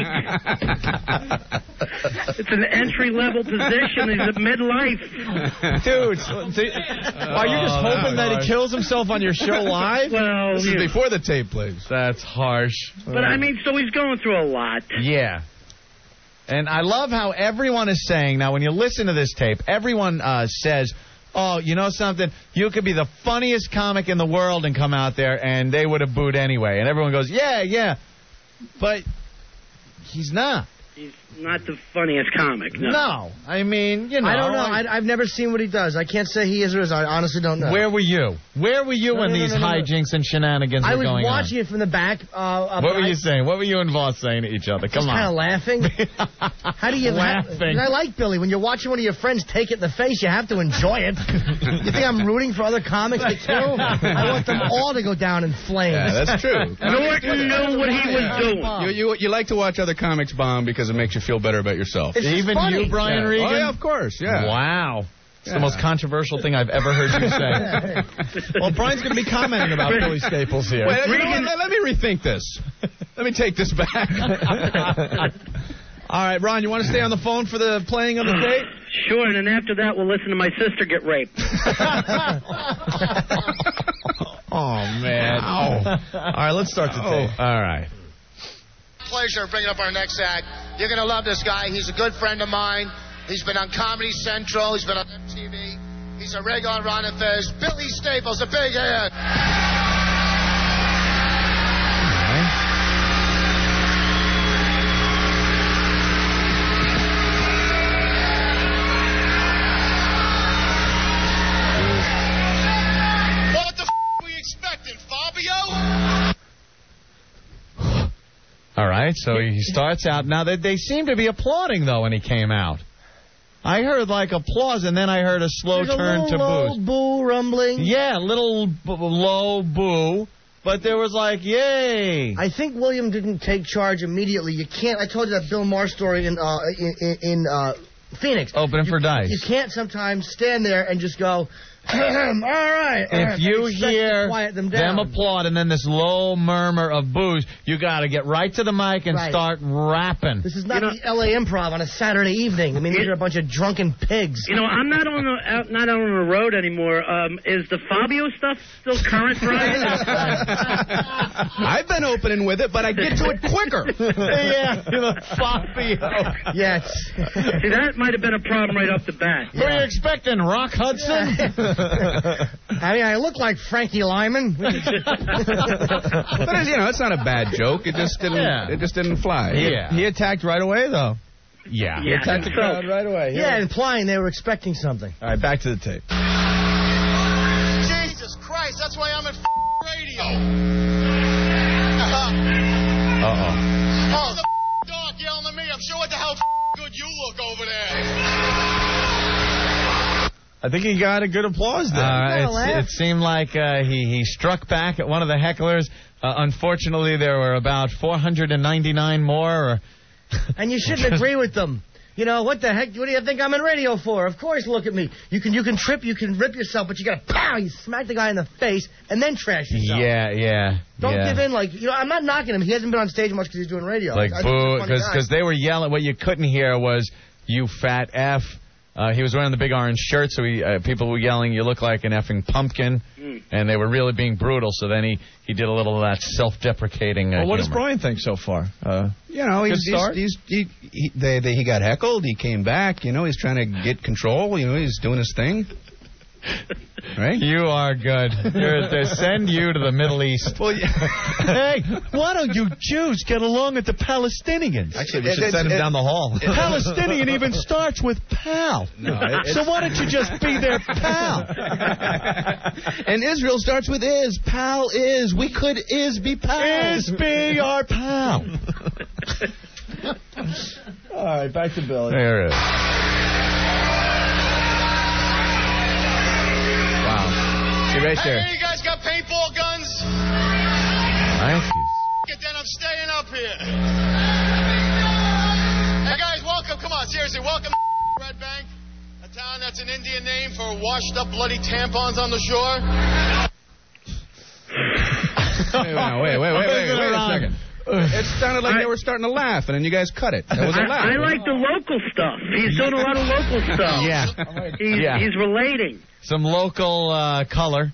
great. It's an entry-level position. He's at midlife. Dude, so- so- are you just Oh, hoping that he Lord. kills himself on your show live? Well, This is you- before the tape plays. That's harsh. but I mean, so he's going through a lot. Yeah. And I love how everyone is saying, now when you listen to this tape, everyone uh, says, oh, you know something? You could be the funniest comic in the world and come out there, and they would have booed anyway. And everyone goes, yeah, yeah. But he's not. He's not the funniest comic. No. No. I mean, you know. I don't know. like- I, I've never seen what he does. I can't say he is or is. I honestly don't know. Where were you? Where were you No, when no, no, these no, no, no. hijinks and shenanigans I were was going watching it from the back. Uh, uh, on? What were I- you saying? What were you and Voss saying to each other? Come Just kind of on. laughing. How do you Laughing. And I like Billy. When you're watching one of your friends take it in the face, you have to enjoy it. You think I'm rooting for other comics to kill? I want them all to go down in flames. Yeah, that's true. Norton knew what he was doing. You, you you like to watch other comics bomb because it makes you feel better about yourself. It's just Even funny. you, Brian Yeah. Regan? Oh, yeah, of course, yeah. Wow. It's Yeah. the most controversial thing I've ever heard you say. Well, Brian's going to be commenting about Billy Staples here. Wait, you know what? Let, let me rethink this. Let me take this back. All right, Ron, you want to stay on the phone for the playing of the tape? Sure, and then after that, we'll listen to my sister get raped. Oh, man. All right, let's start the tape. All right. Pleasure of bringing up our next act. You're going to love this guy. He's a good friend of mine. He's been on Comedy Central. He's been on M T V. He's a regular on Ron and Fez. Billy Staples, a big hit. What the f*** were you expecting, Fabio? All right, so he starts out. Now, they, they seem to be applauding, though, when he came out. I heard, like, applause, and then I heard a slow There's a turn little to low boos. boo rumbling. Yeah, little b- low boo, but there was like, yay. I think William didn't take charge immediately. You can't. I told you that Bill Maher story in uh, in, in uh, Phoenix. Opening for Dice. You can't sometimes stand there and just go, All right. If you Expect to hear quiet them them, down. applaud and then this low murmur of boos, you got to get right to the mic and Right. start rapping. This is not the L A Improv on a Saturday evening. I mean, these are a bunch of drunken pigs. You know, I'm not on the out, not on the road anymore. Um, is the Fabio stuff still current, Brian? I've been opening with it, but I get to it quicker. Yeah, the Fabio. Yes. See, that might have been a problem right off the bat. Were you expecting Rock Hudson? I mean, I look like Frankie Lyman. But it's, you know, it's not a bad joke. It just didn't. Yeah. It just didn't fly. Yeah. He attacked right away, though. Yeah. He attacked the crowd right away. Yeah, implying they were expecting something. All right, back to the tape. Jesus Christ, that's why I'm at radio. Uh-oh. Oh, the dog yelling at me. I'm sure what the hell good you look over there. I think he got a good applause there. Uh, it's- it seemed like uh, he, he struck back at one of the hecklers. Uh, unfortunately, there were about four hundred ninety-nine more. Or And you shouldn't agree with them. You know, what the heck? What do you think I'm in radio for? Of course, look at me. You can you can trip, you can rip yourself, but you got to pow, you smack the guy in the face, and then trash yourself. Yeah, yeah. Don't yeah. give in. Like, you know, I'm not knocking him. He hasn't been on stage much because he's doing radio. Like, I think he's a boo, funny guy. because they were yelling. What you couldn't hear was, you fat F. Uh, he was wearing the big orange shirt, so he, uh, people were yelling, you look like an effing pumpkin. Mm. And they were really being brutal, so then he, he did a little of that self-deprecating uh, Well, what does humor. Brian think so far? Uh, You know, Good he's, he's, start. he's, he, he, they, they, he got heckled. He came back. You know, he's trying to get control. You know, he's doing his thing. Right? You are good. You're, they send you to the Middle East. Well, yeah. Hey, why don't you Jews get along with the Palestinians? Actually, we should send him down the hall. Palestinian even starts with pal. No, it- so why don't you just be their pal? And Israel starts with is. Pal is. We could is be pals. Is be our pal. All right, back to Billy. There it is. Wow. See right Hey, there. you guys got paintball guns? Nice. Get then I'm staying up here. Hey guys, welcome. Come on, seriously, welcome to Red Bank, a town that's an Indian name for washed up bloody tampons on the shore. Wait, wait, wait, wait, wait, wait a second. It sounded like they were starting to laugh, and then you guys cut it. That was a I, laugh. I like the local stuff. He's doing a lot of local stuff. Yeah. He's, Yeah. he's relating. Some local uh, color.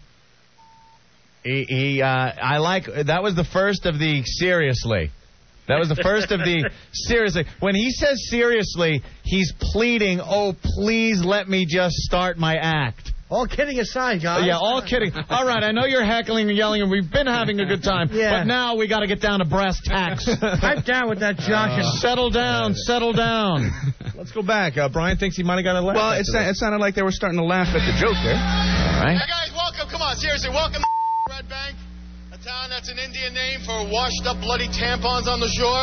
He, he uh, I like, that was the first of the seriously. That was the first of the seriously. When he says seriously, he's pleading, oh, please let me just start my act. All kidding aside, guys. Yeah, all kidding. All right, I know you're heckling and yelling, and we've been having a good time, Yeah. but now we got to get down to brass tacks. Pipe down with that Josh. and Settle down, settle down. Let's go back. Uh, Brian thinks he might have got a laugh. Well, it, after sa- that. it sounded like they were starting to laugh at the joke there. All right. Hey guys, welcome. Come on, seriously, welcome to Red Bank, a town that's an Indian name for washed up bloody tampons on the shore.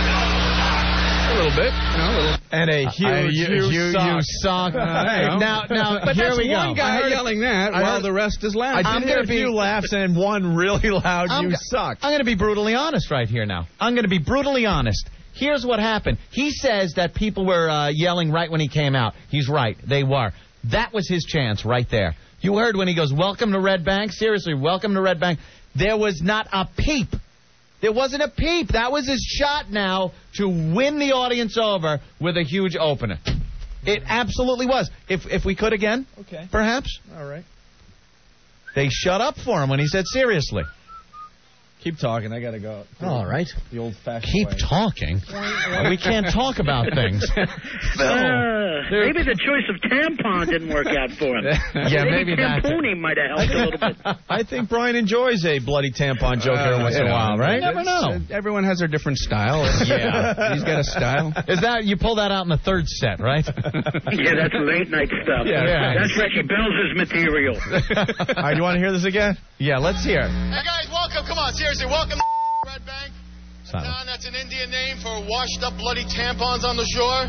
A little bit, you know, a little. And a huge, Uh, you, huge you, sock. you suck. Uh, you know. Now, now, But here that's we go. one guy I heard- yelling that I while heard- the rest is I laughing. did I'm hear a gonna be- few laughs and one really loud, I'm you go- suck. I'm going to be brutally honest right here now. I'm going to be brutally honest. Here's what happened. He says that people were uh, yelling right when he came out. He's right. They were. That was his chance right there. You heard when he goes, welcome to Red Bank. Seriously, welcome to Red Bank. There was not a peep. There wasn't a peep. That was his shot now to win the audience over with a huge opener. It absolutely was. If if we could again, Okay. perhaps. All right. They shut up for him when he said seriously. Keep talking. I got to go. All right. The old-fashioned Keep way. talking. We can't talk about things. Uh, maybe the choice of tampon didn't work out for him. Yeah, maybe that. tampooning might have helped a little bit. I think Brian enjoys a bloody tampon joke every Uh, once in a you know, while, right? Never know. Uh, everyone has their different style. Yeah. He's got a style. Is that you pull that out in the third set, right? Yeah, that's late night stuff. Yeah, yeah. That's Ricky Bells' material. All right, you want to hear this again? Yeah, let's hear. it. Hey guys, welcome. Come on, seriously, welcome to Red Bank, a Silence. town that's an Indian name for washed up bloody tampons on the shore.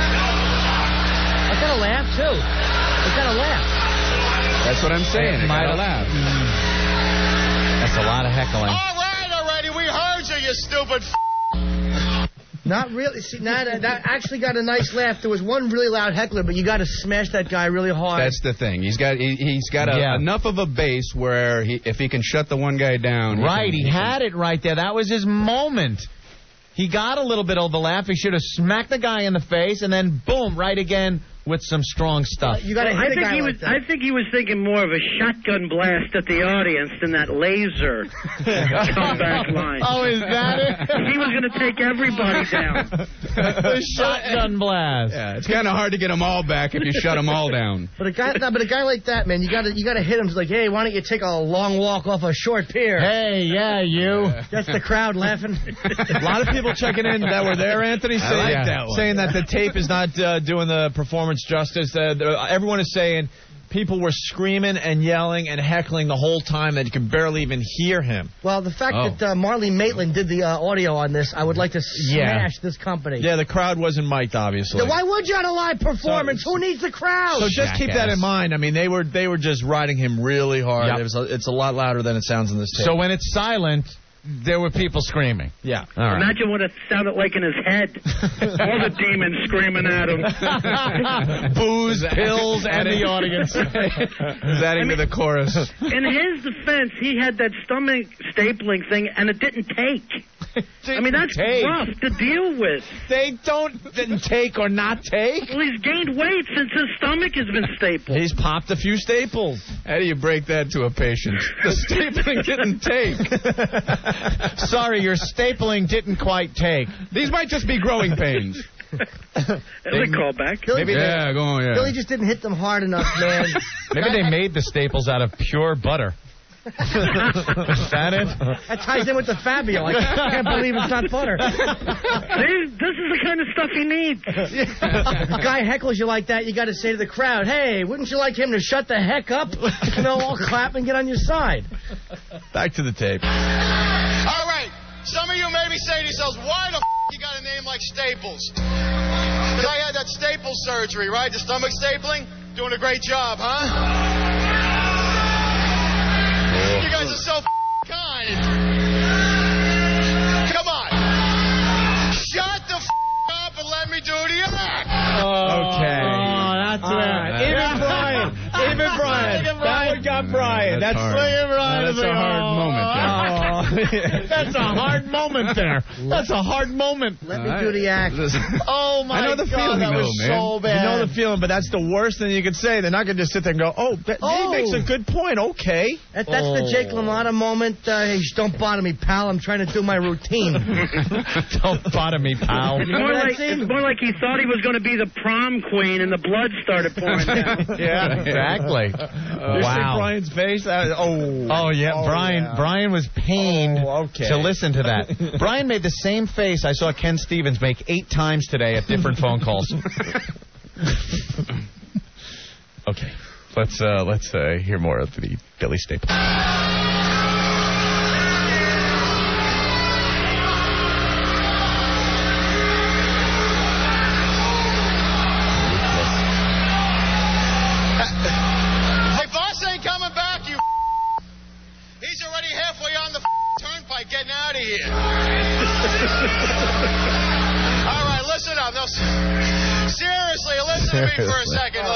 I kind of laugh, too. I kind of laugh. That's what I'm saying. It Might got a have- laugh. That's a lot of heckling. All right, already, we heard you, you stupid. F- Not really. See, now that, that actually got a nice laugh. There was one really loud heckler, but you got to smash that guy really hard. That's the thing. He's got he, he's got a, Yeah. enough of a base where he, if he can shut the one guy down. Right, He, he can, had it right there. That was his moment. He got a little bit of a laugh. He should have smacked the guy in the face, and then boom, right again with some strong stuff. You got to Well, hit I a think guy he like was. that. I think he was thinking more of a shotgun blast at the audience than that laser comeback line. Oh, is that it? He was going to take everybody down. The shotgun blast. Yeah, it's kind of hard to get them all back if you shut them all down. But a guy, no, but a guy like that, man, you got to you got to hit him. It's like, hey, why don't you take a long walk off a short pier? Hey, yeah, you. That's the crowd laughing. A lot of people checking in that were there, Anthony, saying, like that one. saying that the tape is not uh, doing the performance justice. Uh, the- everyone is saying people were screaming and yelling and heckling the whole time that you could barely even hear him. Well, the fact Oh. that uh, Marley Maitland did the uh, audio on this, I would like to Yeah. smash this company. Yeah, the crowd wasn't mic'd, obviously. Then why would you on a live performance? Who needs the crowd? So just keep that in mind. I mean, they were they were just riding him really hard. Yep. It was a, it's a lot louder than it sounds in this tape. So when it's silent, there were people screaming. Yeah. All right. Imagine what it sounded like in his head. All the demons screaming at him. Booze, pills, and the audience. Is adding to the chorus. In his defense, he had that stomach stapling thing, and it didn't take. I mean, that's take. rough to deal with. They don't didn't take or not take. Well, he's gained weight since his stomach has been stapled. He's popped a few staples. How do you break that to a patient? The stapling didn't take. Sorry, your stapling didn't quite take. These might just be growing pains. That's a callback. Billy, Yeah, go on, yeah. Billy just didn't hit them hard enough, man. Maybe they made the staples out of pure butter. Is that it? That ties in with the Fabio. I can't believe it's not butter. See, this is the kind of stuff he needs. If a guy heckles you like that, you got to say to the crowd, hey, wouldn't you like him to shut the heck up? You know, all clap and get on your side. Back to the tape. All right. Some of you may be saying to yourselves, why the f*** you got a name like Staples? Because I had that Staples surgery, right? The stomach stapling. Doing a great job, huh? You guys are so f*** kind. Come on. Shut the f*** up and let me do the act. Okay. Oh, that's All right. Even Brian. Even Brian. That one got Brian. That's That's, hard. Swinging Brian. That's a hard moment there. Oh. That's a hard moment there. That's a hard moment. Let me do the act. Oh, my I know the God. feeling, that was though, man. so bad. You know the feeling, but that's the worst thing you could say. They're not going to just sit there and go, oh, that, Oh. he makes a good point. Okay. That, that's the Jake LaMotta moment. Uh, hey, sh- don't bother me, pal. I'm trying to do my routine. Don't bother me, pal. It's more, like, it's more like he thought he was going to be the prom queen and the blood started pouring down. Yeah, Exactly. You see Wow. Brian's face? That- oh. Oh yeah, Oh, Brian. yeah. Brian was pained Oh, okay. to listen to that. Brian made the same face I saw Ken Stevens make eight times today at different phone calls. Okay, let's uh, let's uh, hear more of the Billy Staples. Hey, boss ain't coming back, you. He's already halfway on the turnpike getting out of here. All right, listen up. No, s- seriously, listen to me for a second.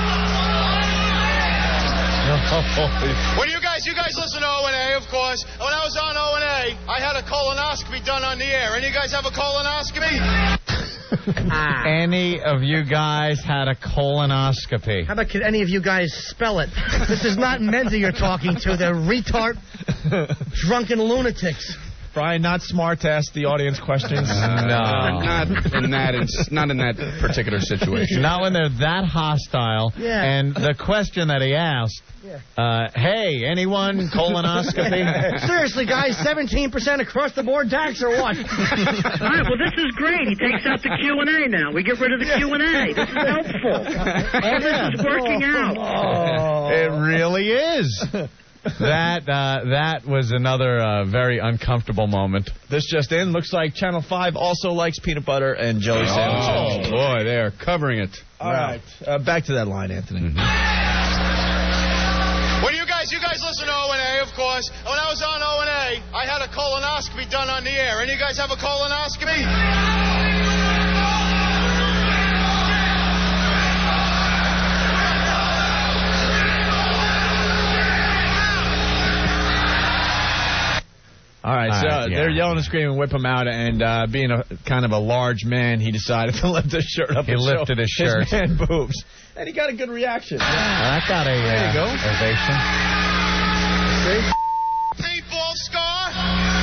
When you guys, you guys listen to O and A, of course. When I was on O and A, I had a colonoscopy done on the air. Any of you guys have a colonoscopy? Any of you guys had a colonoscopy? How about could any of you guys spell it? This is not Menza you're talking to. They're retard, drunken lunatics. Brian, not smart to ask the audience questions. No. Not in that. It's not in that particular situation. Not when they're that hostile. Yeah. And the question that he asked, uh, hey, anyone colonoscopy? Seriously, guys, seventeen percent across the board tax or what? All right, well, this is great. He takes out the Q and A now. We get rid of the Q and A. This is helpful. All this is working out. It really is. That uh, that was another uh, very uncomfortable moment. This just in. Looks like Channel five also likes peanut butter and jelly Oh, sandwiches. boy, they are covering it. All right. Uh, back to that line, Anthony. When you guys, you guys listen to O and A, of of course. When I was on O and A, I had a colonoscopy done on the air. Any of you guys have a colonoscopy? All right, so Uh, yeah. they're yelling and screaming, whip him out, and uh, being a kind of a large man, he decided to lift his shirt up. He and show lifted his shirt. His man boobs, and he got a good reaction. Uh, that got a There you go. uh, ovation. See? Paintball scar?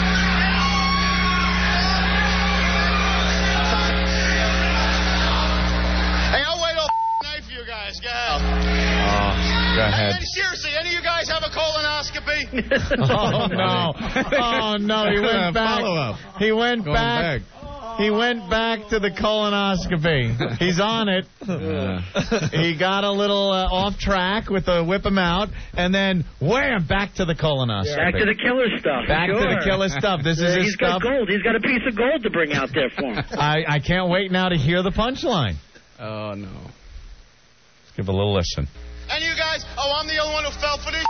Hey, I'll wait all night for you guys. Go ahead. Oh, go ahead. Hey, seriously, any of you guys have a colonoscopy? Oh no! Oh no! He went back. Follow up. He went Going back. He went back to the colonoscopy. He's on it. He got a little uh, off track with the whip him out, and then wham, back to the colonoscopy. Back to the killer stuff. Back sure. to the killer stuff. This is Uh, his he's stuff. got gold. He's got a piece of gold to bring out there for him. I, I can't wait now to hear the punchline. Oh, no. Let's give a little listen. Any of you guys? Oh, I'm the only one who fell for this.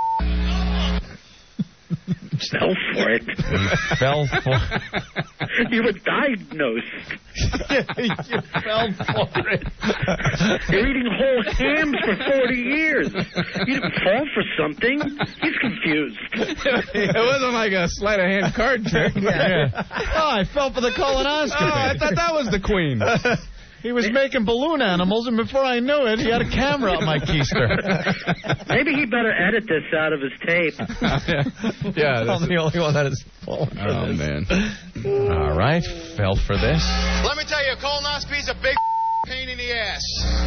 Fell for it. He fell for You were diagnosed. You fell for it. You're eating whole hams for forty years. You didn't fall for something. He's confused. It wasn't like a sleight of hand card trick. Yeah. Oh, I fell for the colonoscopy. Oh, I thought that was the queen. He was making balloon animals, and before I knew it, he had a camera up my keister. Maybe he better edit this out of his tape. Yeah, I'm the only one that is falling for Oh, this. man. All right, fell for this. Let me tell you, a colonoscopy's a big pain in the ass.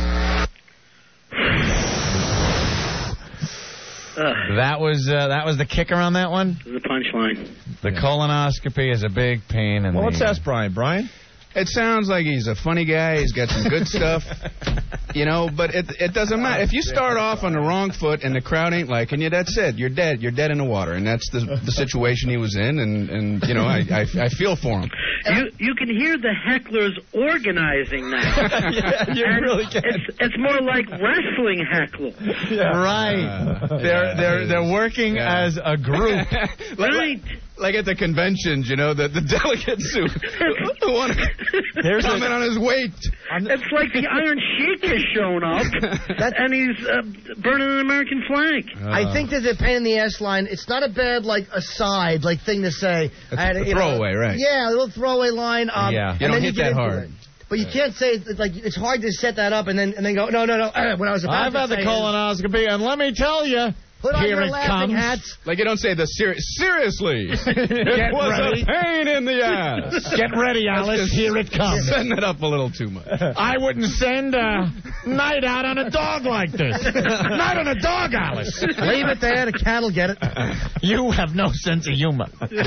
That was uh, that was the kicker on that one. This is the punchline. The colonoscopy is a big pain in Well, the... let's ask Brian. Brian? It sounds like he's a funny guy. He's got some good stuff, you know. But it it doesn't matter if you start off on the wrong foot and the crowd ain't liking you. That's it. You're dead. You're dead in the water, and that's the the situation he was in. And, and you know, I, I I feel for him. You you can hear the hecklers organizing now. Yeah, you And really can. It's, it's more like wrestling heckle. Right. Uh, they're yeah, they're it they're is. working Yeah. as a group. Right. Like at the conventions, you know, the, the delegates who, who want to There's come a- in on his weight. It's like the Iron Sheik has shown up, and he's uh, burning an American flag. I think that the pain in the ass line, it's not a bad, like, aside, like, thing to say. It's I had a you know, throwaway, right. Yeah, a little throwaway line. Um, Yeah. and You don't then hit get that into hard. it. But you can't say, it's like, it's hard to set that up and then and then go, no, no, no. Uh, when I was about I've to had the say colonoscopy, and let me tell you, Put on here your it laughing comes. hats. Like you don't say the seri- seriously. Get it was ready. a pain in the ass. Get ready, That's Alice. just Here it comes. Setting it up a little too much. I wouldn't send a night out on a dog like this. Not on a dog, Alice. Leave it there. The cat will get it. You have no sense of humor.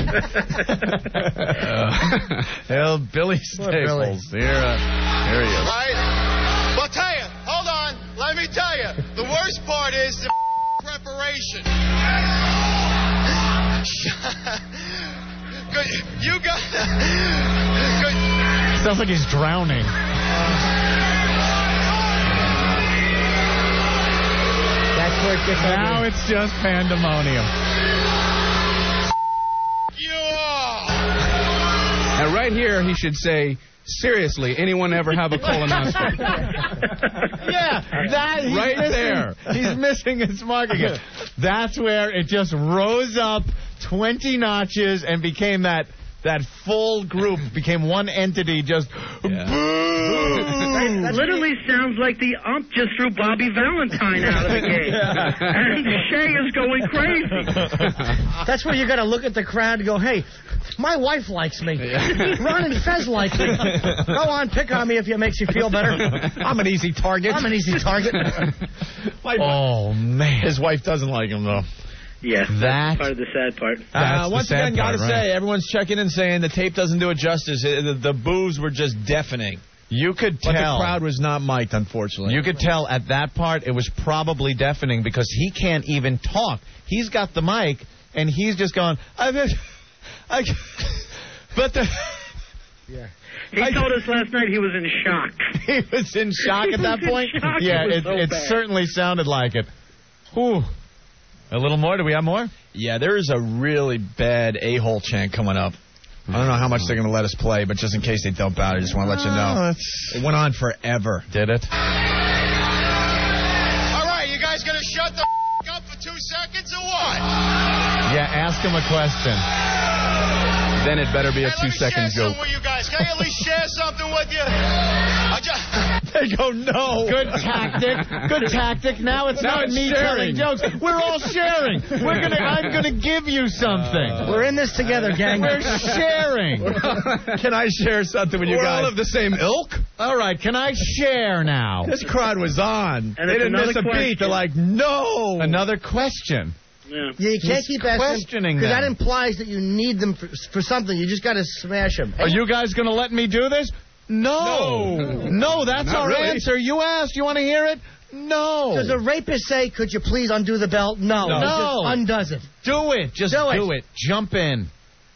Hell, Billy Staples. Here, uh, here he is. Right? Well, tell you, hold on. Let me tell you, the worst part is the preparation. Good. You got. Good. Sounds like he's drowning. That's where it gets Now ugly. it's just pandemonium. You are. Now, right here, he should say, seriously, anyone ever have a colonoscopy? Yeah, that he's Right missing, there. He's missing his mark again. That's where it just rose up twenty notches and became that that full group, became one entity. Just boo. It literally sounds like the ump just threw Bobby Valentine out of the game. And Shea is going crazy. That's where you got to look at the crowd and go, hey, my wife likes me. Ron and Fez like me. Go on, pick on me if it makes you feel better. I'm an easy target. I'm an easy target. Oh man, his wife doesn't like him though. Yeah, That- that's part of the sad part. Uh, the once sad again, gotta part, right. say, everyone's checking in saying the tape doesn't do it justice. Uh, The, the boos were just deafening. You could But tell. the crowd was not mic'd, unfortunately. You could tell at that part it was probably deafening because he can't even talk. He's got the mic and he's just going, I've been, I, but the. Yeah. He I- told us last night he was in shock. He was in shock He at was that in point. shock. Yeah, It was it, so it bad. certainly sounded like it. Whew. A little more? Do we have more? Yeah, there is a really bad a-hole chant coming up. I don't know how much they're going to let us play, but just in case they dump out, I just want to let you know. It went on forever. Did it? All right, you guys going to shut the f- up for two seconds or what? Yeah, ask him a question. Then it better be a Hey, let me two-second share joke. something with you guys. Can I at least share something with you? I just... They go, no. Good tactic. Good tactic. Now it's Now not it's me sharing. telling jokes. We're all sharing. We're gonna. I'm gonna give you something. Uh, We're in this together, gang. We're sharing. Can I share something with you We're guys? all of the same ilk? All right. Can I share now? This crowd was on. And they it's didn't miss a another beat. They're like, no. Another question. Yeah. Yeah, you can't He's keep asking questioning because them. that implies that you need them for, for something. You just got to smash them. Are you guys gonna let me do this? No. No. No, that's Not our really. answer. You asked. You want to hear it? No. Does a rapist say, "Could you please undo the belt"? No, No. He just No. undoes it. Do it. Just Do it. do it. Jump in.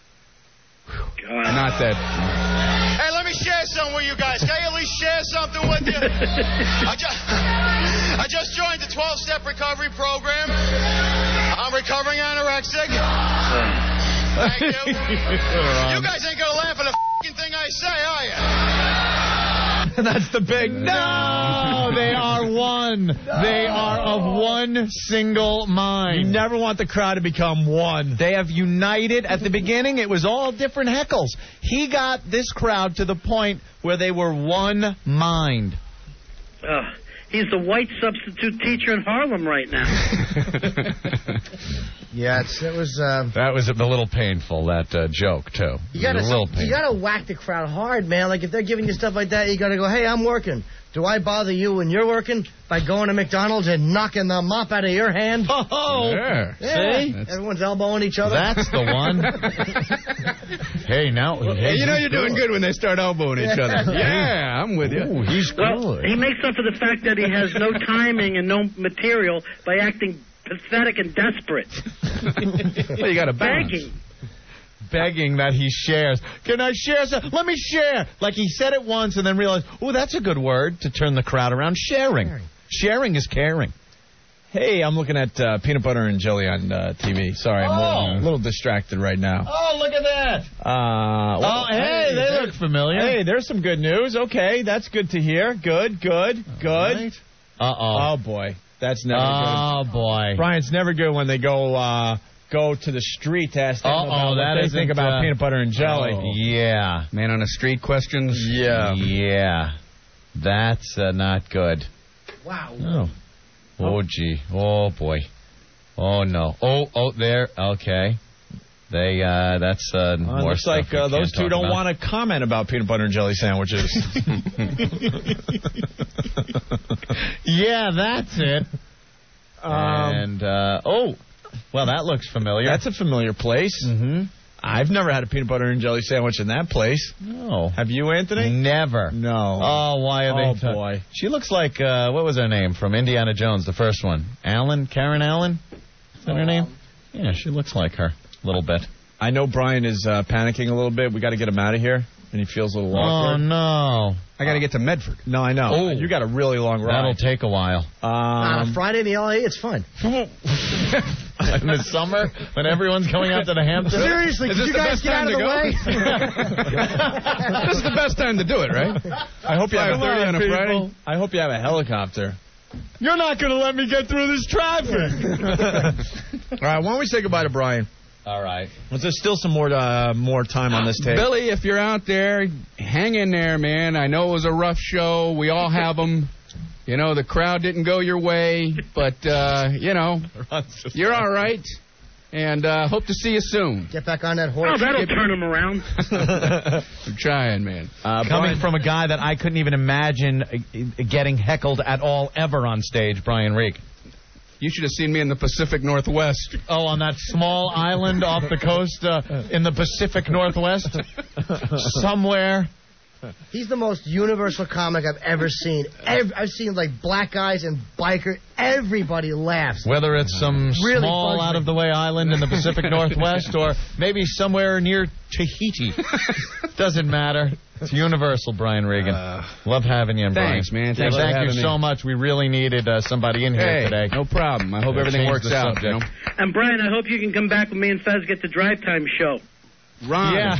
Not that. Hey, let me share something with you guys. Can I at least share something with you? I just, I just joined the twelve-step recovery program. I'm recovering anorexic. Thank you. You guys ain't gonna laugh at a f***ing thing I say, are you? That's the big No, they are one. They are of one single mind. You never want the crowd to become one. They have united. At the beginning, it was all different heckles. He got this crowd to the point where they were one mind. Uh, he's the white substitute teacher in Harlem right now. Yeah, it's, it was. Uh, That was a little painful, that uh, joke, too. you gotta, a little you painful. gotta whack the crowd hard, man. Like if they're giving you stuff like that, you gotta go, "Hey, I'm working. Do I bother you when you're working by going to McDonald's and knocking the mop out of your hand?" Oh, Yeah. Yeah. See? Everyone's elbowing each other. That's the one. Hey, now. Hey, you know you're doing good when they start elbowing each other. Yeah, I'm with you. Ooh, he's Well, good. he makes up for the fact that he has no timing and no material by acting pathetic and desperate. Well, you got to balance. Begging. Begging that he shares. Can I share some? Let me share. Like he said it once and then realized, oh, that's a good word to turn the crowd around. Sharing. Sharing, sharing is caring. Hey, I'm looking at uh, peanut butter and jelly on uh, T V. Sorry, I'm a little, Oh. a little distracted right now. Oh, look at that. Uh, well, Oh, hey, they there- look familiar. Hey, there's some good news. Okay, that's good to hear. Good, good, good. right. Uh-oh. Oh, boy. That's never Oh, boy. good. Brian's never good when they go uh, go to the street to ask them Uh-oh, about what that they isn't, think about uh, peanut butter and jelly. Oh, yeah. Man on the street questions. Yeah. Yeah. That's uh, not good. Wow. Oh. Oh, gee. Oh, boy. Oh, no. Oh, oh, there. Okay. They, uh, that's, uh, Uh, more looks stuff like we uh, can't those two talk don't about. want to comment about peanut butter and jelly sandwiches. Yeah, that's it. Um, and, uh, oh, well, that looks familiar. That's a familiar place. Mm-hmm. I've never had a peanut butter and jelly sandwich in that place. No. Have you, Anthony? Never. No. Oh, why are Oh, they... t- boy. She looks like, uh, what was her name from Indiana Jones, the first one? Allen? Karen Allen? Is that her name? Yeah, she looks like her a little bit. I know Brian is uh, panicking a little bit. We got to get him out of here, and he feels a little Oh, awkward. no. I got to get to Medford. No, I know. Oh. You got a really long ride. That'll take a while. On Um, a Friday in the L A, it's fun. In the summer, when everyone's going out to the Hamptons. Seriously, Is could this you the guys best get out time of to the go? way? This is the best time to do it, right? I hope you have five thirty on a people. Friday. I hope you have a helicopter. You're not going to let me get through this traffic. All right, why don't we say goodbye to Brian? All right. There's still some more uh, more time on this tape. Billy, if you're out there, hang in there, man. I know it was a rough show. We all have them. You know, the crowd didn't go your way, but, uh, you know, you're all right. And uh, hope to see you soon. Get back on that horse. Oh, that'll turn him around. I'm trying, man. Uh, Coming from a guy that I couldn't even imagine uh, getting heckled at all ever on stage, Brian Reek. You should have seen me in the Pacific Northwest. Oh, on that small island off the coast uh, in the Pacific Northwest? Somewhere. He's the most universal comic I've ever seen. Ev- I've seen like black guys and biker. Everybody laughs. Whether it's some Really small bugs me. out-of-the-way island in the Pacific Northwest or maybe somewhere near Tahiti. Doesn't matter. It's universal, Brian Regan. Uh, Love having you, in, thanks, Brian. man. Thanks Thank thank you me. so much. We really needed uh, somebody in here hey, today. No problem. I hope Yeah, everything change works the out. subject. You know? And Brian, I hope you can come back with me and Fez get the drive time show. Ron. Yeah.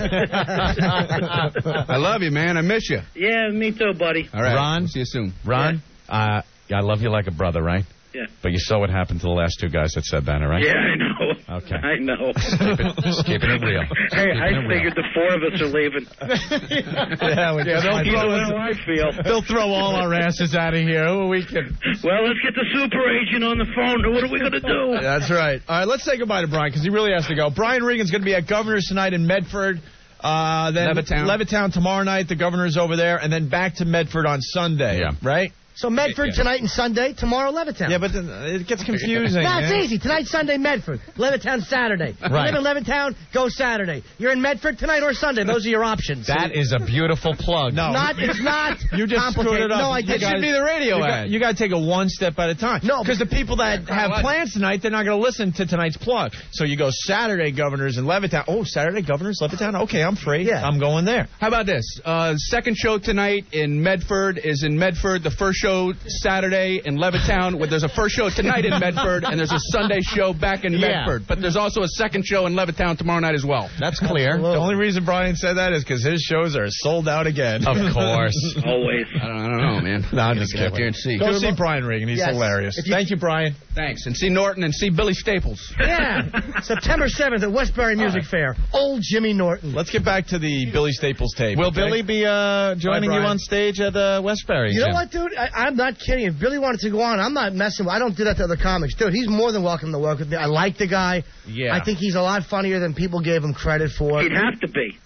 I love you, man. I miss you. Yeah, me too, buddy. All right. Ron, see you soon. Ron, uh, I love you like a brother, right? Yeah. But you saw what happened to the last two guys that said that, all right? Yeah, I know. Okay. I know. Just keep it, just keeping it real. Just Hey, keeping I it real. figured the four of us are leaving. Yeah, we yeah, they'll just- throw how I feel. They'll throw all our asses out of here. We can. Well, let's get the super agent on the phone. What are we going to do? That's right. All right, let's say goodbye to Brian because he really has to go. Brian Regan's going to be at Governor's tonight in Medford. Uh, then Levittown. Levittown tomorrow night. The Governor's over there, and then back to Medford on Sunday. Yeah. Right. So Medford tonight and Sunday, tomorrow Levittown. Yeah, but then it gets confusing. No, it's man. easy. Tonight, Sunday, Medford. Levittown, Saturday. You Right. live in Levittown, go Saturday. You're in Medford tonight or Sunday. Those are your options. That is a beautiful plug. No. Not, it's not You just screwed complicated. it up. No, I You did. guys- should be the radio you ad. Got, you got to take it one step at a time. No, because the people that have plans tonight, they're not going to listen to tonight's plug. So you go Saturday, Governors in Levittown. Oh, Saturday, Governors, Levittown. Okay, I'm free. Yeah. I'm going there. How about this? Uh, second show tonight in Medford is in Medford. The first show Saturday in Levittown. Where there's a first show tonight in Medford, and there's a Sunday show back in Yeah. Medford. But there's also a second show in Levittown tomorrow night as well. That's clear. The only reason Brian said that is because his shows are sold out again. Of course. Always. I don't, I don't know, man. No, I'm just Get up kidding. there and see. Go see Brian Regan. He's Yes. hilarious. If you- Thank you, Brian. Thanks. And see Norton and see Billy Staples. Yeah. September seventh at Westbury Music Fair. Old Jimmy Norton. Let's get back to the Billy Staples tape. Will okay? Billy be uh, joining Bye, you Brian. on stage at uh, Westbury? You know Jim? what, dude? I, I'm not kidding. If Billy wanted to go on, I'm not messing with I don't do that to other comics. Dude, he's more than welcome to work with me. I like the guy. Yeah. I think he's a lot funnier than people gave him credit for. He'd have to be.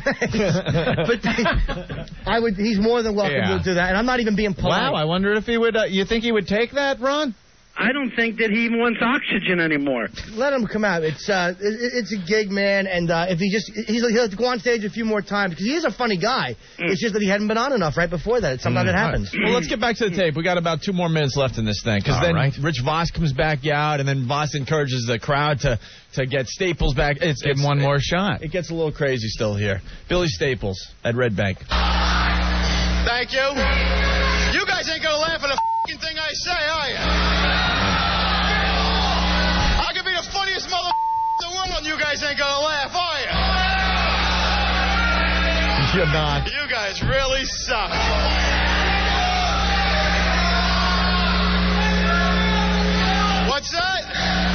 but I would. He's more than welcome Yeah. to do that. And I'm not even being polite. Wow, I wonder if he would. Uh, you think he would take that, Ron? I don't think that he even wants oxygen anymore. Let him come out. It's uh, it, it's a gig, man. And uh, if he just he's, he'll have to go on stage a few more times because he is a funny guy. It's just that he hadn't been on enough right before that. It's something that happens. Well, let's get back to the tape. We got about two more minutes left in this thing because All then right. Rich Voss comes back out, and then Voss encourages the crowd to to get Staples back. It's, Give it's him one it, more shot. It gets a little crazy still here. Billy Staples at Red Bank. Thank you. You guys ain't gonna laugh at a f***ing thing I say, are you? I could be the funniest mother in the world and you guys ain't gonna laugh, are you? You're not. You guys really suck. What's that?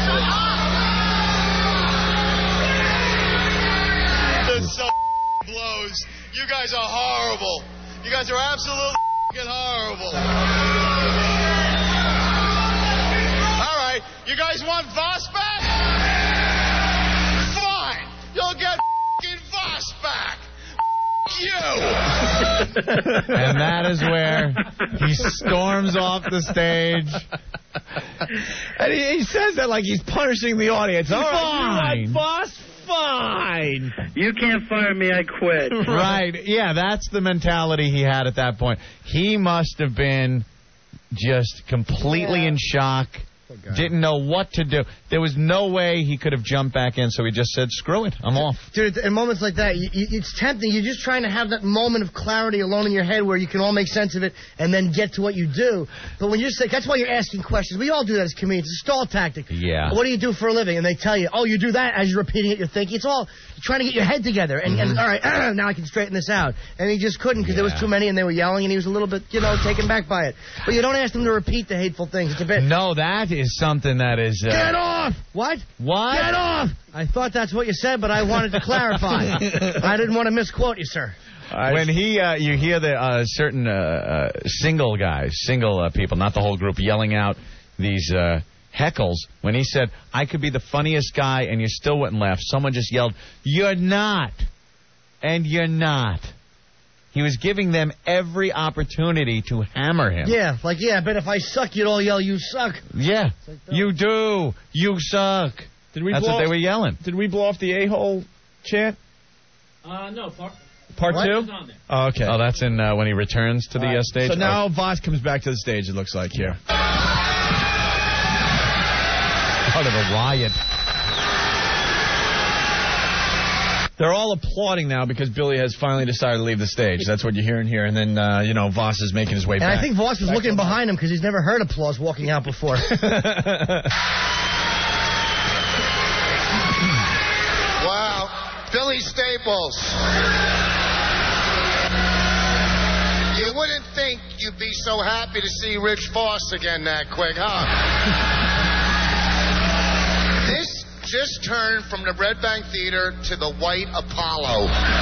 This so blows. You guys are horrible. You guys are absolutely f***ing horrible. All right, you guys want Voss back? Fine, you'll get f***ing Voss back. F- you. And that is where he storms off the stage. And he, he says that like he's punishing the audience. All right, Fine. you want Voss? Fine. You can't fire me, I quit. Right. Yeah, that's the mentality he had at that point. He must have been just completely in shock. Didn't know what to do. There was no way he could have jumped back in, so he just said, screw it, I'm off. Dude, in moments like that, you, you, it's tempting. You're just trying to have that moment of clarity alone in your head where you can all make sense of it and then get to what you do. But when you're just like, that's why you're asking questions. We all do that as comedians. It's a stall tactic. Yeah. What do you do for a living? And they tell you, oh, you do that. As you're repeating it, you're thinking. It's all you're trying to get your head together. And, Mm-hmm. and all right, now I can straighten this out. And he just couldn't because there was too many and they were yelling and he was a little bit, you know, taken back by it. But you don't ask them to repeat the hateful things. It's a bit. No, that is something that is... Uh, Get off! What? What? Get off! I thought that's what you said, but I wanted to clarify. I didn't want to misquote you, sir. When he, uh, you hear the uh, certain uh, uh, single guys, single uh, people, not the whole group, yelling out these uh, heckles. When he said, I could be the funniest guy and you still wouldn't laugh, someone just yelled, you're not. And you're not. He was giving them every opportunity to hammer him. Yeah, like, yeah, but if I suck, you'd all yell, you suck. Yeah. You do. You suck. Did we That's blow what they off- were yelling. Did we blow off the a-hole chant? Uh, no, part, Part What? two? It's on there. Oh, okay. Oh, that's in uh, when he returns to the uh, stage. So now Voss comes back to the stage, it looks like, here. Part of a riot. They're all applauding now because Billy has finally decided to leave the stage. That's what you're hearing here. And then, uh, you know, Voss is making his way and back. I think Voss was back looking behind him because he's never heard applause walking out before. Wow. Billy Staples. You wouldn't think you'd be so happy to see Rich Voss again that quick, huh? This just turned from the Red Bank Theater to the White Apollo.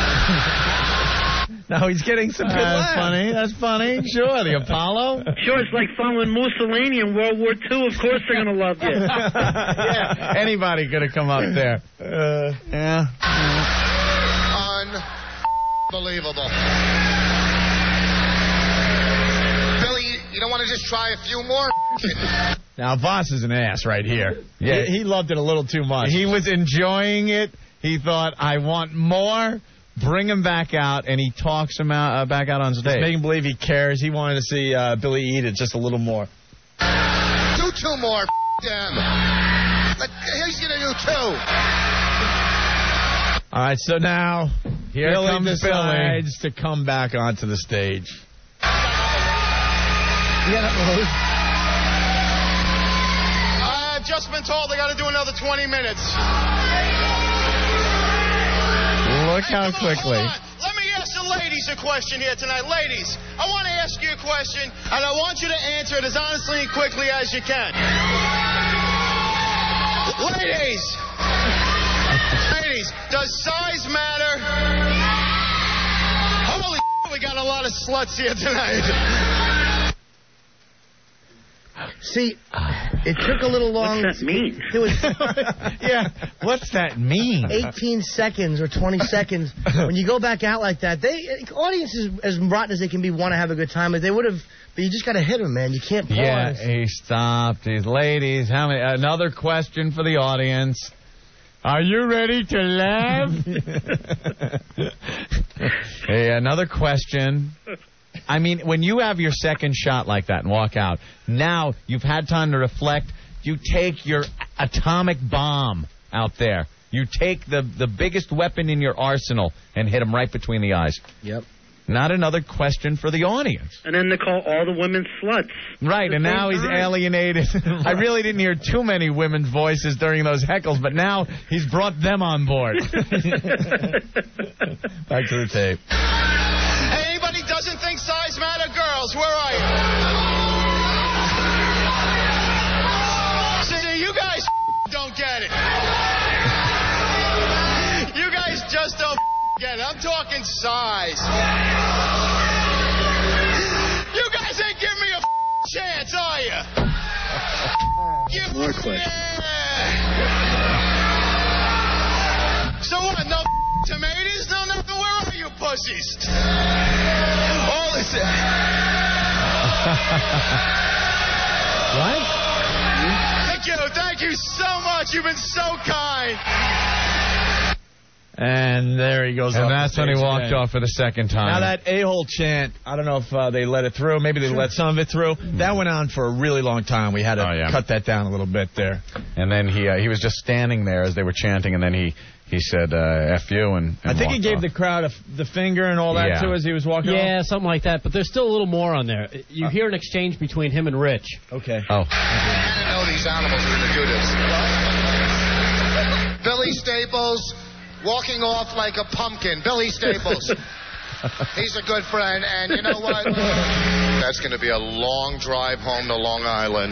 Now he's getting some good That's laughs. funny. That's funny. Sure, the Apollo. Sure, it's like following Mussolini in World War Two. Of course they're going to love you. Yeah, anybody could have come up there. Uh, yeah. Unbelievable. Billy, you don't want to just try a few more? Now, Voss is an ass right here. Yeah. He, he loved it a little too much. He was enjoying it. He thought, I want more. Bring him back out, and he talks him out, uh, back out on stage. He's making believe he cares. He wanted to see uh, Billy eat it just a little more. Do two more, damn. Like, he's going to do two. All right, so now Here Billy comes decides to come back onto the stage. I've just been told I got to do another twenty minutes. Look how quickly. Let me ask the ladies a question here tonight. Ladies, I want to ask you a question, and I want you to answer it as honestly and quickly as you can. Ladies, ladies, does size matter? Holy we got a lot of sluts here tonight. See, it took a little long. What's that mean? It was Yeah, what's that mean? eighteen seconds or twenty seconds. When you go back out like that, they audiences, as rotten as they can be, want to have a good time, but they would have. But you just got to hit them, man. You can't pause. Yeah, he stopped. These ladies, how many? Another question for the audience. Are you ready to laugh? Hey, another question. I mean, when you have your second shot like that and walk out, now you've had time to reflect. You take your atomic bomb out there. You take the, the biggest weapon in your arsenal and hit him right between the eyes. Yep. Not another question for the audience. And then they call all the women sluts. Right, and now he's alienated. I really didn't hear too many women's voices during those heckles, but now he's brought them on board. Back to the tape. Hey, anybody doesn't think size matter? Girls, where are you? See, you guys don't get it. You guys just don't get it. I'm talking size. You guys ain't giving me a chance, are you? Give More quick. Yeah. So what? No tomatoes? No nothing? Where are you pussies? All this. What? Thank you. Thank you so much. You've been so kind. And there he goes. And off that's the when he stage walked again. off for the second time. Now that a-hole chant, I don't know if uh, they let it through. Maybe they let some of it through. That went on for a really long time. We had to Oh, yeah. cut that down a little bit there. And then he uh, he was just standing there as they were chanting, and then he, he said, uh, F you, and, and I think he walked gave off. the crowd a f the finger and all that, Yeah. too, as he was walking Yeah, off. something like that. But there's still a little more on there. You hear an exchange between him and Rich. Okay. Oh. I didn't know these animals were going to do this. Billy Staples walking off like a pumpkin. Billy Staples. He's a good friend, and you know what? That's going to be a long drive home to Long Island.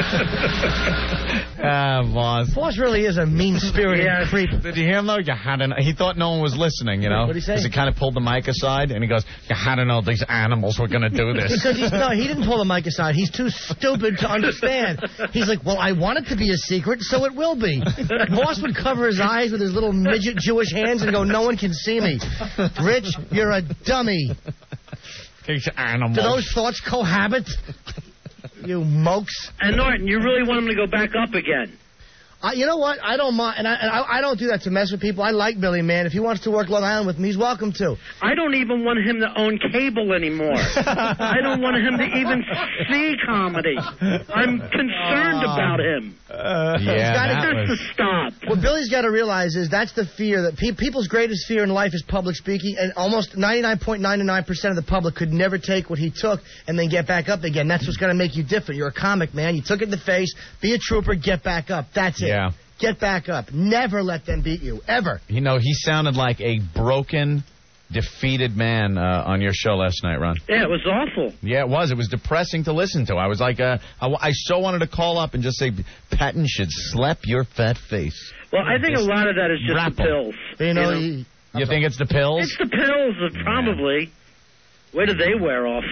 Ah, boss. Voss really is a mean-spirited Yes. creep. Did you hear him, though? You had to know. He thought no one was listening, you know? What'd he say? Because he kind of pulled the mic aside, and he goes, you had to know these animals were going to do this. Because he's no, he didn't pull the mic aside. He's too stupid to understand. He's like, well, I want it to be a secret, so it will be. Voss would cover his eyes with his little midget Jewish hands and go, no one can see me. Rich, you're a dummy. These animals. Do those thoughts cohabit? You mokes. And Norton, you really want him to go back up again? I, you know what? I don't mind, and I, and I I don't do that to mess with people. I like Billy, man. If he wants to work Long Island with me, he's welcome to. I don't even want him to own cable anymore. I don't want him to even see comedy. I'm concerned Oh. about him. Uh, He's yeah, gotta- that He was- has to stop. What Billy's got to realize is that's the fear that pe- people's greatest fear in life is public speaking, and almost ninety-nine point nine nine percent of the public could never take what he took and then get back up again. That's what's going to make you different. You're a comic, man. You took it in the face. Be a trooper. Get back up. That's it. Yeah. Get back up. Never let them beat you. Ever. You know, he sounded like a broken, defeated man uh, on your show last night, Ron. Yeah, it was awful. Yeah, it was. It was depressing to listen to. I was like, uh, I, I so wanted to call up and just say, Patton should slap your fat face. Well, I think a lot of that is just Rap the 'em. pills. You know, You he- You think it's the pills? It's the pills, uh, probably. Where do they wear off?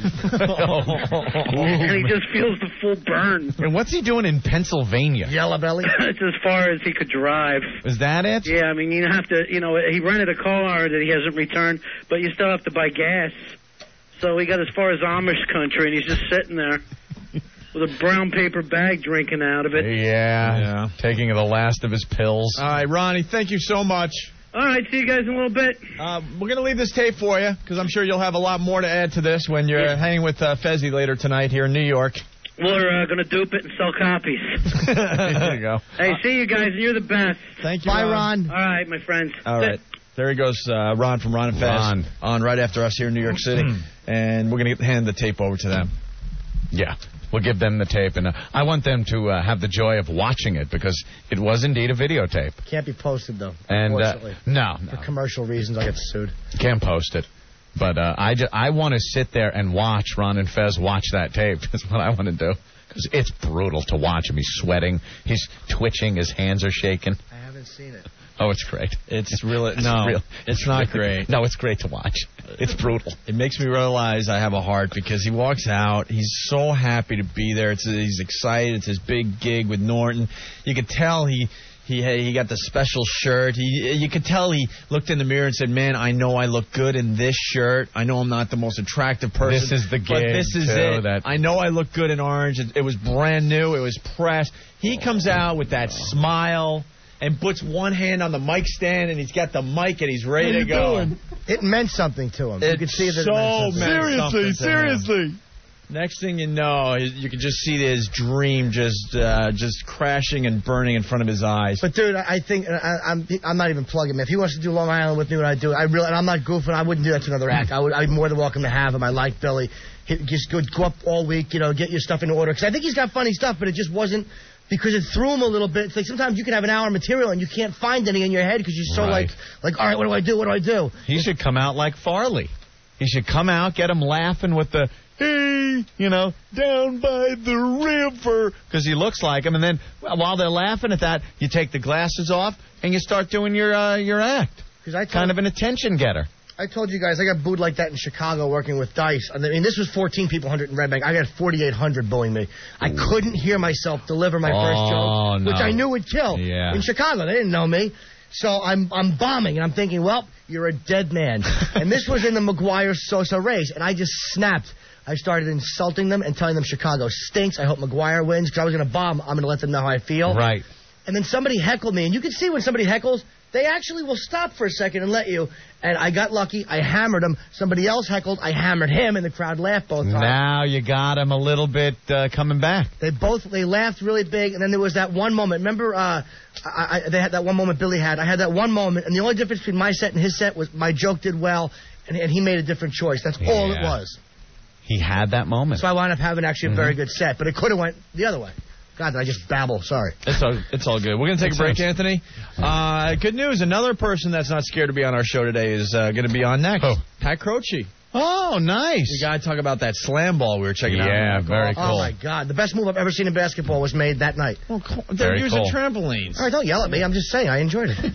And he just feels the full burn. And what's he doing in Pennsylvania? Yellow belly. It's as far as he could drive. Is that it? Yeah, I mean, you have to, you know, he rented a car that he hasn't returned, but you still have to buy gas. So he got as far as Amish country, and he's just sitting there with a brown paper bag drinking out of it. Yeah. Yeah. Taking the last of his pills. All right, Ronnie, thank you so much. All right, see you guys in a little bit. Uh, we're going to leave this tape for you because I'm sure you'll have a lot more to add to this when you're Yeah. hanging with uh, Fezzi later tonight here in New York. We're uh, going to dupe it and sell copies. There you go. Hey, see you guys, and you're the best. Thank you, Bye, Ron. Ron. All right, my friends. All right. There he goes, uh, Ron from Ron and Fez, Ron. on right after us here in New York City. And we're going to hand the tape over to them. Yeah. We'll give them the tape, and uh, I want them to uh, have the joy of watching it because it was indeed a videotape. Can't be posted, though. And uh, unfortunately. no, For no, commercial reasons, I'll get sued. can't post it. But uh, I, ju- I want to sit there and watch Ron and Fez watch that tape. That's what I want to do. Because it's brutal to watch him. He's sweating. He's twitching. His hands are shaking. I haven't seen it. Oh, it's great. It's really, It's no, real- it's not great. No, it's great to watch. It's brutal. It makes me realize I have a heart because he walks out. He's so happy to be there. It's, he's excited. It's his big gig with Norton. You could tell he he he got the special shirt. He you could tell he looked in the mirror and said, "Man, I know I look good in this shirt. I know I'm not the most attractive person. This is the but gig, this is too, it. that- I know I look good in orange. It, it was brand new. It was pressed. He comes out with that smile." And puts one hand on the mic stand, and he's got the mic, and he's ready to go. It meant something to him. It you could see that so it meant something. meant something to him. Next thing you know, you can just see his dream just uh, just crashing and burning in front of his eyes. But dude, I I think I, I'm I'm not even plugging him. If he wants to do Long Island with me, what I do, I really, and I'm not goofing. I wouldn't do that to another act. I would, I'd be more than welcome to have him. I like Billy. He, just go go up all week, you know, get your stuff in order. Because I think he's got funny stuff, but it just wasn't. Because it threw him a little bit. It's like sometimes you can have an hour of material and you can't find any in your head because you're so Right. like, like, all right, what do I do? What do I do? He should come out like Farley. He should come out, get him laughing with the, hey, you know, down by the river. Because he looks like him. And then while they're laughing at that, you take the glasses off and you start doing your uh, your act. Because I told, Kind of an attention getter. I told you guys I got booed like that in Chicago working with Dice. I mean, this was fourteen people, one hundred in Red Bank. I got forty-eight hundred booing me. I couldn't hear myself deliver my first Oh, joke, no. which I knew would kill. Yeah. In Chicago, they didn't know me. So I'm I'm bombing, and I'm thinking, well, you're a dead man. And this was in the McGuire-Sosa race, and I just snapped. I started insulting them and telling them Chicago stinks. I hope McGuire wins because I was going to bomb. I'm going to let them know how I feel. Right. And then somebody heckled me, and you can see when somebody heckles, they actually will stop for a second and let you. And I got lucky. I hammered him. Somebody else heckled. I hammered him, and the crowd laughed both times. Now you got him a little bit uh, coming back. They both they laughed really big, and then there was that one moment. Remember, uh, I, I, they had that one moment Billy had. I had that one moment, and the only difference between my set and his set was my joke did well, and, and he made a different choice. That's all it Yeah. was. He had that moment. So I wound up having actually a very good set, but it could have went the other way. God, did I just babble? Sorry. It's all, it's all good. We're going to take a break, Anthony. Uh, good news. Another person that's not scared to be on our show today is uh, going to be on next. Oh. Pat Croce. Oh, nice. We got to talk about that slam ball we were checking out. Yeah, very Oh, cool. my God. The best move I've ever seen in basketball was made that night. Well, cool. They're Very using cool. trampolines. All right, don't yell at me. I'm just saying I enjoyed it.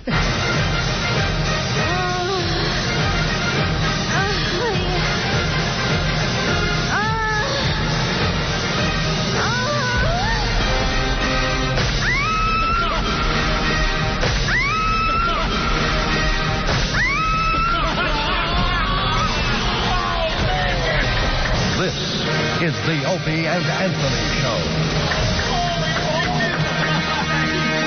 This is the Opie and Anthony Show.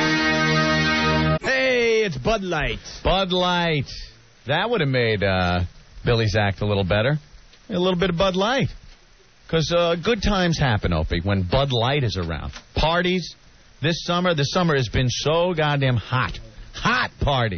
it's Bud Light. Bud Light. That would have made uh, Billy's act a little better. A little bit of Bud Light. Because uh, good times happen, Opie, when Bud Light is around. Parties. This summer, this summer has been so goddamn hot. Hot party.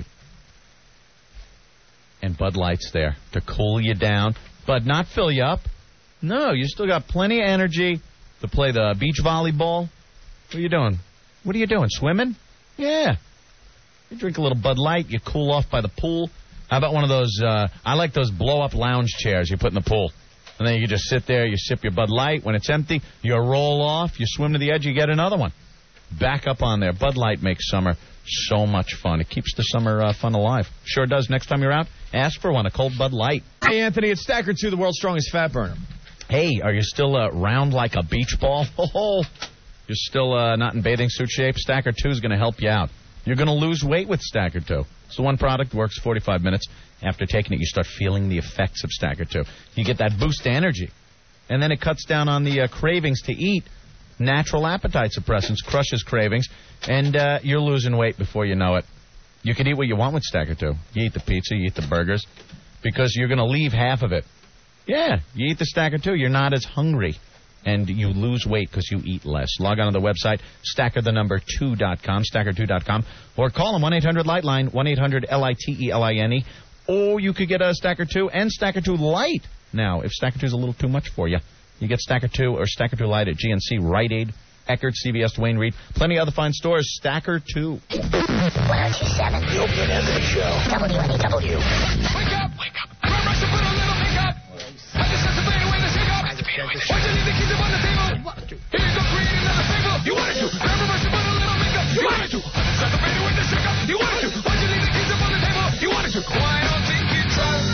And Bud Light's there to cool you down, but not fill you up. No, you still got plenty of energy to play the beach volleyball. What are you doing? What are you doing, swimming? Yeah. You drink a little Bud Light, you cool off by the pool. How about one of those, uh, I like those blow-up lounge chairs you put in the pool. And then you just sit there, you sip your Bud Light. When it's empty, you roll off, you swim to the edge, you get another one. Back up on there. Bud Light makes summer so much fun. It keeps the summer uh, fun alive. Sure does. Next time you're out, ask for one, a cold Bud Light. Hey, Anthony, it's Stacker two, the world's strongest fat burner. Hey, are you still uh, round like a beach ball? Oh, you're still uh, not in bathing suit shape? Stacker two is going to help you out. You're going to lose weight with Stacker two. So one product works forty-five minutes. After taking it, you start feeling the effects of Stacker two. You get that boost to energy. And then it cuts down on the uh, cravings to eat. Natural appetite suppressants, crushes cravings, and uh, you're losing weight before you know it. You can eat what you want with Stacker two. You eat the pizza, you eat the burgers, because you're going to leave half of it. Yeah, you eat the Stacker two, you're not as hungry, and you lose weight because you eat less. Log on to the website, stacker the number two dot com, stacker two dot com, or call them one eight hundred light line, one eight hundred L I T E L I N E, or you could get a Stacker two and Stacker two Light. Now, if Stacker two is a little too much for you, you get Stacker two or Stacker two Light at G N C, Rite Aid, Eckerd, C V S, Duane Reade. Plenty of other fine stores. Stacker two. one oh two point seven. The Opie and Anthony Show. W N E W. Wake up! Wake up! Come on, rush to put a little makeup. I just have to fade away the shake up. Why'd you leave the keys up on the table? Here you go, create another fable. You wanted to. Remember, rush to put a little makeup. You wanted to. I just have to fade away the shake up. You wanted to. Why'd you leave the keys up on the table? You wanted to. Why don't think you trust?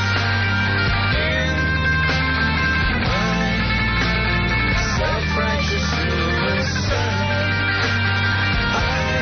Self-righteous suicide. I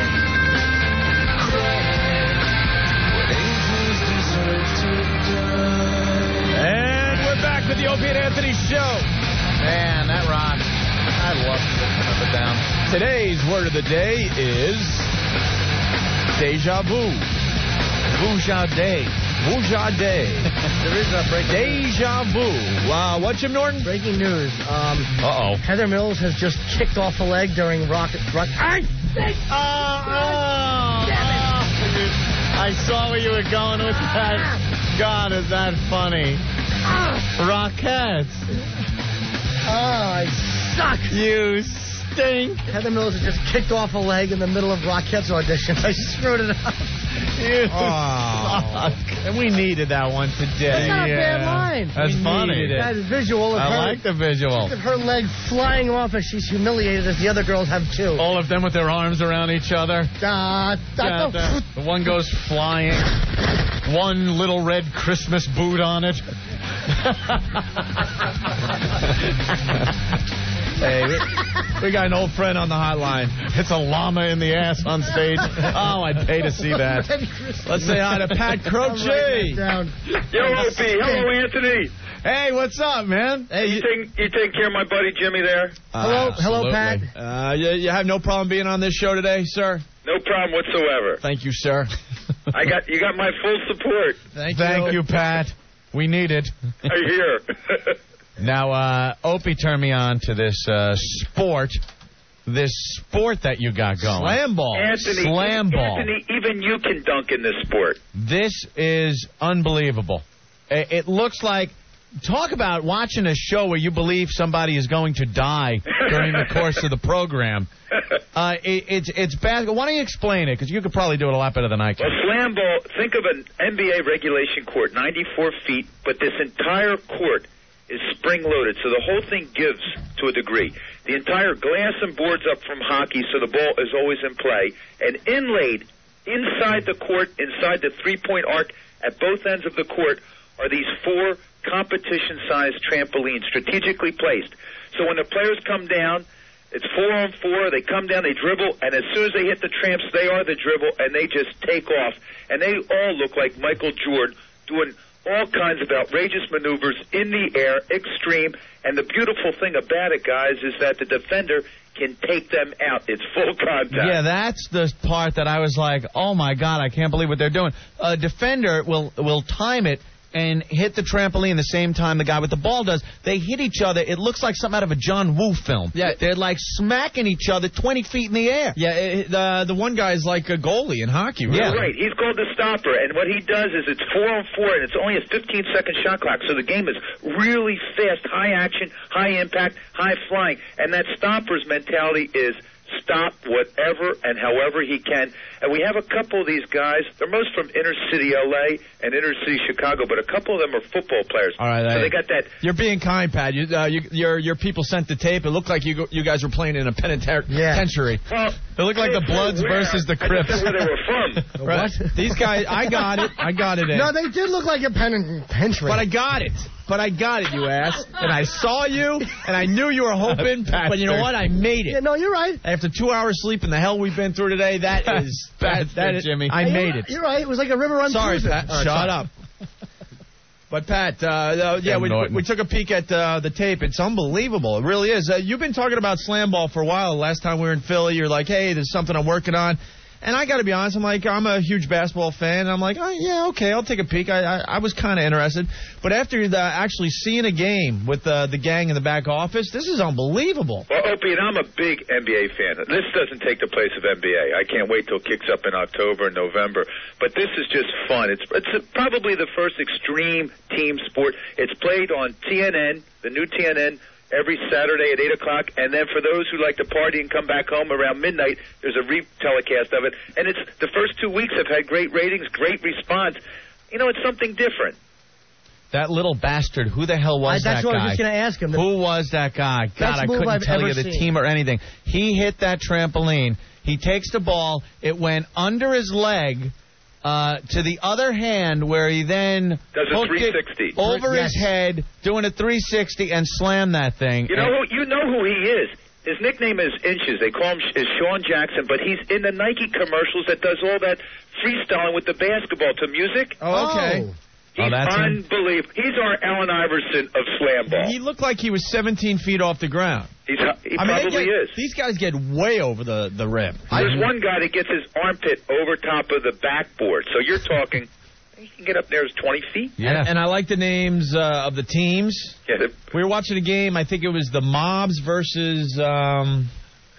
cry what angels deserve to die. And we're back with the Opie and Anthony Show. Man, that rocks. I love it. Up and down. Today's word of the day is deja vu. Vujade. Vujade. There is a breaking Deja vu. Wow, what, Jim Norton? Breaking news. Um, Uh-oh. Heather Mills has just kicked off a leg during Rocket... Rock, I, Oh, oh, oh. I saw where you were going with that. God, is that funny? Rockettes. Oh, I suck. You stink. Heather Mills has just kicked off a leg in the middle of Rockettes audition. I screwed it up. You oh. And we needed that one today. That's not yeah. a bad line. That's we funny. That visual of I her, like the visual. of her leg flying off as she's humiliated as the other girls have too. All of them with their arms around each other. Da, da, Da, da. The one goes flying. One little red Christmas boot on it. Hey, we, we got an old friend on the hotline. It's a llama in the ass on stage. Oh, I'd pay to see that. Let's say hi to Pat Croce. Yo, Opie. Hello, Anthony. Hey, what's up, man? Hey, you, you taking you taking care of my buddy Jimmy there? Hello, hello, Pat. Uh, you, you have no problem being on this show today, sir? No problem whatsoever. Thank you, sir. I got you got my full support. Thank, Thank you. you, Pat. We need it. I hear. Now, uh, Opie turned me on to this uh, sport, this sport that you got going. Slam ball. Anthony, Slam ball. Anthony, even you can dunk in this sport. This is unbelievable. It, it looks like, talk about watching a show where you believe somebody is going to die during the course of the program. Uh, it, it's it's basketball. Why don't you explain it? Because you could probably do it a lot better than I can. Well, slam ball, think of an N B A regulation court, ninety-four feet, but this entire court is spring-loaded, so the whole thing gives to a degree. The entire glass and boards up from hockey, so the ball is always in play. And inlaid inside the court, inside the three-point arc at both ends of the court, are these four competition-sized trampolines strategically placed. So when the players come down, it's four on four, they come down, they dribble, and as soon as they hit the tramps, they are the dribble, and they just take off. And they all look like Michael Jordan doing all kinds of outrageous maneuvers in the air, extreme. And the beautiful thing about it, guys, is that the defender can take them out. It's full contact. Yeah, that's the part that I was like, oh, my God, I can't believe what they're doing. A defender will will time it and hit the trampoline the same time the guy with the ball does. They hit each other. It looks like something out of a John Woo film. Yeah. They're like smacking each other twenty feet in the air. Yeah, it, the the one guy's like a goalie in hockey. Really. Yeah. Right. He's called the stopper, and what he does is it's four on four, and it's only a fifteen-second shot clock, so the game is really fast, high action, high impact, high flying. And that stopper's mentality is stop whatever and however he can. And we have a couple of these guys. They're most from inner city L A and inner city Chicago, but a couple of them are football players. All right, so I, they got that. You're being kind, Pat. You, uh, you, your your people sent the tape. It looked like you go- you guys were playing in a penitentiary. Yeah. Well, it looked like the Bloods where? versus the I Crips. just said where they were from. Right. These guys, I got it. I got it in. No, they did look like a penitentiary. But I got it. But I got it, you ass. And I saw you, and I knew you were hoping. But you know what? I made it. Yeah, no, you're right. After two hours sleep and the hell we've been through today, that is that, that is, Jimmy. I Hey, made you're, it. You're right. It was like a river run. Sorry, Tuesday. Pat. All right, Shut sorry. up. But, Pat, uh, uh, yeah, Ken we, Norton. we took a peek at uh, the tape. It's unbelievable. It really is. Uh, you've been talking about slam ball for a while. Last time we were in Philly, you're like, hey, there's something I'm working on. And I got to be honest, I'm like, I'm a huge basketball fan. And I'm like, oh, yeah, okay, I'll take a peek. I I, I was kind of interested. But after the, actually seeing a game with uh, the gang in the back office, this is unbelievable. Well, Opie, and I'm a big N B A fan. This doesn't take the place of N B A. I can't wait till it kicks up in October and November. But this is just fun. It's it's probably the first extreme team sport. It's played on T N N, the new T N N, every Saturday at eight o'clock. And then for those who like to party and come back home around midnight, there's a re-telecast of it. And it's the first two weeks have had great ratings, great response. You know, it's something different. That little bastard, who the hell was I, that's that what guy? I was just going to ask him. Who was that guy? God, Best I move couldn't I've tell ever you the seen. team or anything. He hit that trampoline. He takes the ball. It went under his leg uh, to the other hand, where he then Does a hooked three it sixty. over Yes. his head, doing a three sixty, and slammed that thing. You know who you know who he is. His nickname is Inches. They call him is Sean Jackson, but he's in the Nike commercials that does all that freestyling with the basketball to music. Oh, okay. He's Oh, that's him? unbelievable. He's our Allen Iverson of slam ball. He looked like he was seventeen feet off the ground. He's, he I mean, they probably get- is. These guys get way over the, the rim. There's one guy that gets his armpit over top of the backboard. So you're talking, he can get up there as twenty feet. Yeah. And, and I like the names uh, of the teams. Yeah, the- We were watching a game. I think it was the Mobs versus. Um,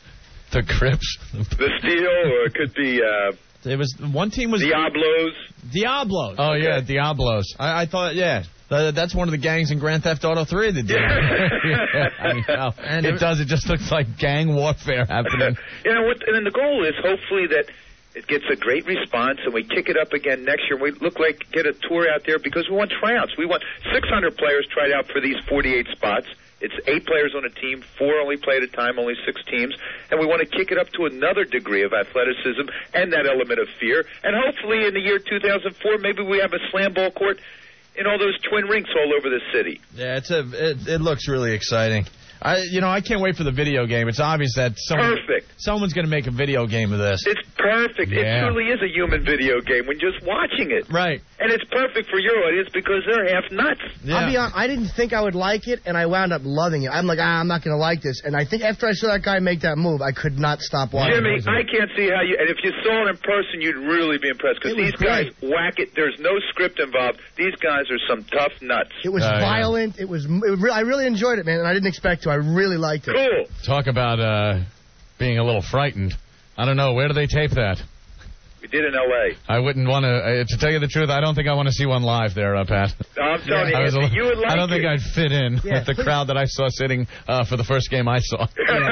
The Crips. the Steel, or it could be uh, it was one team was Diablos. Diablos. Oh, yeah, Diablos. I, I thought, yeah, uh, that's one of the gangs in Grand Theft Auto three that did it. Yeah, I know. And it it- does. It just looks like gang warfare happening. You know what? And then the goal is hopefully that it gets a great response, and we kick it up again next year. We look like get a tour out there because we want tryouts. We want six hundred players tried out for these forty-eight spots. It's eight players on a team, four only play at a time, only six teams, and we want to kick it up to another degree of athleticism and that element of fear. And hopefully in the year two thousand four, maybe we have a slam ball court in all those twin rinks all over the city. Yeah, it's a. It, it looks really exciting. I, you know, I can't wait for the video game. It's obvious that someone, Perfect. someone's going to make a video game of this. It's perfect. It Yeah. truly is a human video game when just watching it. Right. And it's perfect for your audience because they're half nuts. I'll be honest, I didn't think I would like it, and I wound up loving it. I'm like, ah, I'm not going to like this. And I think after I saw that guy make that move, I could not stop watching. Jimmy, I can't see how you. And if you saw it in person, you'd really be impressed because It was these guys great. whack it. There's no script involved. These guys are some tough nuts. It was Oh, yeah. violent. It was. It was re- I really enjoyed it, man, and I didn't expect to. I really liked it. Cool. Talk about uh, being a little frightened. I don't know. Where do they tape that? We did in L A I wouldn't want to. Uh, to tell you the truth, I don't think I want to see one live there, uh, Pat. No, I'm telling I, was a you, little- you would like I don't think it. I'd fit in Yeah, with the please. crowd that I saw sitting uh, for the first game I saw.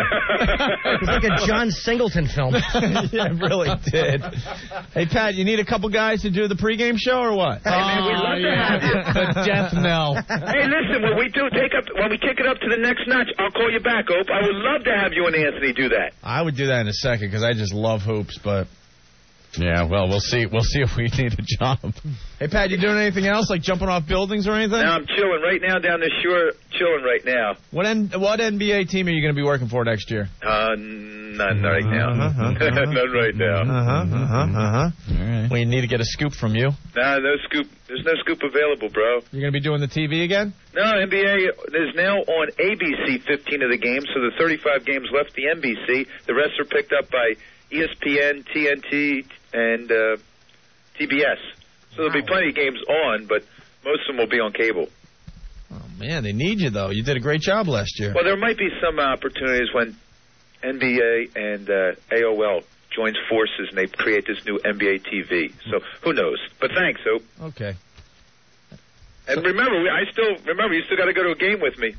It was like a John Singleton film. Yeah, it really did. Hey, Pat, you need a couple guys to do the pregame show or what? Hey, man, we'd love to have you. The death knell. Hey, listen, when we do take up, when we kick it up to the next notch, I'll call you back, Ope. I would love to have you and Anthony do that. I would do that in a second because I just love hoops, but Yeah, well, we'll see. We'll see if we need a job. Hey, Pat, you doing anything else, like jumping off buildings or anything? No, I'm chilling right now down the shore, chilling right now. What N- what N B A team are you going to be working for next year? Uh, none right now. Uh-huh, uh-huh. None right now. Uh-huh, uh-huh, uh-huh. All right. We need to get a scoop from you. Nah, no scoop. There's no scoop available, bro. You're going to be doing the T V again? No, N B A is now on A B C fifteen of the games, so the thirty-five games left the N B C. The rest are picked up by E S P N, T N T, and uh, T B S. So there'll be plenty of games on, but most of them will be on cable. Oh, man, they need you, though. You did a great job last year. Well, there might be some opportunities when N B A and uh, A O L joins forces and they create this new N B A T V. So who knows? But thanks, Hope. Okay. And remember, we, I still remember you still got to go to a game with me.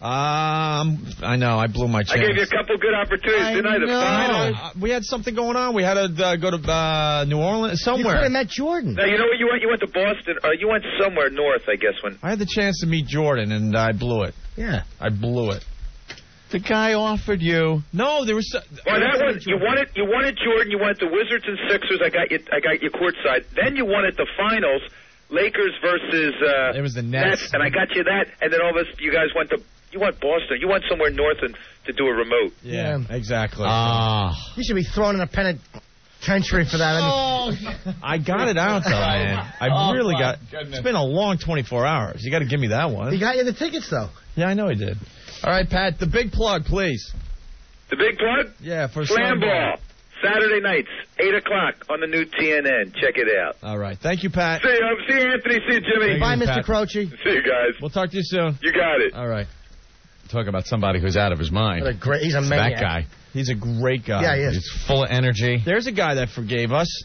Um, I know. I blew my chance. I gave you a couple good opportunities, didn't I? The finals. Uh, we had something going on. We had to uh, go to uh, New Orleans, somewhere. You could have met Jordan. No, you know what? You went. You went to Boston. Or you went somewhere north, I guess. When I had the chance to meet Jordan, and I blew it. Yeah, I blew it. The guy offered you. No, there was. So, well, that was you wanted. You wanted Jordan. You wanted the Wizards and Sixers. I got you. I got you courtside. Then you wanted the finals, Lakers versus. Uh, it was the Nets. Nets, and I got you that. And then all of us, you guys went to. You went Boston. You went somewhere north and to do a remote. Yeah, yeah. exactly. Ah, you should be thrown in a penitentiary for that. Oh, I got it out though, man. I oh, really got. Goodness. It's been a long twenty-four hours. You got to give me that one. He got you the tickets though. Yeah, I know he did. All right, Pat, the big plug, please. The big plug? Yeah, for Slam Ball. Saturday nights, eight o'clock on the new T N N. Check it out. All right. Thank you, Pat. See you, see you Anthony. See you, Jimmy. Bye, Mister Pat. Croce. See you guys. We'll talk to you soon. You got it. All right. Talk about somebody who's out of his mind. What a great, he's a It's maniac. That guy. He's a great guy. Yeah, he is. He's full of energy. There's a guy that forgave us.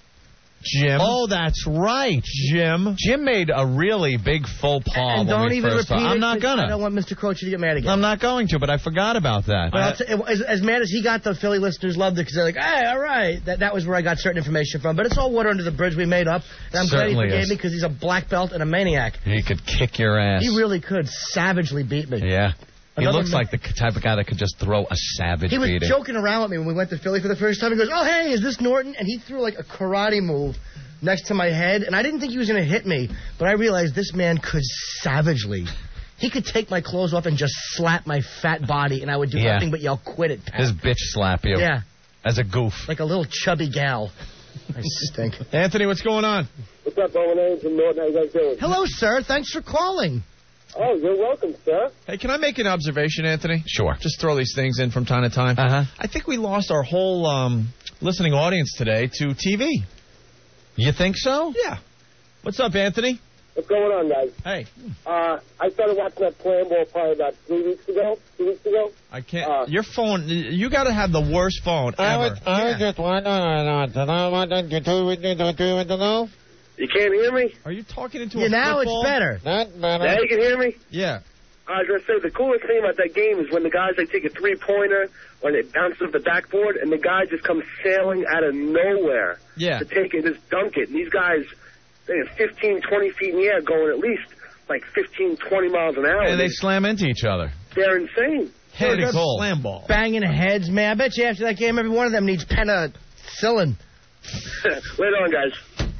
Jim. Oh, that's right. Jim. Jim made a really big faux pas And when don't we even first repeat talked. it. I'm not 'cause gonna. I don't want Mister Croce to get mad again. I'm not going to, but I forgot about that. But I'll t- as, as mad as he got, the Philly listeners loved it because they're like, hey, all right. That that was where I got certain information from. But it's all water under the bridge we made up. And I'm Certainly glad he forgave is. me because he's a black belt and a maniac. He could kick your ass. He really could savagely beat me. Yeah. He Another looks ma- like the type of guy that could just throw a savage He was beating. joking around with me when we went to Philly for the first time. He goes, oh, hey, is this Norton? And he threw like a karate move next to my head. And I didn't think he was going to hit me. But I realized this man could savagely. He could take my clothes off and just slap my fat body. And I would do Yeah. nothing but yell, quit it, Pat. His bitch slap you. Yeah. As a goof. Like a little chubby gal. I stink. Anthony, what's going on? What's up, Owen Ames from Norton? How you guys doing? Hello, sir. Thanks for calling. Oh, you're welcome, sir. Hey, can I make an observation, Anthony? Sure. Just throw these things in from time to time. Uh-huh. I think we lost our whole um, listening audience today to T V. You think so? Yeah. What's up, Anthony? What's going on, guys? Hey. Uh, I started watching that Slam Ball probably about three weeks ago. Two weeks ago. I can't. Uh, your phone. You got to have the worst phone ever. I just want to know. You can't hear me? Are you talking into Yeah, a now football? it's better. Not better. Now you can hear me? Yeah. I was going to say, the coolest thing about that game is when the guys, they take a three-pointer, when it bounces off the backboard, and the guy just comes sailing out of nowhere Yeah. to take it, just dunk it. And these guys, they're fifteen, twenty feet in the air going at least like fifteen, twenty miles an hour. And they slam into each other. They're insane. Pretty They're cool. Slam ball. Banging heads, man. I bet you after that game, every one of them needs penicillin. Later on, guys.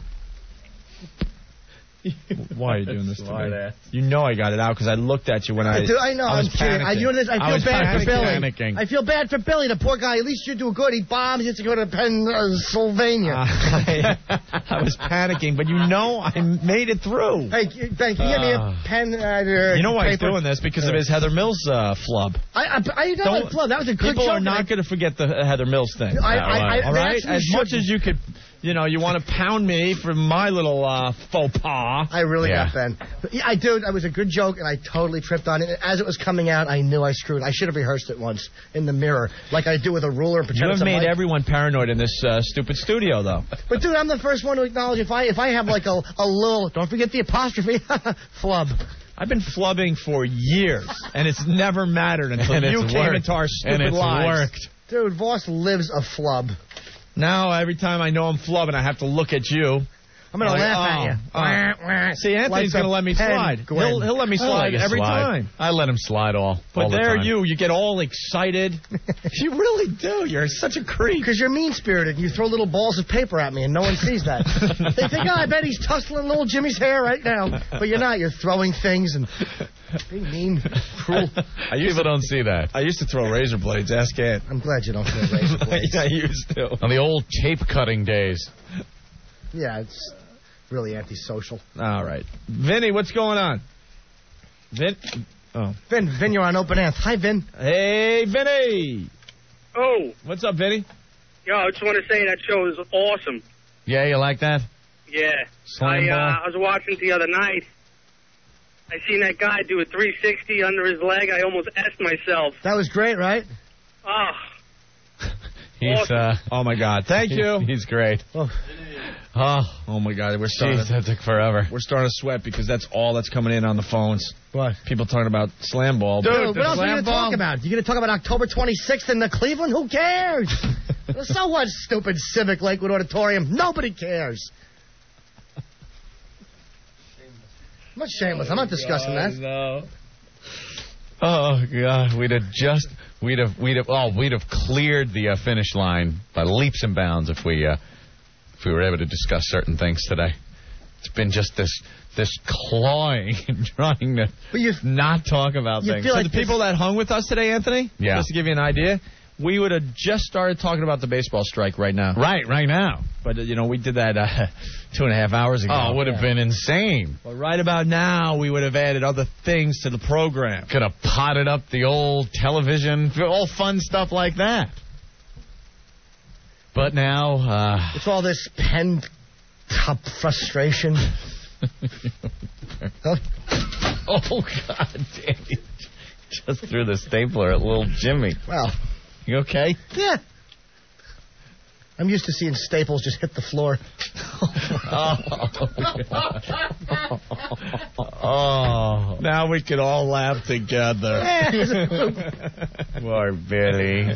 Why are you doing this to me? You know I got it out because I looked at you when I. I, do, I know. I was I'm kidding. I, panicking. do this, I feel was bad panic- for Billy. panicking. I feel bad for Billy, the poor guy. At least you're doing good. He bombs. He has to go to Pennsylvania. Uh, I, I was panicking, but you know I made it through. Hey, Ben, can you get me a Uh, pen? Uh, You know why he's paper? doing this? Because of his Heather Mills uh, flub. I, I, I know Don't- that flub. That was a good People joke. are not going to forget the uh, Heather Mills thing. I- I- I- All they right? actually As much should. as you could, you know, you want to pound me for my little uh, faux pas. I really Yeah. got Ben. But, yeah, I do. It was a good joke, and I totally tripped on it. And as it was coming out, I knew I screwed. I should have rehearsed it once in the mirror, like I do with a ruler and You pretend have it's a made mic. everyone paranoid in this uh, stupid studio, though. But dude, I'm the first one to acknowledge if I if I have like a a little, don't forget the apostrophe, flub. I've been flubbing for years, and it's never mattered until And you it's came worked. into our stupid And it's lives. worked. Dude, Voss lives a flub. Now, every time I know I'm flubbing, I have to look at you. I'm going to Like, laugh oh, at you. oh. Wah, wah. See, Anthony's Like going to the let me pen, slide. Gwen. He'll, he'll let me I let slide you every slide. time. I let him slide all. But all the there time. you, you get all excited. You really do. You're such a creep. Because you're mean-spirited. You throw little balls of paper at me, and no one sees that. They think, oh, I bet he's tussling little Jimmy's hair right now. But you're not. You're throwing things and being mean, cruel. I used People to, don't see that. I used to throw razor blades. Ask Ant. I'm glad you don't throw razor blades. I used to. On the old tape cutting days. Yeah, it's really antisocial. All right. Vinny, what's going on? Vin? Oh. Vin, Vin, you're on Open Anth. Hi, Vin. Hey, Vinny. Oh. What's up, Vinny? Yo, I just want to say that show is awesome. Yeah, you like that? Yeah. Slam I, uh, ball? I was watching it the other night. I seen that guy do a three sixty under his leg. I almost asked myself. That was great, right? Oh. He's, uh... Oh, my God. Thank you. He's great. Oh. Oh, oh my God. We're starting. Jeez, that took forever. We're starting to sweat because that's all that's coming in on the phones. What? People talking about slam ball. Dude, Dude what else are you going to ball? talk about? You going to talk about October twenty-sixth in the Cleveland? Who cares? So what, stupid Civic Lakewood Auditorium? Nobody cares. I'm not shameless. I'm not discussing that. No. Oh God, we'd have just we'd have we'd have oh we'd have cleared the uh, finish line by leaps and bounds if we uh, if we were able to discuss certain things today. It's been just this this clawing and trying to but you, not talk about you things. feel So like the people that hung with us today, Anthony, Yeah. just to give you an idea, we would have just started talking about the baseball strike right now. Right, right now. But, uh, you know, we did that uh, two and a half hours ago. Oh, it would have been insane. But right about now, we would have added other things to the program. Could have potted up the old television, all fun stuff like that. But now, uh... it's all this pent-up frustration. Huh? Oh, God damn it. Just threw the stapler at little Jimmy. Well. You okay? Yeah. I'm used to seeing staples just hit the floor. oh. oh. Now we can all laugh together. Poor Billy.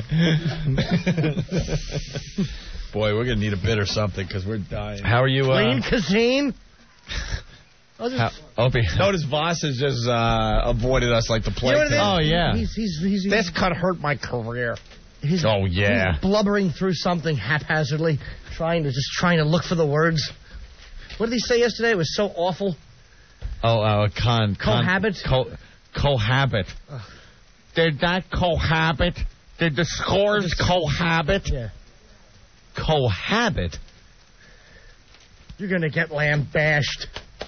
Boy, we're going to need a bit or something because we're dying. How are you? Uh... Lean Cuisine? How, Opie. Notice Voss has just uh, avoided us like the plague. You know oh, yeah. He's, he's, he's, he's, this could hurt my career. He's, oh, yeah. He's blubbering through something haphazardly, trying to just trying to look for the words. What did he say yesterday? It was so awful. Oh, uh, con... Cohabit? Con, co, cohabit. Ugh. Did that cohabit? Did the scores cohabit? Yeah. Cohabit? You're going to get lambashed.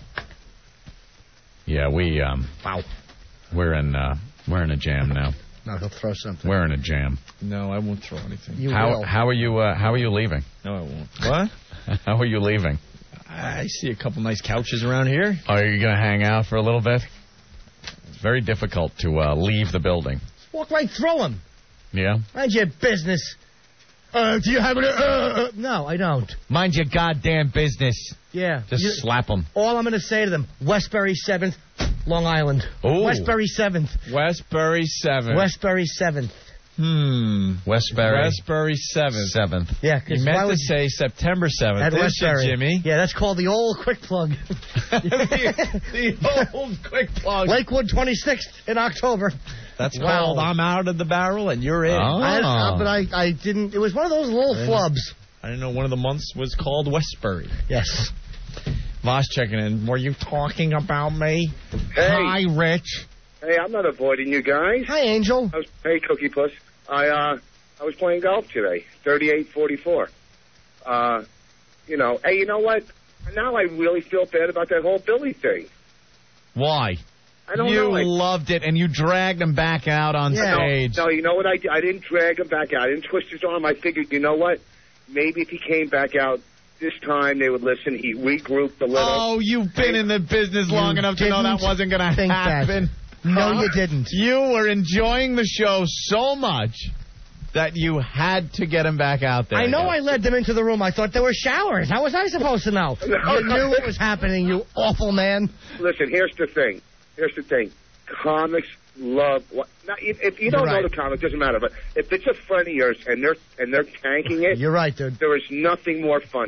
Yeah, we, um... Wow. We're in, uh... We're in a jam now. No, he'll throw something. We're in a jam. No, I won't throw anything. You how will. how are you uh, how are you leaving? No, I won't. What? How are you leaving? I see a couple nice couches around here. Are you going to hang out for a little bit? It's very difficult to uh, leave the building. Walk right through him. Yeah? Mind your business. Uh, do you have it? Uh, uh, no, I don't. Mind your goddamn business. Yeah. Just you, slap them. All I'm going to say to them, Westbury seventh, Long Island. Ooh. Westbury seventh. Westbury seventh. Westbury seventh. Hmm. Westbury. Westbury seventh. seventh. Yeah, You because meant why to would say September seventh. at This Westbury, is Jimmy. Yeah, that's called the old quick plug. the, the old quick plug. Lakewood twenty-sixth in October. That's Wow. called I'm out of the barrel and you're in. Oh. I, uh, but I, I didn't. It was one of those little flubs. I didn't know one of the months was called Westbury. Yes. Voss checking in. Were you talking about me? Hey. Hi, Rich. Hey, I'm not avoiding you guys. Hi, Angel. I was, hey, Cookie Puss. I uh, I was playing golf today, thirty-eight forty-four. Uh, you know, hey, you know what? Now I really feel bad about that whole Billy thing. Why? I don't you know. I, loved it, and you dragged him back out on Yeah. stage. No, you know what I did? I didn't drag him back out. I didn't twist his arm. I figured, you know what? Maybe if he came back out this time, they would listen. He regrouped a little. Oh, you've been in the business long You enough to know that didn't wasn't going to think that. happen. No, Huh? you didn't. You were enjoying the show so much that you had to get him back out there. I know I led them into the room. I thought there were showers. How was I supposed to know? You knew what was happening, you awful man. Listen, here's the thing. Here's the thing. Comics love. What, now, if, if you don't You're right. know the comic, doesn't matter. But if it's a friend of yours and they're and they're tanking it, You're right, dude. there is nothing more funny.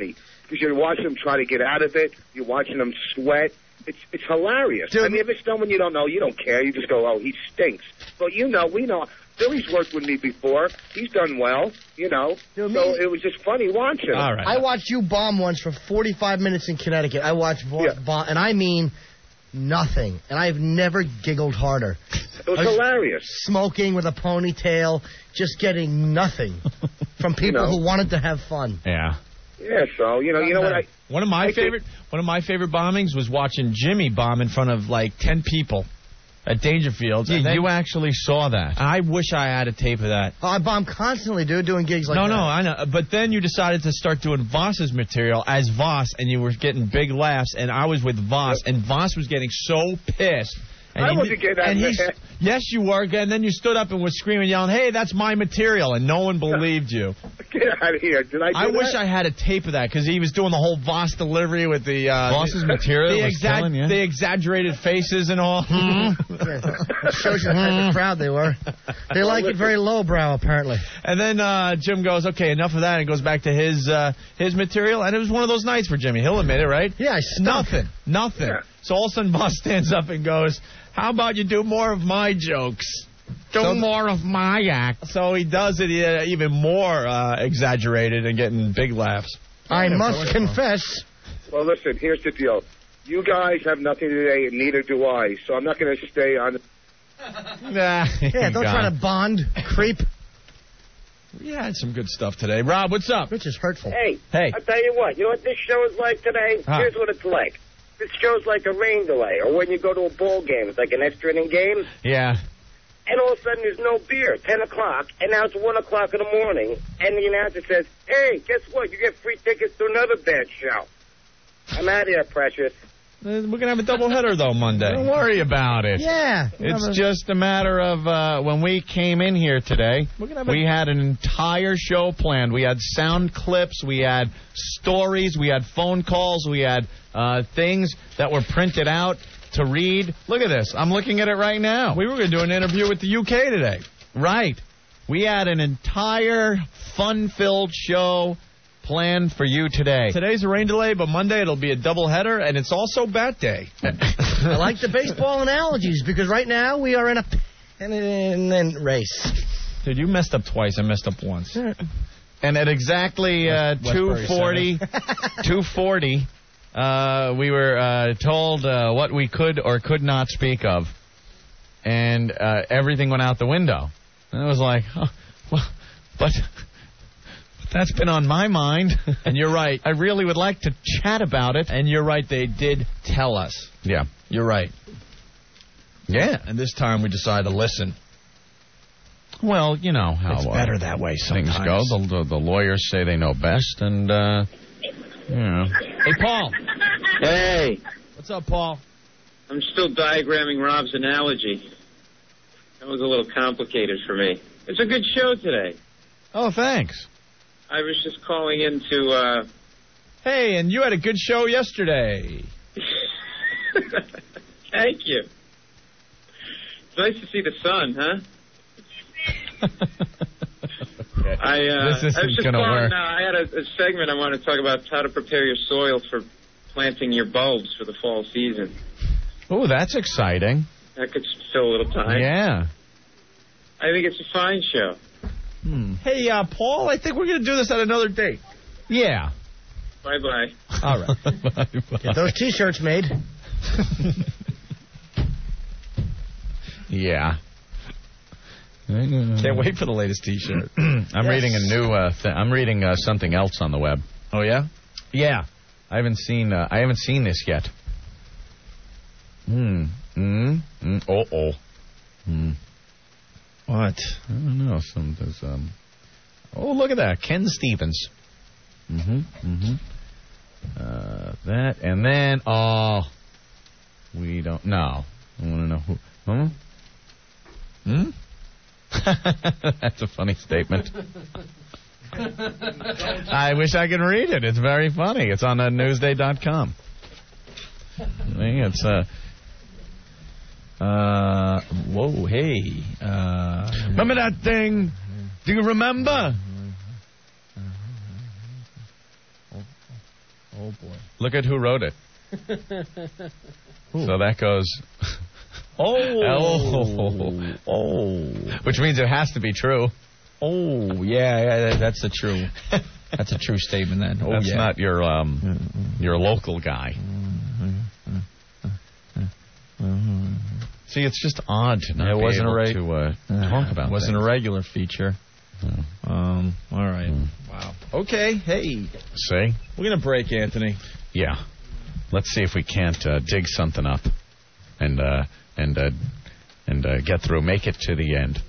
because you're watching them try to get out of it. You're watching them sweat. It's it's hilarious. Dude. I mean, if it's someone you don't know, you don't care. You just go, oh, he stinks. But you know, we know. Billy's worked with me before. He's done well, you know. Dude, so me- it was just funny watching him. All right. I watched you bomb once for forty-five minutes in Connecticut. I watched Voss Yeah. bomb, and I mean nothing. And I've never giggled harder. It was I was hilarious. Smoking with a ponytail, just getting nothing from people You know. who wanted to have fun. Yeah. Yeah, so, you know, you know what I... One of my I favorite one of my favorite bombings was watching Jimmy bomb in front of like ten people at Dangerfields. Yeah, And then- you actually saw that. I wish I had a tape of that. Oh, I bomb constantly, dude, doing gigs like no, that. no, I know. But then you decided to start doing Voss's material as Voss, and you were getting big laughs, and I was with Voss, and Voss was getting so pissed. And I he- wasn't getting that and he's- mad. Yes, you were. And then you stood up and was screaming, yelling, "Hey, that's my material!" And no one believed you. Get out of here. Did I do I wish that? I had a tape of that because he was doing the whole Voss delivery with the uh, Voss's the, material the, was killing you? the exaggerated faces and all. It shows you the type of crowd they were. They like it very lowbrow, apparently. And then uh, Jim goes, "Okay, enough of that," and goes back to his uh, his material. And it was one of those nights for Jimmy. He'll admit it, right? Yeah, I stunk. Nothing, nothing. Yeah. So all of a sudden, Voss stands up and goes, "How about you do more of my jokes? Do So- more of my act." So he does it uh, even more uh, exaggerated and getting big laughs. I must confess. Well, listen, here's the deal. You guys have nothing today, and neither do I. So I'm not going to stay on... Nah, Yeah, don't try to bond, creep. We had some good stuff today. Rob, what's up? Which is hurtful. Hey, Hey. I'll tell you what. You know what this show is like today? Huh. Here's what it's like. This show's like a rain delay, or when you go to a ball game. It's like an extra inning game, Yeah. and all of a sudden there's no beer, ten o'clock, and now it's one o'clock in the morning, and the announcer says, hey, guess what? You get free tickets to another bad show. I'm out of here, Precious. Uh, We're going to have a doubleheader, though, Monday. Don't worry about it. Yeah. It's just a matter of uh, when we came in here today, we had an entire show planned. We had sound clips, we had stories, we had phone calls, we had uh, things that were printed out to read. Look at this. I'm looking at it right now. We were going to do an interview with the U K today. Right. We had an entire fun-filled show planned for you today. Today's a rain delay, but Monday it'll be a doubleheader, and it's also bat day. I like the baseball analogies because right now we are in a pennant race. Dude, you messed up twice. I messed up once. And at exactly uh, West- two Westbury forty, two forty, uh, we were uh, told uh, what we could or could not speak of, and uh, everything went out the window. And I was like, oh, well, but, but that's been on my mind. And you're right. I really would like to chat about it. And you're right. They did tell us. Yeah. You're right. Yeah. And this time we decided to listen. Well, you know how It's uh, better that way things go. sometimes. The, the, the lawyers say they know best, and, uh, you know. Hey, Paul. Hey, What's up, Paul? I'm still diagramming Rob's analogy. That was a little complicated for me. It's a good show today. Oh, thanks. I was just calling in to, uh... Hey, and you had a good show yesterday. Thank you. It's nice to see the sun, huh? I, uh, This isn't I was just gonna calling, work. Uh, I had a, a segment I wanted to talk about how to prepare your soil for planting your bulbs for the fall season. Oh, that's exciting. That could fill a little time. Yeah. I think it's a fine show. Hmm. Hey, uh, Paul, I think we're going to do this at another date. Yeah. Bye-bye. All right. Bye-bye. Get those T-shirts made. Yeah. Can't wait for the latest T-shirt. I'm Yes. reading a new. Uh, th- I'm reading uh, something else on the web. Oh, yeah? Yeah. I haven't seen. Uh, I haven't seen this yet. Hmm. Hmm. Mm. Oh. Oh. Hmm. What? I don't know. Some. There's, um. Oh, look at that. Ken Stevens. Mm-hmm. Mm-hmm. Uh, that and then. Oh. We don't. No. I want to know who. Huh? Hmm. That's a funny statement. I wish I could read it. It's very funny. It's on uh, newsday dot com. I think it's uh uh whoa, hey. Uh remember that thing? Do you remember? Oh, boy. Look at who wrote it. So that goes... Oh. oh. Oh. Which means it has to be true. Oh, yeah, yeah, that's a true... That's a true statement, then. Oh, That's yeah. not your um, your local guy. See, it's just odd to not it be wasn't able a reg- to uh, uh, talk about. It wasn't things. a regular feature. No. Um. All right. Mm. Wow. Okay. Hey. See? We're gonna break, Anthony. Yeah. Let's see if we can't uh, dig something up and uh, and uh, and uh, get through. Make it to the end.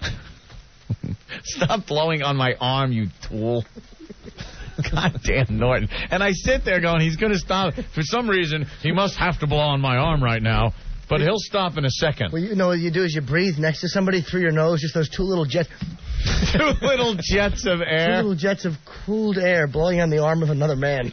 Stop blowing on my arm, you tool. Goddamn Norton. And I sit there going, he's going to stop. For some reason, he must have to blow on my arm right now, but he'll stop in a second. Well, you know what you do is you breathe next to somebody through your nose, just those two little jets. Two little jets of air. Two little jets of cooled air blowing on the arm of another man.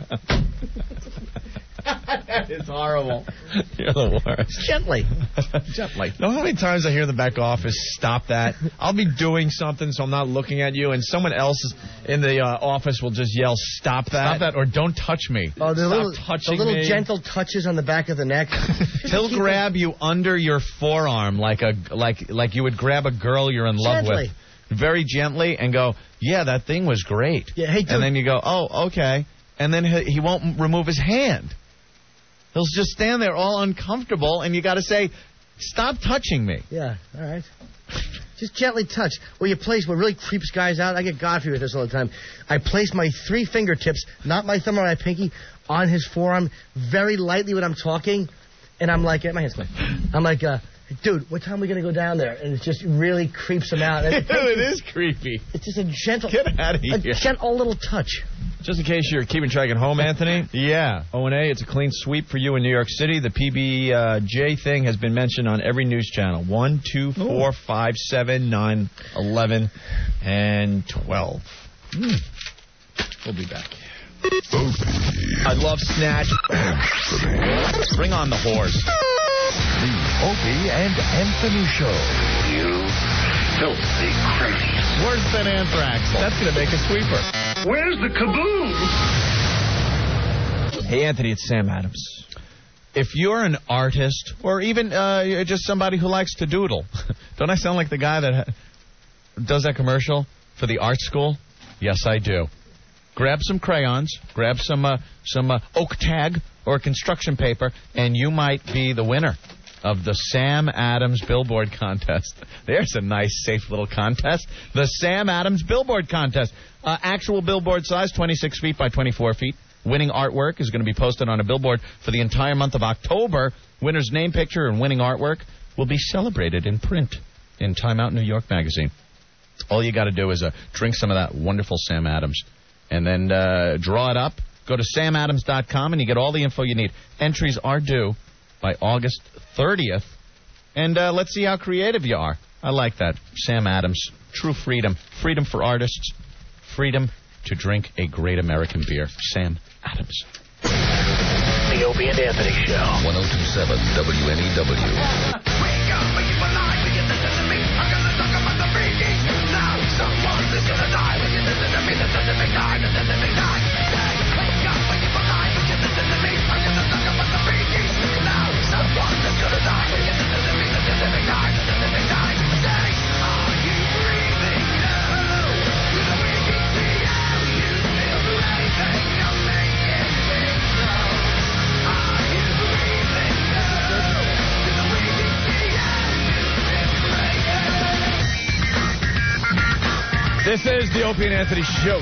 That is horrible. You're the worst. Gently. Gently. Know how many times I hear in the back office, stop that? I'll be doing something, so I'm not looking at you, and someone else in the uh, office will just yell, stop that. Stop that, or don't touch me. Oh, the Stop little, touching the little me. gentle touches on the back of the neck. He'll grab you under your forearm like a like like you would grab a girl you're in love Gently. with. Very gently, and go, yeah, that thing was great. Yeah, hey, dude. And then you go, oh, okay. And then he, he won't remove his hand. He'll just stand there all uncomfortable, and you got to say, stop touching me. Yeah, all right. Just gently touch. Well, you place what really creeps guys out. I get Godfrey with this all the time. I place my three fingertips, not my thumb or my pinky, on his forearm very lightly when I'm talking, and I'm like, my hand's clean. I'm like, uh, dude, what time are we going to go down there? And it just really creeps him out. And it, it is creepy. It's just a gentle, Get out of a here. gentle little touch. Just in case you're keeping track at home, Anthony. Yeah. O and A, it's a clean sweep for you in New York City. The P B J thing has been mentioned on every news channel. one, two, four, five, seven, nine, eleven, and twelve. Mm. We'll be back. I love Snatch. Bring on the horse. The Opie and Anthony Show. You filthy criminals. Worse than anthrax. That's going to make a sweeper. Where's the kaboom? Hey, Anthony, it's Sam Adams. If you're an artist, or even uh, just somebody who likes to doodle, don't I sound like the guy that ha- does that commercial for the art school? Yes, I do. Grab some crayons, grab some uh, some uh, oak tag or construction paper, and you might be the winner of the Sam Adams Billboard Contest. There's a nice, safe little contest. The Sam Adams Billboard Contest. Uh, actual billboard size, twenty-six feet by twenty-four feet. Winning artwork is going to be posted on a billboard for the entire month of October. Winner's name, picture, and winning artwork will be celebrated in print in Time Out New York magazine. All you got to do is uh, drink some of that wonderful Sam Adams and then uh, draw it up. Go to sam adams dot com and you get all the info you need. Entries are due by August thirtieth. And uh, let's see how creative you are. I like that. Sam Adams. True freedom. Freedom for artists. Freedom to drink a great American beer. Sam Adams. The Opie and Anthony Show. one oh two point seven W N E W. This is the Opie and Anthony Show.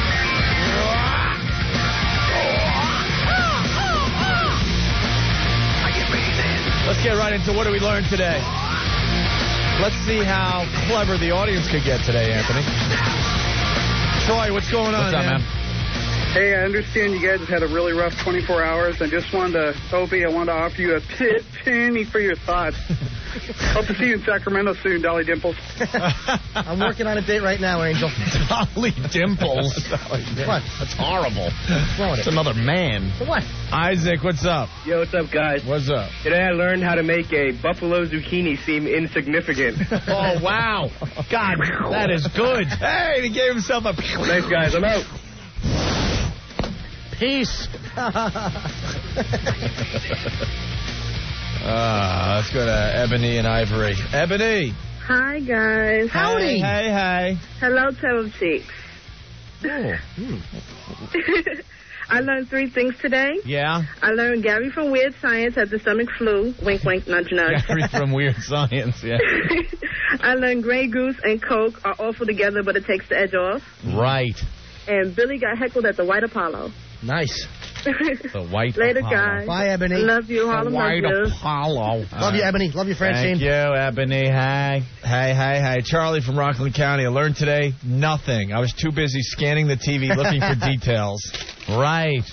Let's get right into what do we learn today. Let's see how clever the audience could get today, Anthony. Troy, what's going on, What's up, man? Hey, I understand you guys have had a really rough twenty-four hours. I just wanted to, Opie, I wanted to offer you a pit penny for your thoughts. Hope to see you in Sacramento soon, Dolly Dimples. I'm working on a date right now, Angel. Dolly Dimples. What? That's horrible. What's wrong with It's it? another man. So what? Isaac, what's up? Yo, what's up, guys? What's up? Today I learned how to make a buffalo zucchini seem insignificant. Oh, wow. God, that is good. Hey, he gave himself a... Thanks, guys. I'm out. Peace. Uh, let's go to Ebony and Ivory. Ebony. Hi, guys. Howdy. Hey, hey. Hello, Tub Cheeks. Oh. I learned three things today. Yeah. I learned Gary from Weird Science had the stomach flu. Wink, wink, nudge, nudge. Gary from Weird Science, yeah. I learned Grey Goose and Coke are awful together, but it takes the edge off. Right. And Billy got heckled at the White Apollo. Nice. The White Later, Apollo. guys. Bye, Ebony. Love you. The Harlem White loves you. Apollo. Love you, Ebony. Love you, Francine. Thank you, Ebony. Hey. Hey, hey, hey. Charlie from Rockland County. I learned today nothing. I was too busy scanning the T V looking for details. Right.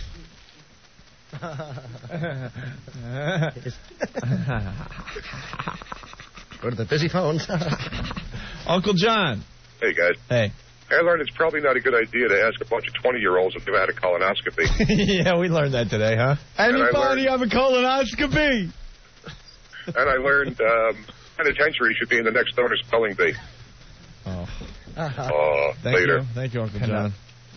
Go to the busy phones. Uncle John. Hey, guys. Hey. I learned it's probably not a good idea to ask a bunch of twenty-year-olds if they've had a colonoscopy. Yeah, we learned that today, huh? And Anybody have a colonoscopy? And I learned um, penitentiary should be in the next owner's spelling bee. Oh. Uh, Thank later. you. Thank you, Uncle John.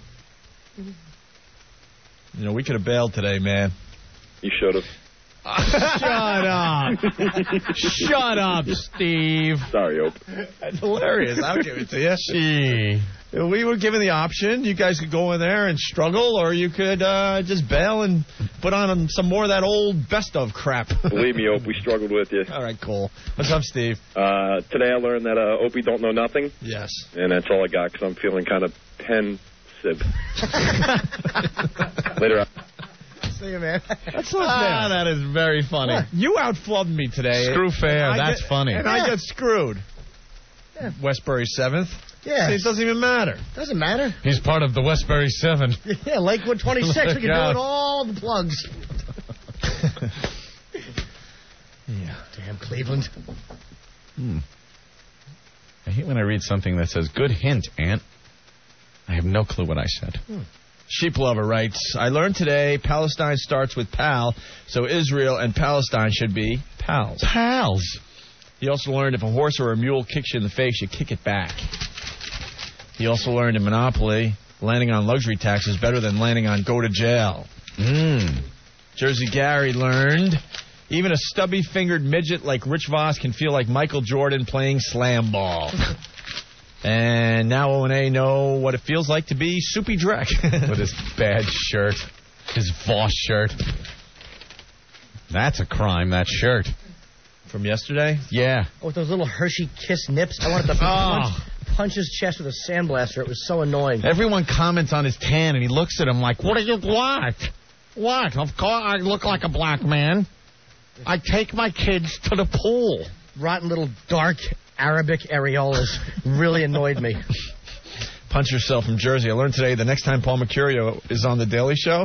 You know, we could have bailed today, man. You should have. Shut up. Shut up, Steve. Sorry, Ope. That's hilarious. I'll give it to you. Gee. We were given the option. You guys could go in there and struggle, or you could uh, just bail and put on some more of that old best of crap. Believe me, Ope, we struggled with you. All right, cool. What's up, Steve? Uh, today I learned that uh, Opie don't know nothing. Yes. And that's all I got because I'm feeling kind of pensive. Later. See you, man. That's not Ah, fair. that is very funny. What? You outflubbed me today. Screw fair. And I That's get- funny. And Yeah. I got screwed. Yeah. Westbury seventh. Yeah. See, it doesn't even matter. Doesn't matter. He's part of the Westbury Seven. Yeah, Lakewood twenty-six. We can do Yeah. it all the plugs. Yeah. Damn Cleveland. Hmm. I hate when I read something that says, good hint, Aunt. I have no clue what I said. Hmm. Sheep Lover writes, I learned today Palestine starts with pal, so Israel and Palestine should be pals. Pals. He also learned if a horse or a mule kicks you in the face, you kick it back. He also learned in Monopoly, landing on luxury tax is better than landing on go to jail. Mm. Jersey Gary learned, even a stubby-fingered midget like Rich Voss can feel like Michael Jordan playing slam ball. And now O and A know what it feels like to be Soupy Drek. With his bad shirt. His Voss shirt. That's a crime, that shirt. From yesterday? Yeah. Oh, with those little Hershey Kiss nips. I wanted to punch, punch his chest with a sandblaster. It was so annoying. Everyone comments on his tan, and he looks at him like, what do you want? What? Of course I look like a black man. I take my kids to the pool. Rotten little dark Arabic areolas really annoyed me. Punch yourself from Jersey. I learned today the next time Paul Mercurio is on The Daily Show.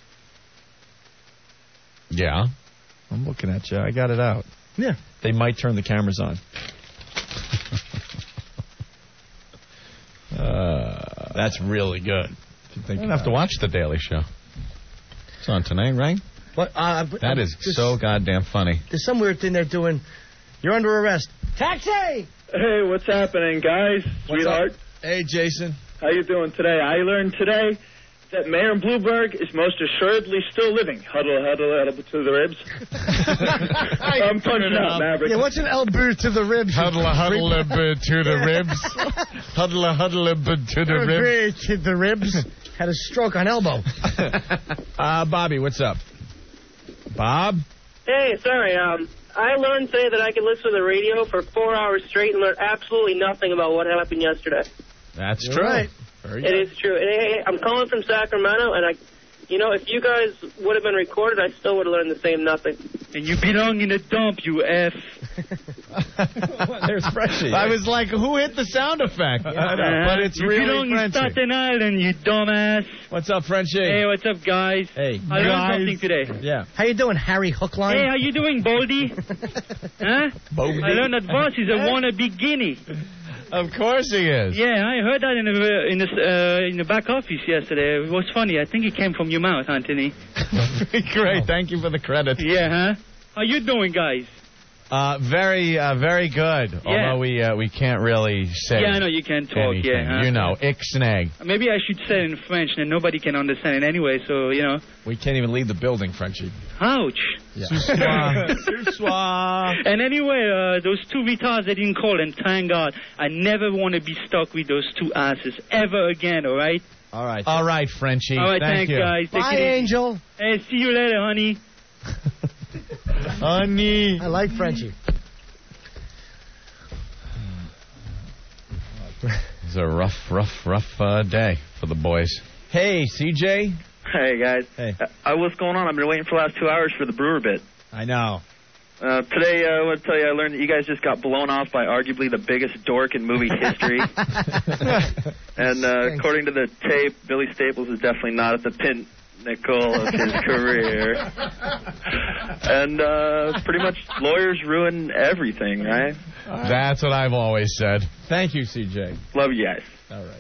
Yeah. I'm looking at you. I got it out. Yeah. They might turn the cameras on. uh, that's really good. If you think You don't have to watch The Daily Show. It's on tonight, right? What? Uh, That is so goddamn funny. There's some weird thing they're doing. You're under arrest. Taxi! Hey, what's happening, guys? Sweetheart. Hey, Jason. How you doing today? I learned today that Mayor Bloomberg is most assuredly still living. Huddle, huddle, huddle to the ribs. I'm punching out, Maverick. Yeah, what's an elbow to the ribs? Huddle, huddle, a bit to the ribs. Huddle, huddle, a bit to the ribs. To the ribs. Had a stroke on elbow. uh, Bobby, what's up? Bob? Hey, sorry. Um, I learned today that I could listen to the radio for four hours straight and learn absolutely nothing about what happened yesterday. That's You're true. right. Very It good. is true. And, hey, I'm calling from Sacramento, and I, you know, if you guys would have been recorded, I still would have learned the same nothing. And you belong in a dump, you F. There's Frenchie. I was like, who hit the sound effect? But it's you really belong in Frenchie. Staten Island, you dumbass. What's up, Frenchie? Hey, what's up, guys? Hey, I learned guys. something today. Yeah. How you doing, Harry Hookline? Hey, how you doing, Baldy? huh? Baldy. I learned that Voss is a wannabe guinea. Of course he is. Yeah, I heard that in the in the uh, in the back office yesterday. It was funny. I think it came from your mouth, Anthony. Great. Thank you for the credit. Yeah, huh? How you doing, guys? Uh, very, uh, very good. Although we uh, we can't really say. Yeah, I know you can't talk. anything. Yeah, You know, ixnay. Maybe I should say it in French, and nobody can understand it anyway. So you know. We can't even leave the building, Frenchie. Ouch. Yeah. And anyway, uh, those two retards, they didn't call, and thank God. I never want to be stuck with those two asses ever again, all right? All right. All right, Frenchie. All right, Thank thanks, you. guys. Take Bye, it easy. Angel. Hey, see you later, honey. Honey. I like Frenchie. It's a rough, rough, rough uh, day for the boys. Hey, C J. Hey, guys. Hey. Uh, what's going on? I've been waiting for the last two hours for the Brewer bit. I know. Uh, today, uh, I want to tell you, I learned that you guys just got blown off by arguably the biggest dork in movie history. And uh, according to the tape, Billy Staples is definitely not at the pinnacle of his career. And uh, pretty much lawyers ruin everything, right? That's what I've always said. Thank you, C J. Love you guys. All right.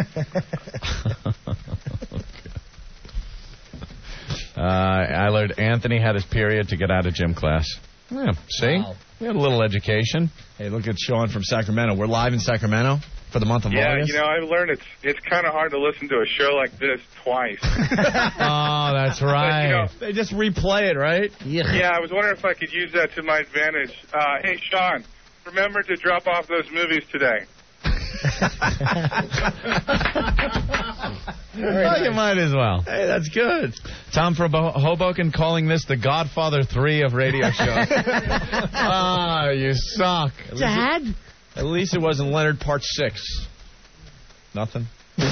uh, I learned Anthony had his period to get out of gym class. Yeah, see? Wow. We had a little education. Hey, look at Sean from Sacramento. We're live in Sacramento for the month of Yeah, August. you know, I've learned it's it's kind of hard to listen to a show like this twice. Oh, that's right. You know, They just replay it, right? yeah, I was wondering if I could use that to my advantage. Uh, hey, Sean, remember to drop off those movies today. Well, you might as well. Hey, that's good. Tom from Bo- Hoboken calling this the Godfather three of radio shows. Ah, you suck. Dad? At least it wasn't Leonard Part six. Nothing.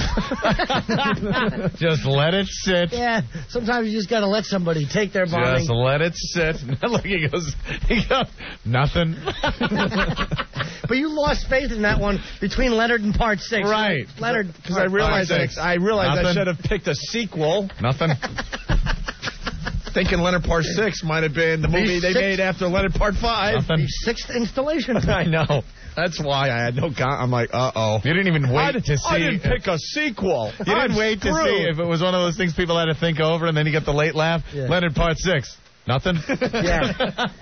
Just let it sit. Yeah, sometimes you just got to let somebody take their bombing. Just let it sit. Look, he goes, he goes, nothing. But you lost faith in that one between Leonard and Part Six. Right. Leonard. Because I realized Part six. I, I realized I Nothing. should have picked a sequel. Nothing. Thinking Leonard Part six might have been the movie they sixth- made after Leonard Part five. Nothing. The sixth installation. I know. That's why I had no. Con- I'm like, uh oh. You didn't even wait I, to see. I didn't pick a sequel. You didn't I'm wait to screwed. see if it was one of those things people had to think over, and then you get the late laugh. Yeah. Leonard Part six. Nothing. Yeah.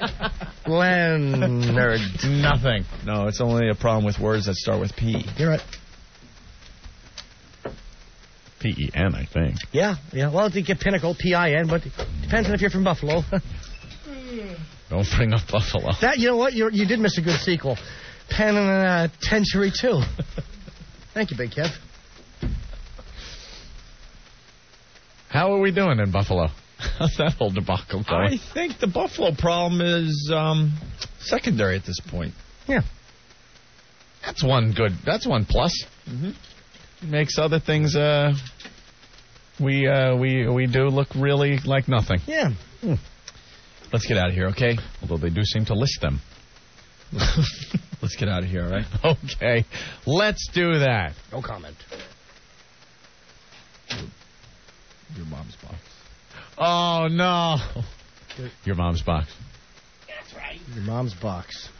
Leonard. Nothing. No, it's only a problem with words that start with P. You're right. P E N, I think. Yeah, yeah. Well, you get Pinnacle, P I N, but depends on if you're from Buffalo. Don't bring up Buffalo. That, you know what? You you did miss a good sequel. Penitentiary two. Thank you, Big Kev. How are we doing in Buffalo? How's that whole debacle I going? think the Buffalo problem is um, secondary at this point. Yeah. That's one good. That's one plus. Mm-hmm. Makes other things. Uh, we uh, we we do look really like nothing. Yeah. Hmm. Let's get out of here, okay? Although they do seem to list them. Let's get out of here, all right? Okay, let's do that. No comment. Your mom's box. Oh no. Your mom's box. Your mom's box.